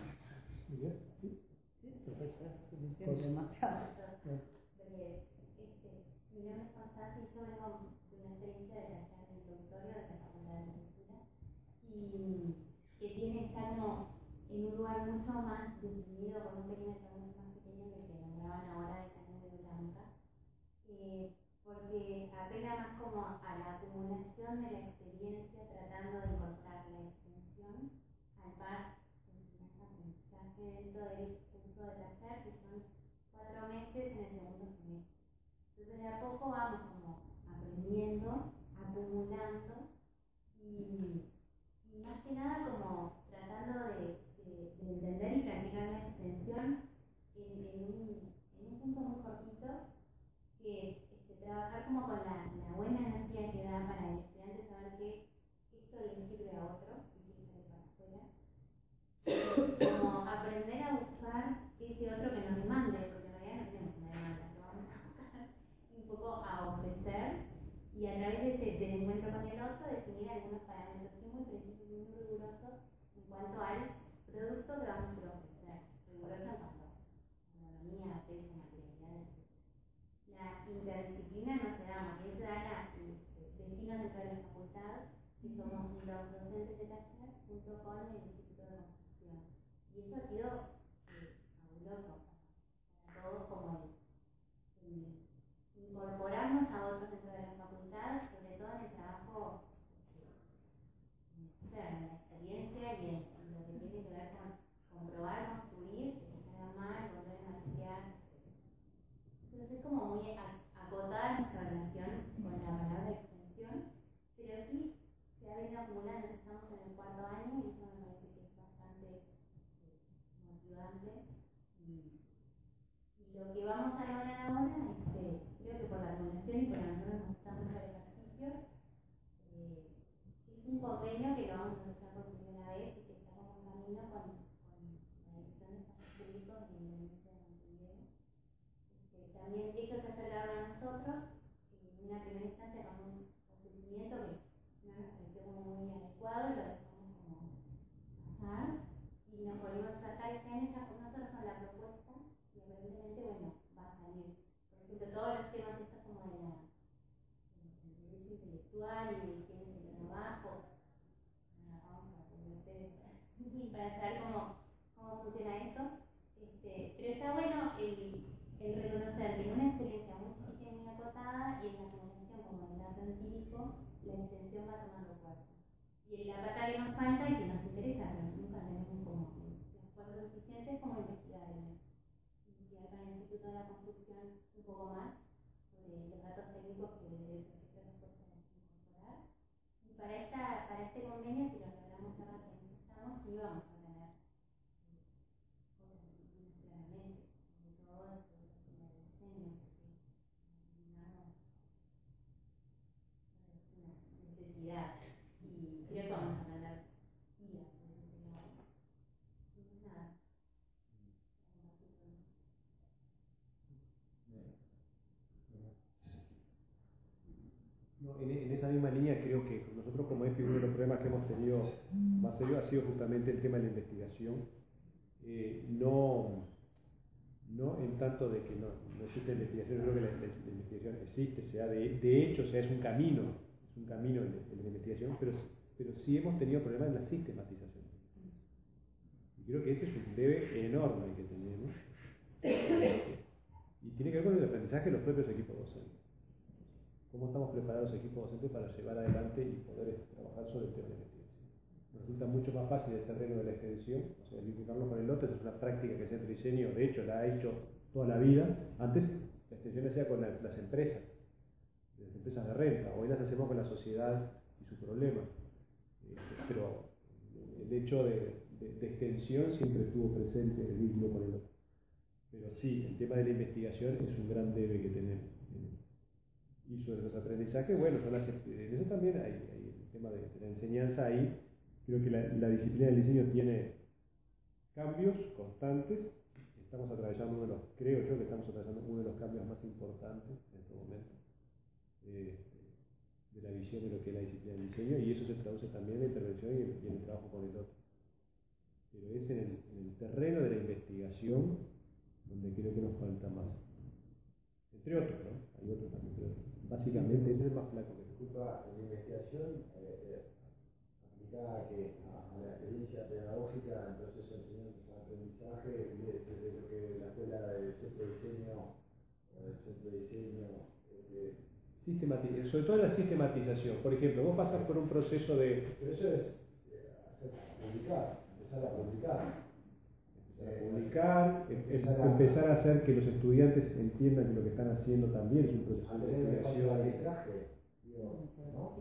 Speaker 3: demasiado.
Speaker 8: Porque este, mi nombre es Constanza y yo vengo de una experiencia de la charla introductoria de la Facultad de Cultura y que tiene que estar como en un lugar mucho más definido, con un perímetro mucho más pequeño que el que nombraban ahora de Cañón de Blanca, eh, porque apela más como a la acumulación de la experiencia tratando de incorporar la extensión al par aprendizaje dentro del curso de taller, que son cuatro meses en el segundo semestre. Entonces de a poco vamos como aprendiendo, acumulando y, y más que nada como tratando de, de, de entender y practicar la extensión en, en, un, en un punto muy cortito, que es este, trabajar como con la, la buena energía que da para el estudiante saber que esto le sirve a otro y que sale para afuera. Como aprender a buscar ese otro que nos demande, porque en realidad no tenemos una demanda, lo vamos a buscar un poco a ofrecer y a través de ese del encuentro con el otro definir algunos parámetros que muy precisos y muy rigurosos en cuanto al producto que vamos a ofrecer, riguroso en cuanto a economía, peso, materialidad, etcétera. La interdisciplina no se da, porque se da la vecinos dentro de la facultad, que somos los docentes de taller junto con el Instituto de Construcción. Y eso ha sido eh, fabuloso para todos, como el, el incorporarnos a otros dentro de la facultad, sobre todo en el trabajo, eh, en la experiencia y en, en lo que tiene que ver con comprobar, construir, que se haga mal, volver a maquillar. Entonces es como muy acotada nuestra relación con la palabra extensión, pero sí se ha venido acumulando, ya estamos en el cuarto año y eso me parece que es bastante eh, motivante. Y, y lo que vamos a lograr ahora es que, creo que por la acumulación y porque a nosotros nos gusta mucho el ejercicio, eh, es un convenio que lo vamos a hacer por primera vez y que estamos en camino con, con la Dirección de Espacios Públicos de Independencia de Montevideo. Este, también ellos se acercaron a nosotros en una primera instancia con un ofrecimiento que no nos pareció como muy adecuado y lo dejamos como pasar y nos volvimos a tratar este año ya con nosotros con la propuesta y aparentemente bueno va a salir por ejemplo todos los temas estos como de la del derecho intelectual y de quién es el trabajo vamos a ustedes para saber cómo, cómo funciona esto este, pero está bueno el, el reconocer que en una experiencia muy chiquita y muy acotada y en la comunicación como en el dato empírico la extensión va tomando fuerza. Y en la pata que nos falta y que nos interesa, que nunca tenemos como los cuadros suficientes, como investigar, investigar con el Instituto de la Construcción un poco más sobre los datos técnicos que el proyecto nos puede incorporar. Y para, esta, para este convenio, si lo logramos cerrar que necesitamos, sí vamos a tener cosas disciplinas claramente, sobre todo el diseño, porque necesitamos una necesidad. Y creo que vamos a aprender guías en ese lado. Y nada.
Speaker 9: No, en, en esa misma línea creo que nosotros como E F I uno de los problemas que hemos tenido más serio ha sido justamente el tema de la investigación. Eh, no, no en tanto de que no, no existe investigación, yo creo que la, la, la investigación existe, sea de, de hecho, o sea, es un camino, es un camino en, en la investigación, pero pero sí hemos tenido problemas en la sistematización. Y creo que ese es un debe enorme que tenemos. Y tiene que ver con el aprendizaje de los propios equipos docentes. ¿Cómo estamos preparados los equipos docentes para llevar adelante y poder trabajar sobre el tema de la investigación? Nos resulta mucho más fácil el terreno de la extensión, o sea, vincularnos con el otro, es una práctica que Centro Diseño, de hecho, la ha hecho toda la vida. Antes la extensión la hacía con la, las empresas. de las empresas de renta. Hoy las hacemos con la sociedad y su problema. Eh, pero el hecho de, de, de extensión siempre estuvo presente el vínculo con el otro. Pero sí, el tema de la investigación es un gran debe que tenemos. Y sobre los aprendizajes, bueno, son las, en eso también hay, hay el tema de, de la enseñanza ahí. Creo que la, la disciplina del diseño tiene cambios constantes. Estamos atravesando uno de los, creo yo que estamos atravesando uno de los cambios más importantes en este momento eh, de la visión de lo que es la disciplina del diseño, y eso se traduce también en la intervención y en, y en el trabajo con el otro. Pero es en el, en el terreno de la investigación donde creo que nos falta más. Entre otros, ¿no? Hay otros también, pero básicamente ese es el más flaco que
Speaker 12: disculpa, la investigación eh, eh, aplicada a, que, a, a la experiencia pedagógica, el proceso de enseñanza-aprendizaje, desde lo que la escuela del centro de diseño o del centro de diseño. Eh,
Speaker 9: Sistematización, sobre todo la sistematización. Por ejemplo, vos pasás por un proceso de.
Speaker 12: Pero eso es eh, hacer publicar, empezar a publicar.
Speaker 9: Publicar, empezar a, empezar a hacer que los estudiantes entiendan que lo que están haciendo también es un proceso de investigación.
Speaker 12: ¿No?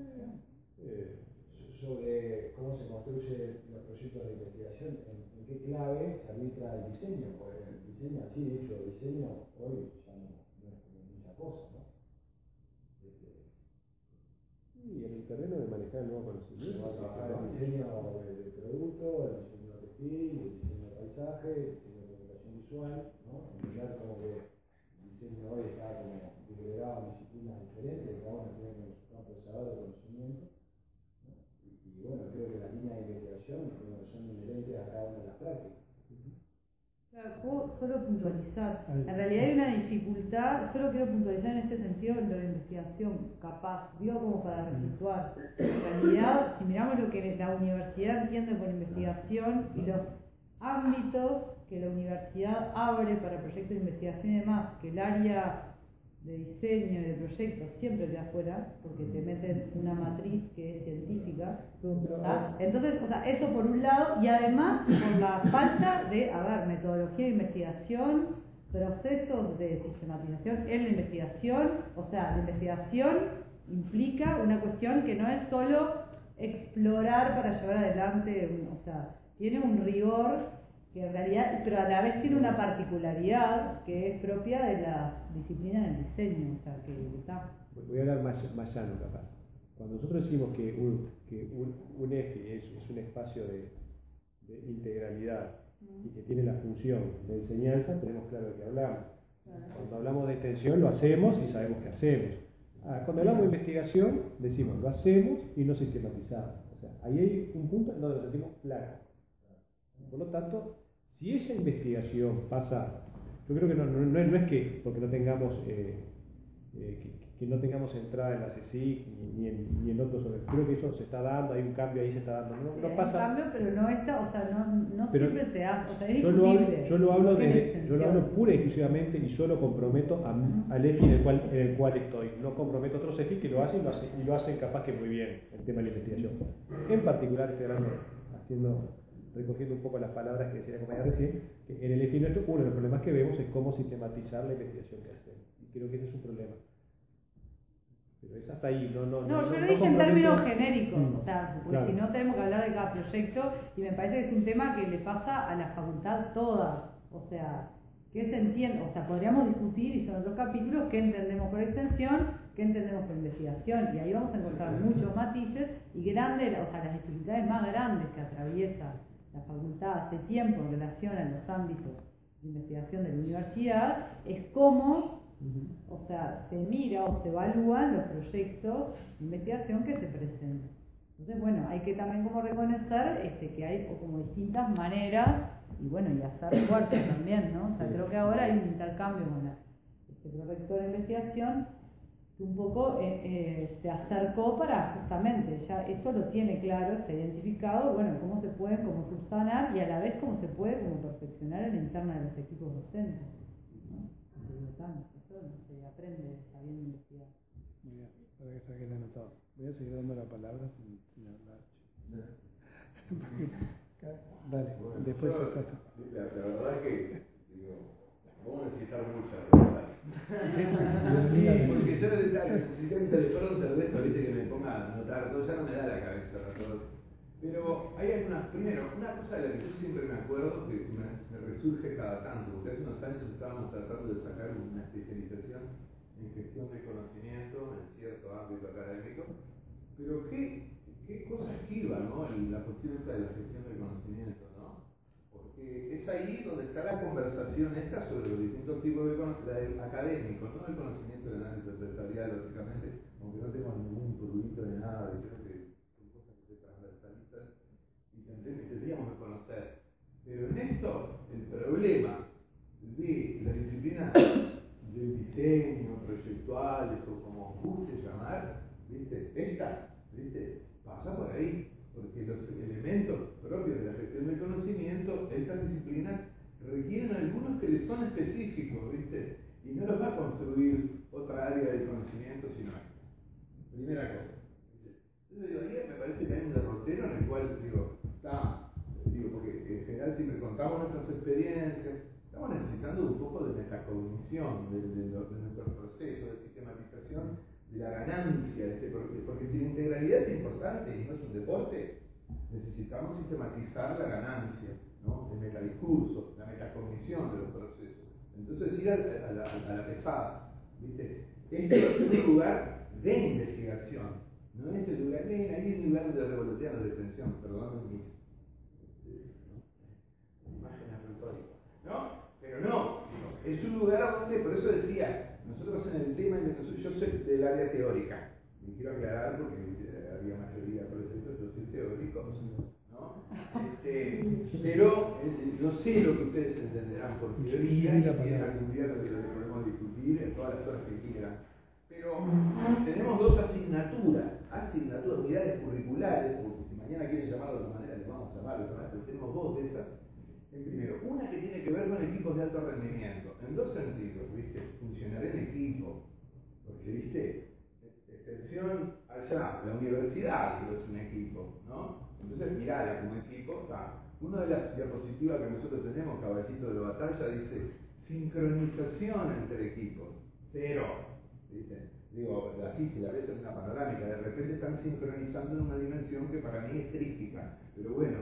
Speaker 12: Eh, sobre cómo se construyen los proyectos de investigación, en, en qué clave se arbitra el diseño, porque el diseño así dicho, diseño hoy ya no, no es como mucha cosa, ¿no? Este,
Speaker 9: y en el terreno de manejar el nuevo conocimiento.
Speaker 12: Se va a trabajar el diseño de, de producto, el diseño textil, el diseño de paisaje, el diseño de comunicación visual, ¿no? Entender como que el diseño hoy está como disgregado en disciplinas diferentes, cada uno tiene su campo de saber, de conocimiento, ¿no? Y, y bueno, creo que las líneas de investigación bueno, son inherentes a cada una de las prácticas.
Speaker 3: Claro, puedo solo puntualizar. En realidad hay una dificultad, solo quiero puntualizar en este sentido en lo de investigación, capaz, digo como para reflectuar. En realidad, si miramos lo que la universidad entiende por investigación y los ámbitos que la universidad abre para proyectos de investigación y demás, que el área de diseño y de proyectos siempre queda afuera, porque te meten una matriz que es científica. ¿Tá? Entonces, o sea, eso por un lado, y además por la falta de, a ver, metodología de investigación, procesos de sistematización en la investigación, o sea, la investigación implica una cuestión que no es solo explorar para llevar adelante, o sea, tiene un rigor que en realidad, pero a la vez tiene una particularidad que es propia de la disciplina del diseño, o sea, que está.
Speaker 9: Voy a hablar más, más llano, capaz. Cuando nosotros decimos que un, que un, un E F I es, es un espacio de, de integralidad mm. y que tiene la función de enseñanza, tenemos claro de qué hablamos. Claro. Cuando hablamos de extensión lo hacemos y sabemos qué hacemos. Ah, cuando hablamos de investigación, decimos lo hacemos y no sistematizamos. O sea, ahí hay un punto en donde nos sentimos claros. Por lo tanto, si esa investigación pasa, yo creo que no, no, no, es, no es que porque no tengamos eh, eh, que, que no tengamos entrada en la C S I C ni, ni, en, ni en otros, creo que eso se está dando, hay un cambio ahí, se está dando. No, no
Speaker 3: hay
Speaker 9: pasa.
Speaker 3: un cambio, pero no está, o sea, no, no
Speaker 9: pero
Speaker 3: siempre se hace, o sea, es
Speaker 9: yo lo hablo,
Speaker 3: discutible.
Speaker 9: yo lo hablo, de, yo lo hablo pura y exclusivamente y solo comprometo a, uh-huh. al E F I en el cual en el cual estoy. No comprometo a otros E F I que lo hacen y lo hacen, y lo hacen capaz que muy bien el tema de la investigación. En particular estoy hablando, haciendo recogiendo un poco las palabras que decía la compañera recién, que en el E F I nuestro uno de los problemas que vemos es cómo sistematizar la investigación que hacemos. Y creo que ese es un problema. Pero es hasta ahí, no, no,
Speaker 3: no.
Speaker 9: No,
Speaker 3: yo
Speaker 9: no,
Speaker 3: lo dije
Speaker 9: no
Speaker 3: en términos genéricos, mm. o sea, porque
Speaker 9: claro.
Speaker 3: si no tenemos que hablar de cada proyecto, y me parece que es un tema que le pasa a la facultad toda, o sea, que se entiende, o sea, podríamos discutir, y son otros capítulos, qué entendemos por extensión, qué entendemos por investigación, y ahí vamos a encontrar muchos matices y grandes, o sea, las dificultades más grandes que atraviesa la facultad hace tiempo en relación a los ámbitos de investigación de la universidad, es cómo, uh-huh. o sea, se mira o se evalúan los proyectos de investigación que se presentan. Entonces, bueno, hay que también como reconocer este, que hay como distintas maneras, y bueno, y hacer fuerte también, ¿no? O sea, creo que ahora hay un intercambio con la, este prorector de investigación que un poco eh, eh, se acercó para justamente, ya eso lo tiene claro, está identificado, bueno, cómo se puede, cómo subsanar y a la vez cómo se puede como perfeccionar en la interna de los equipos docentes, ¿no? Eso no se aprende sabiendo investigar.
Speaker 1: Muy bien, para que saquen anotado. Voy a seguir dando la palabra sin, sin hablar. Dale,
Speaker 11: bueno,
Speaker 1: después
Speaker 11: yo,
Speaker 1: está.
Speaker 11: La, la verdad es que, digo, vamos a necesitar muchas, ¿verdad? Sí, porque yo necesito un teleprompter de esto, viste, que me ponga a anotar todo, ya no me da la cabeza para todo. Pero hay algunas, primero, una cosa de la que yo siempre me acuerdo, que me, me resurge cada tanto, porque hace unos años estábamos tratando de sacar una especialización en gestión de conocimiento en cierto ámbito académico, pero qué, qué cosa esquiva, ¿no? En la cuestión esta de la gestión del conocimiento, ¿no? Porque es ahí donde está la conversación esta sobre los distintos tipos de conocimiento académicos, no el conocimiento del análisis empresarial, lógicamente, aunque no tengo ningún prurito de nada, de creo que son cosas que se transversalizan y tendríamos que conocer. Pero en esto, el problema de la disciplina del diseño, proyectuales o como guste llamar, ¿viste? Esta, ¿viste? Pasa por ahí, porque los elementos propios de la gestión del conocimiento, estas disciplinas requieren algunos que les son específicos, ¿viste? Y no los va a construir otra área del conocimiento sino esta. Primera cosa. Entonces digo, ahí me parece que hay un derrotero en el cual, digo, está, digo, porque en general siempre contamos nuestras experiencias, estamos necesitando un poco de metacognición de, de, de, de nuestros procesos, de sistematización de la ganancia de este proceso, porque si la integralidad es importante y no es un deporte, necesitamos sistematizar la ganancia, ¿no? El metadiscurso, la metacognición de los procesos. Entonces ir a, a, la, a la pesada, ¿viste? Este es un lugar de investigación, no es el lugar, ven, ahí es el lugar de revolotear la detención, perdónenme mis imágenes retóricas, ¿no? Pero no, es un lugar donde, por eso decía, nosotros en el tema, yo soy del área teórica, y quiero aclarar porque había mayoría por eso, yo soy teórico, ¿no? Este, pero eh, no sé lo que ustedes entenderán por teoría, si quieren algún día lo que podemos discutir en todas las horas que quieran. Pero tenemos dos asignaturas, asignaturas, unidades curriculares, porque si mañana quieren llamarlo de otra manera, les vamos a llamar de otra manera, pero tenemos dos de esas. En primero, una que tiene que ver con equipos de alto rendimiento, en dos sentidos, ¿viste? Funcionar en equipo, porque, ¿viste? Extensión allá, la universidad es un equipo, ¿no? Entonces, mirala como equipo, está. Una de las diapositivas que nosotros tenemos, caballito de batalla, dice sincronización entre equipos, cero, ¿viste? Digo, así si la ves en una panorámica, de repente están sincronizando en una dimensión que para mí es trística, pero bueno,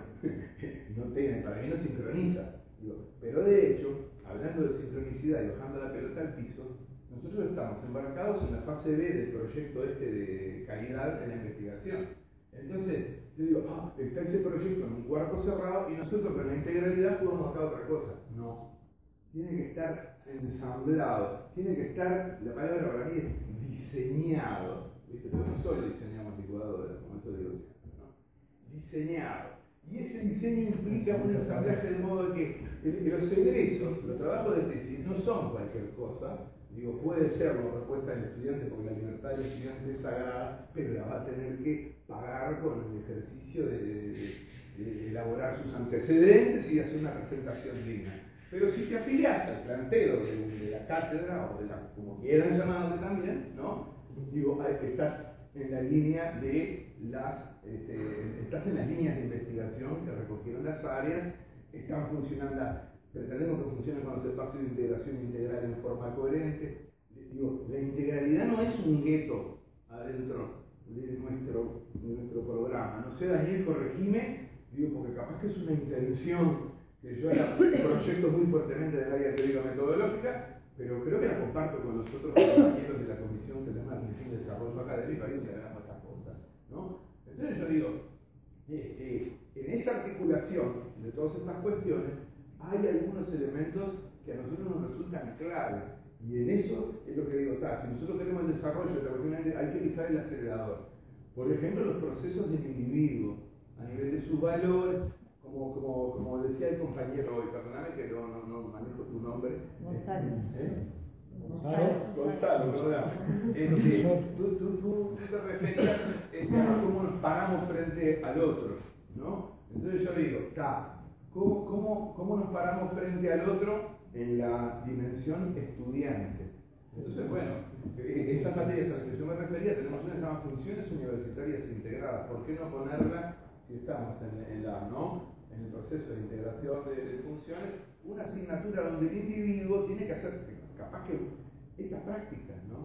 Speaker 11: no tiene, para mí no sincroniza. Digo, pero de hecho, hablando de sincronicidad y bajando la pelota al piso, nosotros estamos embarcados en la fase B del proyecto este de calidad en la investigación. Entonces, yo digo, ah, está ese proyecto en un cuarto cerrado y nosotros con la integralidad podemos buscar otra cosa. No. Tiene que estar ensamblado, tiene que estar, la palabra para mí es diseñado, ¿viste? Porque no solo diseñamos licuadoras, como esto digo siempre, ¿no? Diseñado. Y ese diseño implica un ensamblaje de modo que los egresos, los trabajos de tesis no son cualquier cosa. Digo, puede ser una propuesta del estudiante porque la libertad del estudiante es sagrada, pero la va a tener que pagar con el ejercicio de, de, de, de elaborar sus antecedentes y de hacer una presentación digna. Pero si te afilias al planteo de, de la cátedra, o de la, como quieran llamarlo también, ¿no? Digo, estás en la línea de las, este, estás en las líneas de investigación que recogieron las áreas, están funcionando, pretendemos que funcionen con los espacios de integración integral en forma coherente. Digo, la integralidad no es un gueto adentro de nuestro, de nuestro programa. No sé, Daniel, corregime, digo, porque capaz que es una intención que yo la proyecto muy fuertemente del área teórico-metodológica, pero creo que la comparto con los otros compañeros de la comisión que tenemos la comisión de desarrollo académico, ahí se verán otras cosas, ¿no? Entonces yo digo, eh, eh, en esa articulación de todas estas cuestiones, hay algunos elementos que a nosotros nos resultan clave, y en eso es lo que digo, está, si nosotros queremos el desarrollo de la cuestión, hay que pisar el acelerador. Por ejemplo, los procesos del individuo, a nivel de sus valores, como, como, como decía el compañero hoy, perdóname que no, no, no manejo tu nombre.
Speaker 3: Gonzalo.
Speaker 11: ¿Eh? Gonzalo, Gonzalo, perdón. Este, tú, tú, tú, tú te referías este, a cómo nos paramos frente al otro, ¿no? Entonces yo digo, está, ¿cómo, cómo, ¿cómo nos paramos frente al otro en la dimensión estudiante? Entonces, bueno, esas materias a las que yo me refería, tenemos una que se llama funciones universitarias integradas. ¿Por qué no ponerla, si estamos en, en la, ¿no? en el proceso de integración de, de funciones, una asignatura donde el individuo tiene que hacer, capaz que, estas prácticas, ¿no?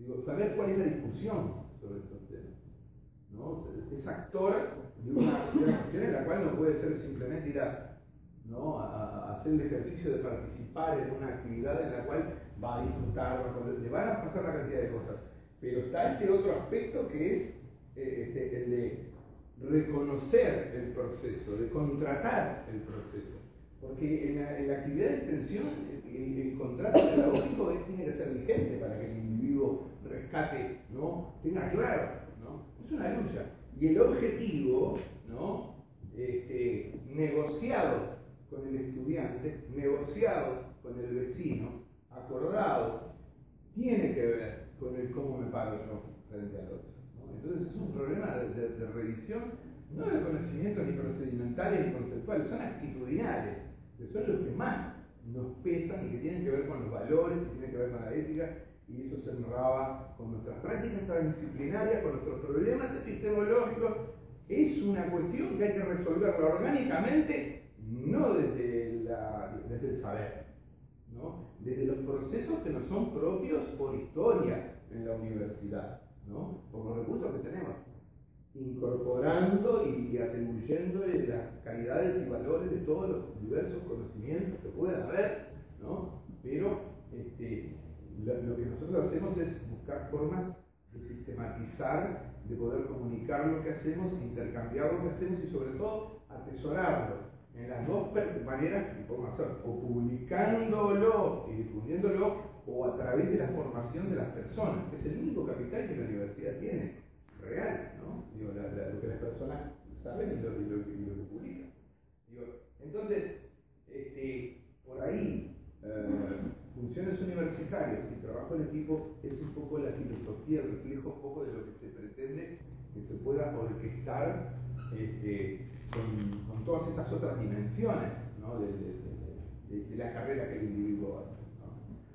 Speaker 11: Digo, saber cuál es la discusión sobre estos temas, ¿no? Es actor de una, de una cuestión en la cual no puede ser simplemente ir a, ¿no? a, a hacer el ejercicio de participar en una actividad en la cual va a disfrutar, va a poder, le van a pasar una cantidad de cosas. Pero está este otro aspecto que es eh, este, el de reconocer el proceso, de contratar el proceso. Porque en la, en la actividad de extensión el, el, el contrato pedagógico es, tiene que ser vigente para que el individuo rescate, ¿no? Tenga claro, ¿no? Es una lucha. Y el objetivo, ¿no? Este, negociado con el estudiante, negociado con el vecino, acordado, tiene que ver con el cómo me paro yo frente al otro, ¿no? Entonces es un problema de, de, de revisión, no de conocimientos ni procedimentales ni conceptuales, son actitudinales, que son los que más nos pesan y que tienen que ver con los valores, que tienen que ver con la ética, y eso se enraba con nuestras prácticas transdisciplinarias, con nuestros problemas epistemológicos. Es una cuestión que hay que resolverla orgánicamente, no desde, la, desde el saber, ¿no? Desde los procesos que nos son propios por historia en la universidad, ¿no? Por los recursos que tenemos, incorporando y, y atribuyéndole las calidades y valores de todos los diversos conocimientos que puedan haber, ¿no? Pero este, lo, lo que nosotros hacemos es buscar formas de sistematizar, de poder comunicar lo que hacemos, intercambiar lo que hacemos y sobre todo atesorarlo en las dos maneras que podemos hacer, o publicándolo y difundiéndolo, o a través de la formación de las personas, que es el único capital que la universidad tiene, real, ¿no? Digo, la, la, lo que las personas saben y lo, y lo, y lo que publican. Digo, entonces, este, por ahí, eh, funciones universitarias y trabajo en equipo es un poco la filosofía, el reflejo un poco de lo que se pretende que se pueda orquestar este, con, con todas estas otras dimensiones, ¿no? de, de, de, de la carrera que el individuo hace, ¿no?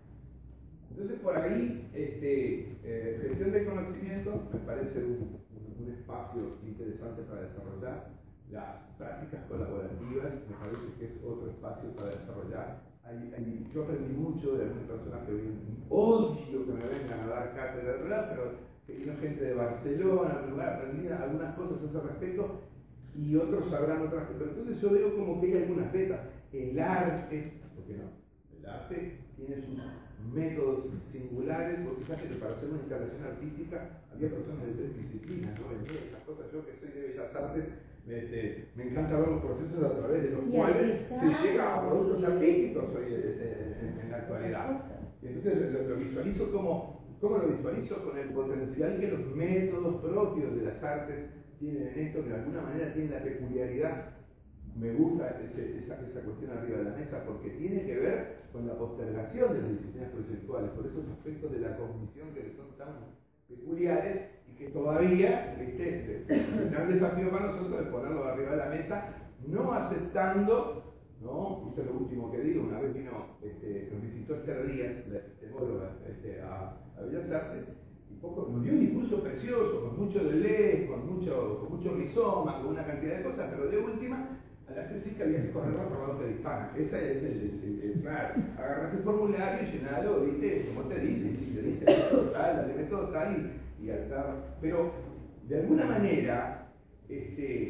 Speaker 11: Entonces por ahí este, eh, gestión de conocimiento me parece un, un, un espacio interesante para desarrollar. Las prácticas colaborativas me parece que es otro espacio para desarrollar. Hay, hay, yo aprendí mucho de algunas personas que vienen, odio que me vengan a dar cátedra, ¿verdad? Pero que vino gente de Barcelona, en lugar, aprendí algunas cosas a ese respecto y otros sabrán otras cosas. Pero entonces yo veo como que hay algunas vetas. El arte, ¿por qué no? El arte tiene sus métodos singulares, porque fíjate que para hacer una instalación artística había personas de tres disciplinas, ¿no? Esas cosas, yo que soy de Bellas Artes, Este, me encanta ver los procesos a través de los cuales se llega a productos artísticos hoy en, en la actualidad. Y entonces lo, lo visualizo como, ¿cómo lo visualizo? Con el potencial que los métodos propios de las artes tienen en esto, que de alguna manera tienen la peculiaridad. Me gusta ese, esa, esa cuestión arriba de la mesa porque tiene que ver con la postergación de las disciplinas proyectuales, por esos aspectos de la cognición que son tan peculiares y que todavía, ¿viste? El gran desafío para nosotros es ponerlo arriba de la mesa, no aceptando, ¿no? Esto es lo último que digo, una vez vino, este, nos visitó Esther Díaz, la epistemóloga, este, a, a Bellas Artes, y poco, nos dio un discurso precioso, con mucho delay, con mucho, con mucho rizoma, con una cantidad de cosas, pero de última, a la C C que había que correrlo por la otra hispana. Esa es el, el, el, el claro, agarras el formulario y llenalo, ¿viste? Como te dice, si te dice todo tal, dale método tal y, y hasta. Pero de alguna manera, este,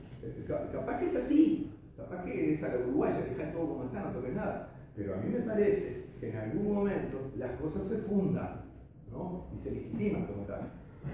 Speaker 11: capaz que es así, capaz que es a la uruguaya, que está todo como está, no toques nada. Pero a mí me parece que en algún momento las cosas se fundan, ¿no? Y se legitiman como tal.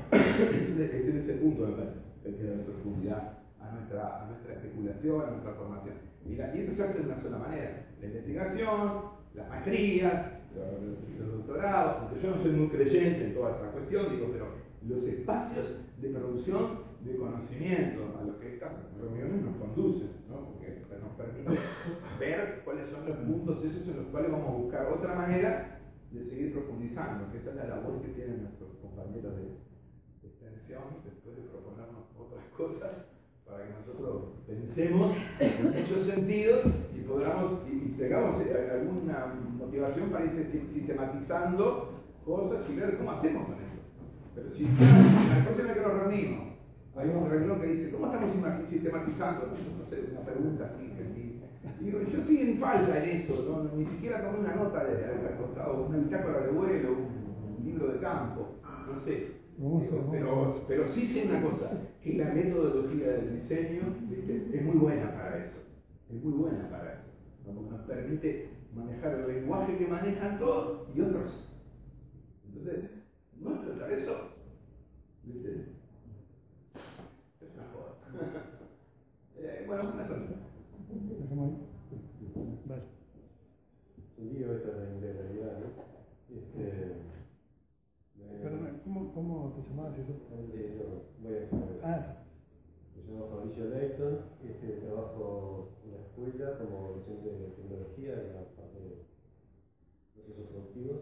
Speaker 11: Este es ese punto, me parece, que queda de profundidad a nuestra, a nuestra especulación, a nuestra formación. Y, la, y eso se hace de una sola manera. La investigación, la maestría, los, los doctorados, aunque yo no soy muy creyente en toda esta cuestión, digo, pero los espacios de producción de conocimiento a los que estas reuniones nos conducen, ¿no? Porque nos permiten ver cuáles son los puntos esos en los cuales vamos a buscar otra manera de seguir profundizando, que esa es la labor que tienen nuestros compañeros de, de extensión, después de proponernos otras cosas, para que nosotros pensemos en muchos sentidos y podamos, y, y tengamos alguna motivación para ir sistematizando cosas y ver cómo hacemos con esto. Pero si la próxima que nos reunimos, hay un renglón que dice, ¿cómo estamos sistematizando? No sé, una pregunta así, que digo, yo estoy en falta en eso, ¿no? Ni siquiera tomé una nota de, de, al costado, una bitácora de vuelo, un, un libro de campo, no sé.
Speaker 1: Vamos a-
Speaker 11: Digo,
Speaker 1: vamos
Speaker 11: pero,
Speaker 1: a-
Speaker 11: pero sí sé una cosa, que la metodología del diseño, ¿viste? Es muy buena para eso. Es muy buena para eso. ¿No? Porque nos permite manejar el lenguaje que manejan todos y otros. Entonces, no explotar eso. ¿Viste? Es una joda. eh, bueno, una sonrisa.
Speaker 1: Dejamos ahí. Vale.
Speaker 9: Sentido esto de la integralidad, ¿no? Este,
Speaker 1: Perdón, ¿cómo, ¿cómo te llamabas eso?
Speaker 9: Eh, no, voy a explicar.
Speaker 1: Ah,
Speaker 9: Me llamo Fabricio Leighton, este, trabajo en la escuela como docente de tecnología en la parte de procesos productivos.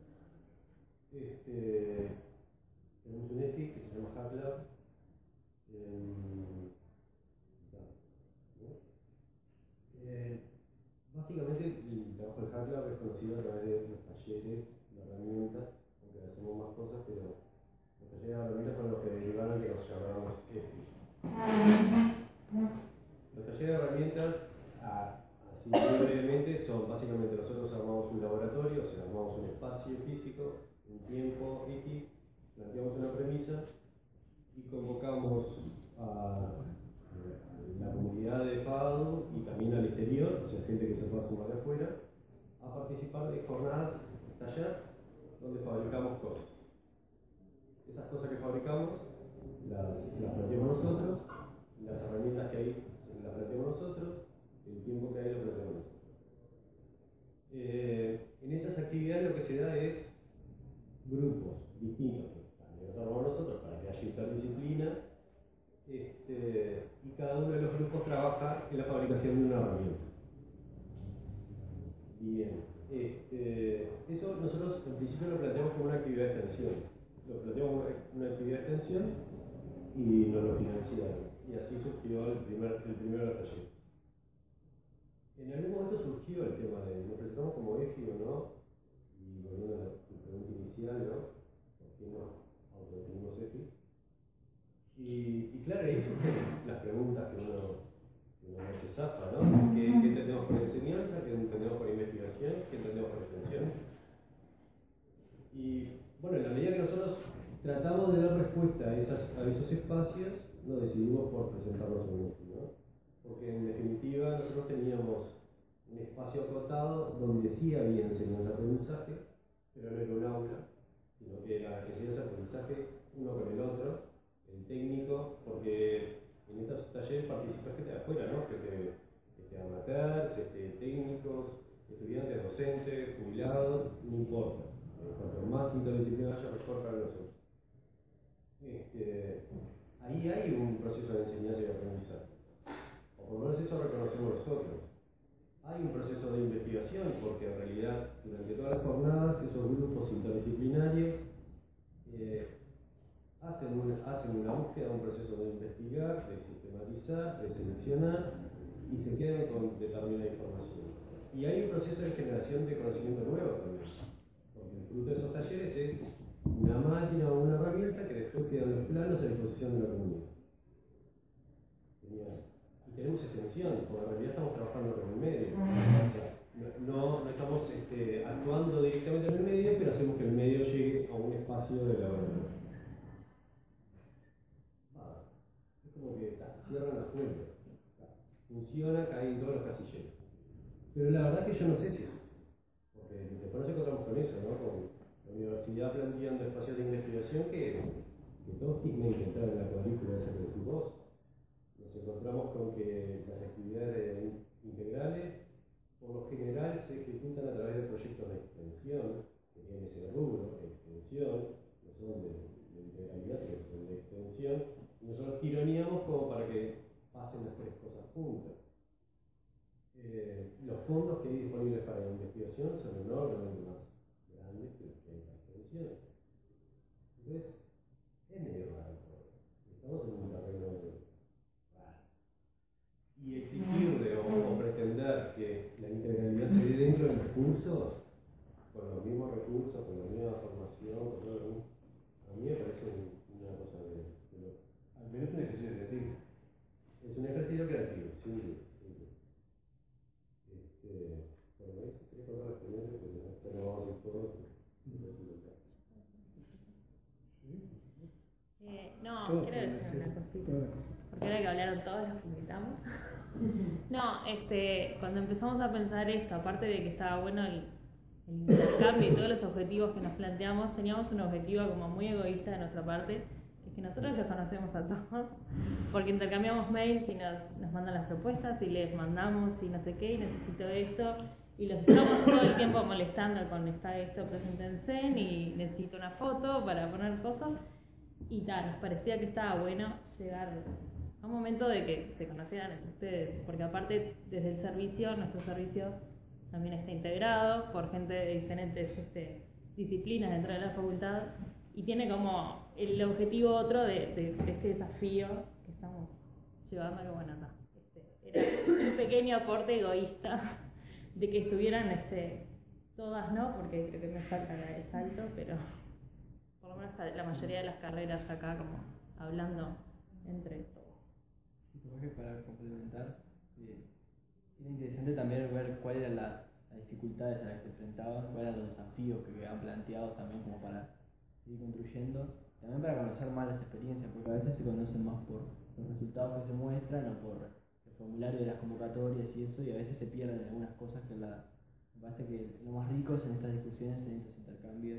Speaker 9: Este, tenemos un E F I que se llama HackLab. Eh, eh, básicamente el trabajo del HackLab es conocido a través de los talleres, de herramientas, aunque hacemos más cosas, pero los talleres de herramientas fueron los que derivaron que nos llamábamos E F I. Los talleres de herramientas, así muy brevemente, son básicamente nosotros armamos un laboratorio, o sea, armamos un espacio físico, un tiempo X, planteamos una premisa y convocamos a la comunidad de FADU y también al exterior, o sea, gente que se pueda sumar de afuera, a participar de jornadas taller donde fabricamos cosas. Esas cosas que fabricamos las, las planteamos nosotros, las herramientas que hay las planteamos nosotros, el tiempo que hay lo planteamos nosotros. Eh, en esas actividades lo que se da es grupos distintos, también los armamos nosotros para que haya interdisciplina, este, y cada uno de los grupos trabaja en la fabricación de una herramienta. Bien, este, eso nosotros en principio lo planteamos como una actividad de extensión. Lo planteamos como una actividad de extensión y nos lo financiaron. Y así surgió el primer, el primero de los talleres. En algún momento surgió el tema de, ¿nos presentamos como E F I o no? Y volviendo a la pregunta inicial, ¿no? ¿Por qué no autodefinimos E F I? Y, y claro, ahí surgen las preguntas que uno, que uno se zafa, ¿no? ¿Qué, ¿Qué entendemos por enseñanza? ¿Qué entendemos por investigación? ¿Qué entendemos por extensión? Y bueno, en la medida que nosotros tratamos de dar respuesta a, esas, a esos espacios, no decidimos por presentarnos en esto, ¿no? Porque en definitiva nosotros teníamos un espacio acotado donde sí había enseñanza-aprendizaje, pero no era un aula, sino que era enseñanza-aprendizaje uno con el otro, el técnico, porque en estos talleres participa gente de afuera, ¿no? Gente, gente amateurs, este, técnicos, estudiantes, docentes, jubilados, no importa. Cuanto más interdisciplina haya, mejor para nosotros. Este, ahí hay un proceso de enseñanza y de aprendizaje. O por lo menos eso reconocemos nosotros. Hay un proceso de investigación, porque en realidad durante todas las jornadas esos grupos interdisciplinarios eh, hacen, un, hacen una búsqueda, un proceso de investigar, de sistematizar, de seleccionar y se quedan con determinada información. Y hay un proceso de generación de conocimiento nuevo también. Porque el fruto de esos talleres es una máquina o una herramienta que después quedan los planos a disposición de la comunidad. Genial. Y tenemos extensión, porque en realidad estamos trabajando con el medio. O sea, no, no estamos este, actuando directamente en el medio, pero hacemos que el medio llegue a un espacio de laboratorio. Ah, es como que ta, cierran las puertas. Funciona, cae en todos los casilleros. Pero la verdad que yo no sé si es eso. Porque después nos encontramos con eso, ¿no? Con la universidad planteando espacios de investigación que, que todos tienen que entrar en la cuadrícula esa que decís vos. Nos encontramos con que las actividades integrales, por lo general, se ejecutan a través de proyectos de extensión, que tienen ese rubro, de extensión, no son de, de integralidad, sino que son de extensión, y nosotros tironeamos como para que pasen las tres cosas juntas. Eh, los fondos que hay disponibles para la investigación son enormemente más grandes que los que hay para extensión. Entonces, es medio raro. Estamos en un terreno raro. Y exigirle o, o pretender que la integralidad se dé dentro de los cursos con los mismos
Speaker 1: todos
Speaker 2: quiero
Speaker 1: pueden
Speaker 2: decir
Speaker 1: hacer
Speaker 2: una cosita.
Speaker 1: todas las cosas.
Speaker 2: Porque era que hablaron todos los que invitamos. No, este, cuando empezamos a pensar esto, aparte de que estaba bueno el, el intercambio y todos los objetivos que nos planteamos, teníamos un objetivo como muy egoísta de nuestra parte, que es que nosotros los conocemos a todos, porque intercambiamos mails y nos, nos mandan las propuestas y les mandamos y no sé qué, y necesito esto, y los estamos todo el tiempo molestando con está esto, preséntense, y necesito una foto para poner cosas, y tal, nos parecía que estaba bueno llegar a un momento de que se conocieran entre ustedes, porque aparte desde el servicio, nuestro servicio también está integrado por gente de diferentes este, disciplinas dentro de la facultad y tiene como el objetivo otro de, de, de este desafío que estamos llevando, que bueno, acá este, era un pequeño aporte egoísta de que estuvieran este, todas, ¿no? Porque creo que me falta la de salto, pero por lo menos la mayoría de las carreras acá como hablando entre todos.
Speaker 15: Creo que para complementar, eh, era interesante también ver cuáles eran las, las dificultades a las que se enfrentaban, cuáles eran los desafíos que quedaban planteados también como para seguir construyendo, también para conocer más las experiencias, porque a veces se conocen más por los resultados que se muestran o por el formulario de las convocatorias y eso, y a veces se pierden algunas cosas que la, me parece que lo más rico es en estas discusiones, en estos intercambios,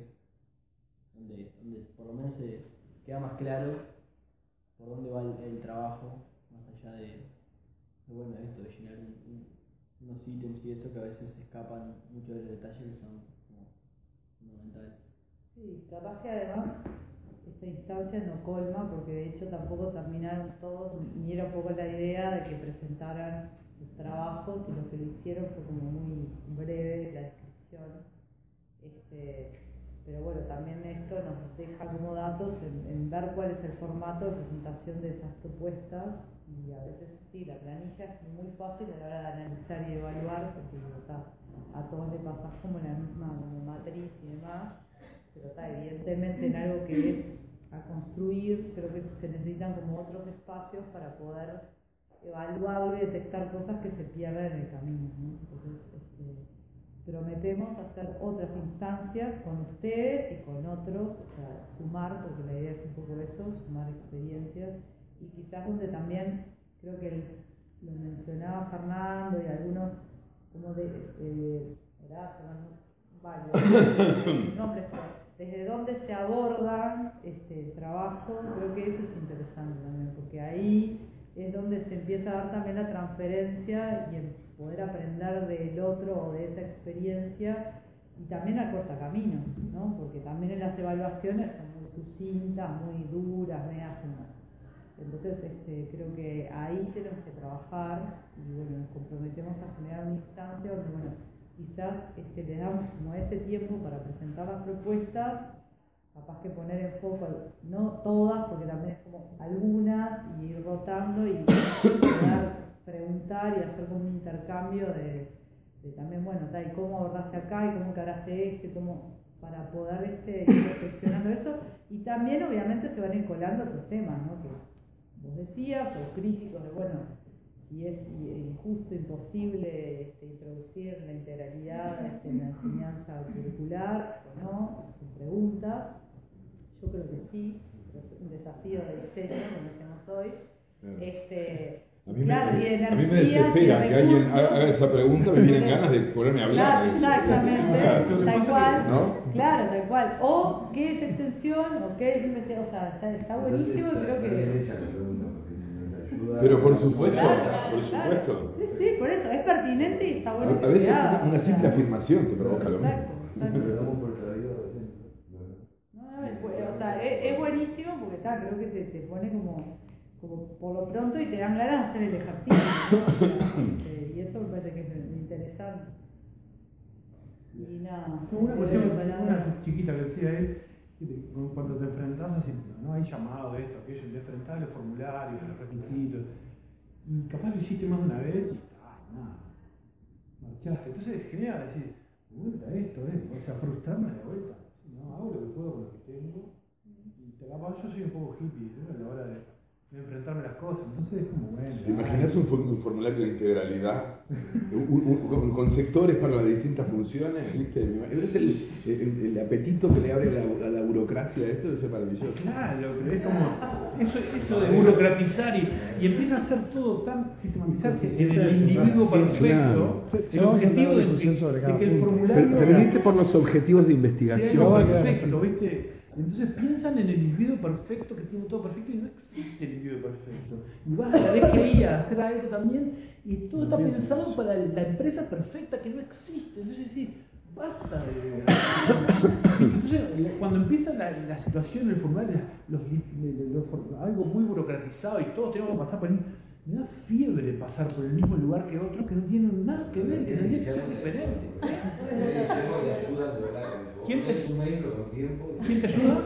Speaker 15: donde, donde por lo menos se queda más claro por dónde va el, el trabajo, más allá de, de bueno, esto de llenar un, un, unos ítems y eso que a veces se escapan muchos de los detalles que son como fundamentales.
Speaker 3: Sí, capaz que además esta instancia no colma, porque de hecho tampoco terminaron todos, ni era un poco la idea de que presentaran sus trabajos, y lo que lo hicieron fue como muy breve la descripción. Este, pero bueno, también esto nos deja como datos en, en ver cuál es el formato de presentación de esas propuestas, y a veces sí, la planilla es muy fácil a la hora de analizar y evaluar, porque digo, está, a todos le pasa como la misma como matriz y demás, pero está, evidentemente en algo que es a construir, creo que se necesitan como otros espacios para poder evaluar y detectar cosas que se pierden en el camino, ¿no? Entonces, este, prometemos hacer otras instancias con ustedes y con otros, o sea, sumar, porque la idea es un poco eso, sumar experiencias, y quizás donde también, creo que el, lo mencionaba Fernando y algunos, como de, eh, Horacio, no, varios, nombres, desde donde se abordan este, el trabajo, creo que eso es interesante también, porque ahí es donde se empieza a dar también la transferencia y el poder aprender del otro o de esa experiencia, y también acorta caminos, ¿no? Porque también en las evaluaciones son muy sucintas, muy duras, medias como. Entonces este, creo que ahí tenemos que trabajar, y bueno, nos comprometemos a generar una instancia donde bueno, quizás este, le damos como ese tiempo para presentar las propuestas, capaz que poner en foco, no todas, porque también es como algunas, y ir rotando y poder preguntar y hacer como un intercambio de, de también, bueno, tal, cómo abordaste acá y cómo encaraste este, cómo, para poder este, ir reflexionando eso, y también obviamente se van a ir colando otros temas, ¿no? Que vos decías, o críticos de, bueno, si es injusto, imposible este, introducir la integralidad este, en la enseñanza curricular o no, son preguntas. Yo creo que sí, pero es un desafío de diseño, como decíamos hoy.
Speaker 16: Claro.
Speaker 3: Este,
Speaker 16: a mí,
Speaker 3: claro,
Speaker 16: me,
Speaker 3: y de
Speaker 16: a mí me
Speaker 3: energía,
Speaker 16: desespera
Speaker 3: de
Speaker 16: que alguien
Speaker 3: recursos.
Speaker 16: haga esa pregunta, me vienen ganas de ponerme a hablar.
Speaker 3: Claro, exactamente,
Speaker 16: Claro.
Speaker 3: tal cual,
Speaker 16: ¿No?
Speaker 3: claro, tal cual. O qué es extensión, o qué es investigación, o sea, está, está buenísimo, y creo que...
Speaker 16: Pero por supuesto,
Speaker 3: Claro,
Speaker 16: por
Speaker 3: claro.
Speaker 16: supuesto.
Speaker 3: Sí, sí, por eso, es pertinente y está bueno.
Speaker 16: A,
Speaker 3: que
Speaker 16: a veces
Speaker 3: se haga,
Speaker 16: una
Speaker 3: o sea.
Speaker 16: simple afirmación te provoca lo mismo.
Speaker 3: Exacto, exacto.
Speaker 11: Lo damos por sabido recién.
Speaker 3: No, no, es, bu- o sea, es, es buenísimo porque está, creo que te, te pone como, como por lo pronto y te dan ganas de hacer el ejercicio, ¿no? Este, y eso me parece que es interesante. Y nada.
Speaker 10: No, una cuestión,
Speaker 3: eh, para-
Speaker 10: una chiquita que decía él, cuando te enfrentás así, no hay llamado, esto, aquello, te enfrentás los formularios, los requisitos, y capaz lo hiciste más de una vez y ah, nada, marchaste. Entonces genera decir, de vuelta esto, esto, o sea, frustrarme de vuelta. No, hago lo que puedo con lo que tengo, y te capaz yo soy un poco hippie, ¿no? A la hora de, de enfrentarme a las cosa. Entonces es como, bueno.
Speaker 16: ¿Te imaginas un, un formulario de integralidad? un, un, con sectores para las distintas funciones, ¿viste? Es el, el, el apetito que le abre a la, a la burocracia a esto, debe ser maravilloso.
Speaker 10: Claro, pero es como eso, eso de burocratizar y, y empieza a ser todo tan sistematizarse en el individuo perfecto,
Speaker 16: Claro.
Speaker 10: el objetivo de, de, de que el formulario
Speaker 16: Pero, pero viste por los objetivos de investigación.
Speaker 10: sea perfecto, ¿viste? Entonces piensan en el individuo perfecto, que tiene todo perfecto, y no existe el individuo perfecto. Y vas a la D G I a hacer algo también, y todo está pensado para la empresa perfecta que no existe. Entonces decís, basta de... Entonces, cuando empieza la, la situación, el formulario, los, los, los, algo muy burocratizado, y todos tenemos que pasar por ahí, me da fiebre pasar por el mismo lugar que otros que no tienen nada que ver, que tienen que ser diferentes. ¿Quién te, ¿Quién te ayuda?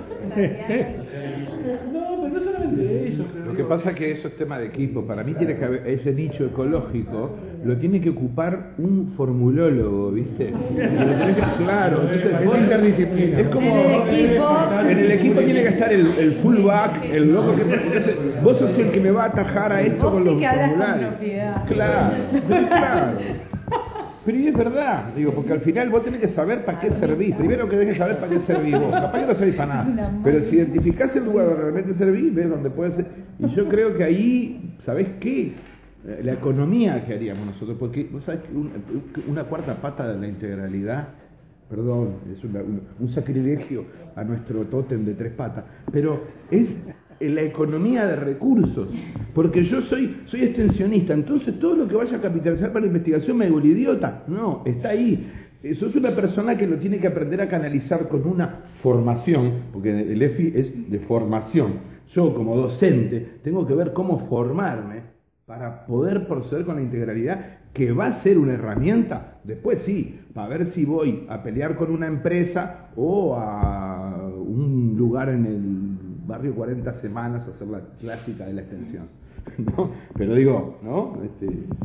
Speaker 10: No, pero no solamente eso.
Speaker 16: Lo que pasa es que eso es tema de equipo. Para mí tiene que haber ese nicho ecológico, lo tiene que ocupar un formulólogo, ¿viste? Lo tenés que, claro, entonces es interdisciplina. Es como en el equipo, en el equipo tiene que estar el, el fullback, el loco que entonces, vos sos el que me va a atajar a esto con los formularios. Claro, claro. Pero y es verdad, digo, porque al final vos tenés que saber para qué servís. Primero que dejes saber para qué servís vos. Capaz que no servís para nada. Pero si identificás el lugar donde realmente servís, ves dónde puede ser. Y yo creo que ahí, ¿sabés qué? La economía que haríamos nosotros, porque vos sabés que una, una cuarta pata de la integralidad, perdón, es una, un, un sacrilegio a nuestro tótem de tres patas, pero es la economía de recursos, porque yo soy soy extensionista, entonces todo lo que vaya a capitalizar para la investigación me vuelve idiota. No, está ahí. Sos una persona que lo tiene que aprender a canalizar con una formación, porque el E F I es de formación. Yo como docente tengo que ver cómo formarme para poder proceder con la integralidad, que va a ser una herramienta, después sí, para ver si voy a pelear con una empresa o a un lugar en el barrio cuarenta semanas a hacer la clásica de la extensión, ¿no? Pero digo, ¿no? Este...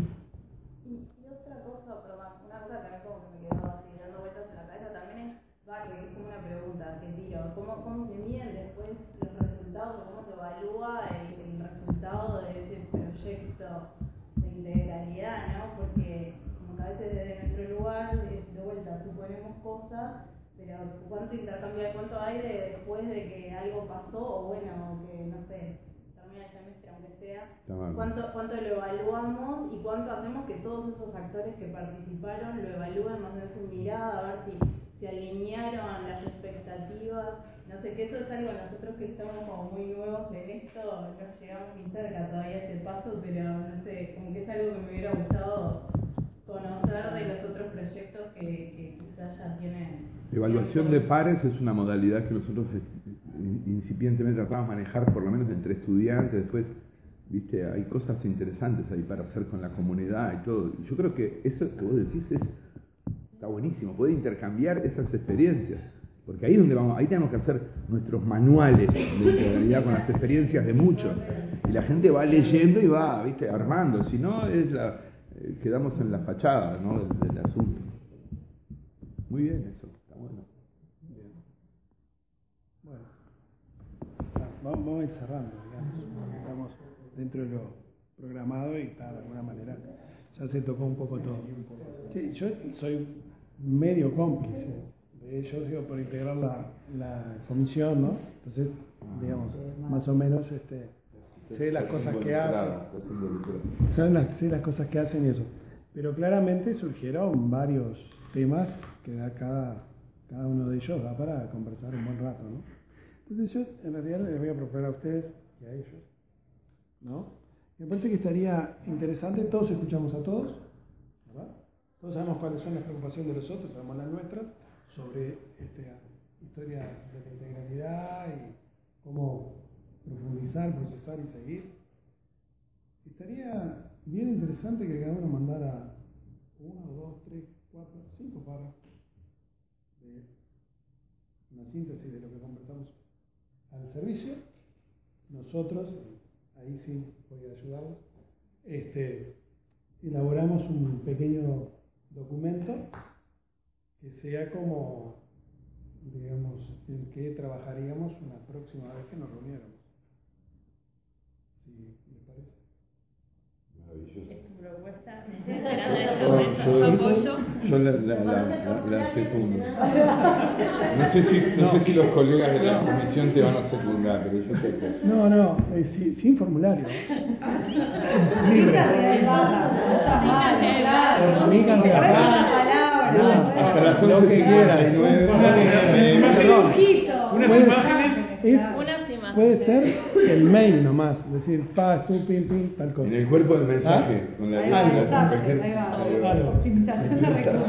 Speaker 3: Y, y otra cosa, perdón, una cosa que a mí como que me quedó así dando vueltas en la cabeza también es, vale, es como una pregunta que tiro, ¿cómo, cómo se miden después los resultados, cómo se evalúa el, el resultado de ese proyecto de integralidad, ¿no? Porque como que a veces desde nuestro lugar, de, de vuelta, suponemos cosas, pero cuánto intercambio hay, cuánto hay de después de que algo pasó, o bueno, que no sé, termina el semestre aunque sea, cuánto, cuánto lo evaluamos y cuánto hacemos que todos esos actores que participaron lo evalúen más o menos su mirada, a ver si se alinearon las expectativas, no sé, que eso es algo nosotros que estamos como muy nuevos en esto, no llegamos ni cerca todavía a ese paso, pero no sé, como que es algo que me hubiera gustado conocer de los otros proyectos que, que quizás ya tienen.
Speaker 16: Evaluación de pares es una modalidad que nosotros incipientemente tratamos de manejar, por lo menos entre estudiantes. Después, viste, hay cosas interesantes ahí para hacer con la comunidad y todo. Yo creo que eso que vos decís es, está buenísimo, poder intercambiar esas experiencias, porque ahí es donde vamos, ahí tenemos que hacer nuestros manuales de integralidad con las experiencias de muchos, y la gente va leyendo y va, viste, armando. Si no, es la, eh, quedamos en la fachada, ¿no?, del, del asunto. Muy bien eso. Bueno,
Speaker 1: bien. Bueno, vamos, vamos a ir cerrando, digamos, estamos dentro de lo programado y está, de alguna manera ya se tocó un poco todo. Sí, yo soy medio cómplice de ellos, digo, por integrar la, la comisión, ¿no? Entonces, digamos, más o menos este, sé las cosas que hacen, sé las, sé las cosas que hacen y eso. Pero claramente surgieron varios temas que da cada, cada uno de ellos, da para conversar un buen rato, ¿no? Entonces yo en realidad les voy a proponer a ustedes y a ellos, ¿no? Me parece que estaría interesante, todos escuchamos a todos, ¿verdad? Todos sabemos cuáles son las preocupaciones de los otros, sabemos las nuestras, sobre esta historia de la integralidad y cómo profundizar, procesar y seguir. Estaría bien interesante que cada uno mandara uno, dos, tres, cuatro, cinco párrafos de una síntesis de lo que conversamos al servicio. Nosotros, ahí sí voy a ayudarlos, este, elaboramos un pequeño documento que sea como, digamos, el que trabajaríamos una próxima vez que nos reuniéramos. ¿Sí les parece?
Speaker 2: propuesta, me estoy esperando en este momento, yo apoyo.
Speaker 16: Yo la, la, la, la, la secundo. No sé, si, no sé si los colegas de la comisión te van a secundar, pero yo te apoyo.
Speaker 1: No, no, eh, sin, sin formulario. Libre. Por mi cantidad.
Speaker 16: Hasta las once que quiera, y nueve.
Speaker 1: Unas
Speaker 2: imágenes.
Speaker 1: Es,
Speaker 2: Unas imágenes.
Speaker 1: puede ser el mail nomás, decir pa, tú, pim, pim, tal cosa.
Speaker 16: En el cuerpo del mensaje,
Speaker 1: ¿Ah?
Speaker 16: con la
Speaker 3: Ahí va,
Speaker 16: letra.
Speaker 3: mensajes, ahí va.
Speaker 1: Claro.
Speaker 3: Optimización de recursos.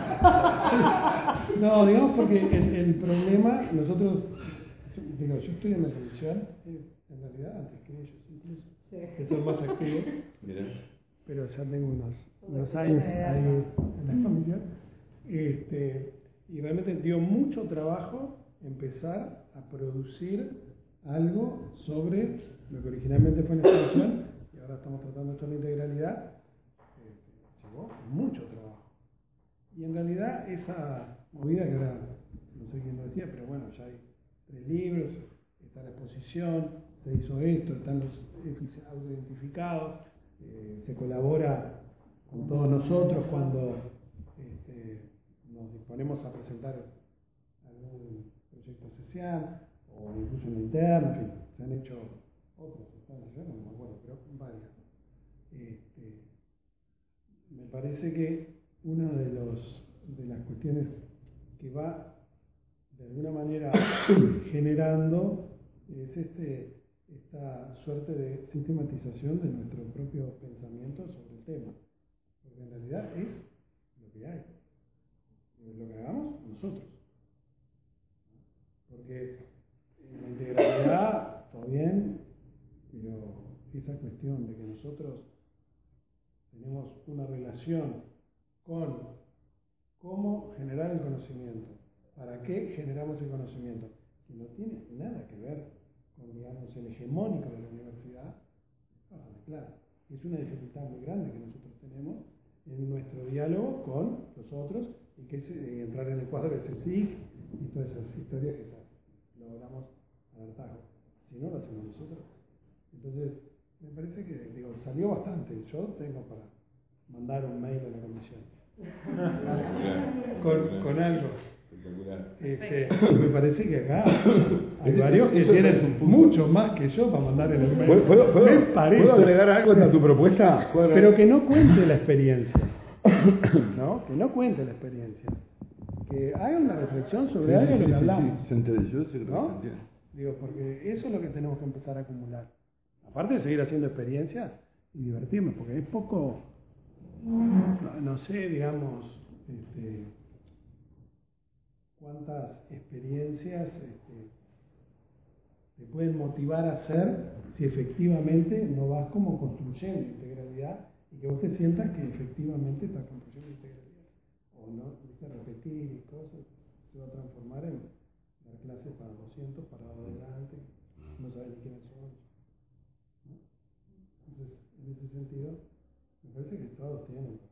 Speaker 1: No, digamos porque el, el problema, nosotros, digo, yo estoy en la comisión, eh, en realidad antes que ellos incluso,
Speaker 3: Sí.
Speaker 1: que son más activos,
Speaker 16: Mirá.
Speaker 1: pero ya tengo unos, unos años ahí en la comisión, este, y realmente dio mucho trabajo empezar a producir algo sobre lo que originalmente fue la extensión y ahora estamos tratando esto en la integralidad. Eh, llevó mucho trabajo. Y en realidad esa movida que ahora, no sé quién lo decía, pero bueno, ya hay tres libros, está la exposición, se hizo esto, están los autoidentificados, eh, se colabora con todos nosotros cuando este, nos disponemos a presentar algún proyecto social o incluso en la interna, en fin, se han hecho otras instancias, yo no me acuerdo, pero varias. Este, me parece que una de, los, de las cuestiones que va de alguna manera generando es este, esta suerte de sistematización de nuestro propio pensamiento sobre el tema, porque en realidad es lo que hay, es lo que hagamos nosotros. Porque la integralidad, todo bien, pero esa cuestión de que nosotros tenemos una relación con cómo generar el conocimiento, para qué generamos el conocimiento, que no tiene nada que ver con, digamos, el hegemónico de la universidad, claro, es una dificultad muy grande que nosotros tenemos en nuestro diálogo con los otros y que es eh, entrar en el cuadro de C S I C y todas esas historias que esas logramos a hartazgo. Si no, lo hacemos nosotros. Entonces, me parece que, digo, salió bastante. Yo tengo para mandar un mail a la comisión. con, con algo. Este, me parece que acá hay varios que tienen mucho más que yo para mandar en el mail.
Speaker 16: ¿Puedo, puedo, puedo,
Speaker 1: me parece.
Speaker 16: ¿puedo agregar algo a tu propuesta?
Speaker 1: Pero que no cuente la experiencia. ¿No? Que no cuente la experiencia. Que haga una reflexión sobre
Speaker 16: sí,
Speaker 1: algo de
Speaker 16: sí,
Speaker 1: lo que
Speaker 16: sí,
Speaker 1: hablamos.
Speaker 16: Sí, se entiende, yo sé que
Speaker 1: ¿No?
Speaker 16: se entiende.
Speaker 1: Digo, porque eso es lo que tenemos que empezar a acumular. Aparte de seguir haciendo experiencias y divertirnos, porque es poco, no, no sé, digamos, este, cuántas experiencias este, te pueden motivar a hacer si efectivamente no vas como construyendo integralidad y que vos te sientas que efectivamente estás construyendo integralidad. O no, viste, repetir y cosas, se va a transformar en dar clases para doscientos parados adelante, no sabes ni quiénes son. ¿No? Entonces, en ese sentido, me parece que todos tienen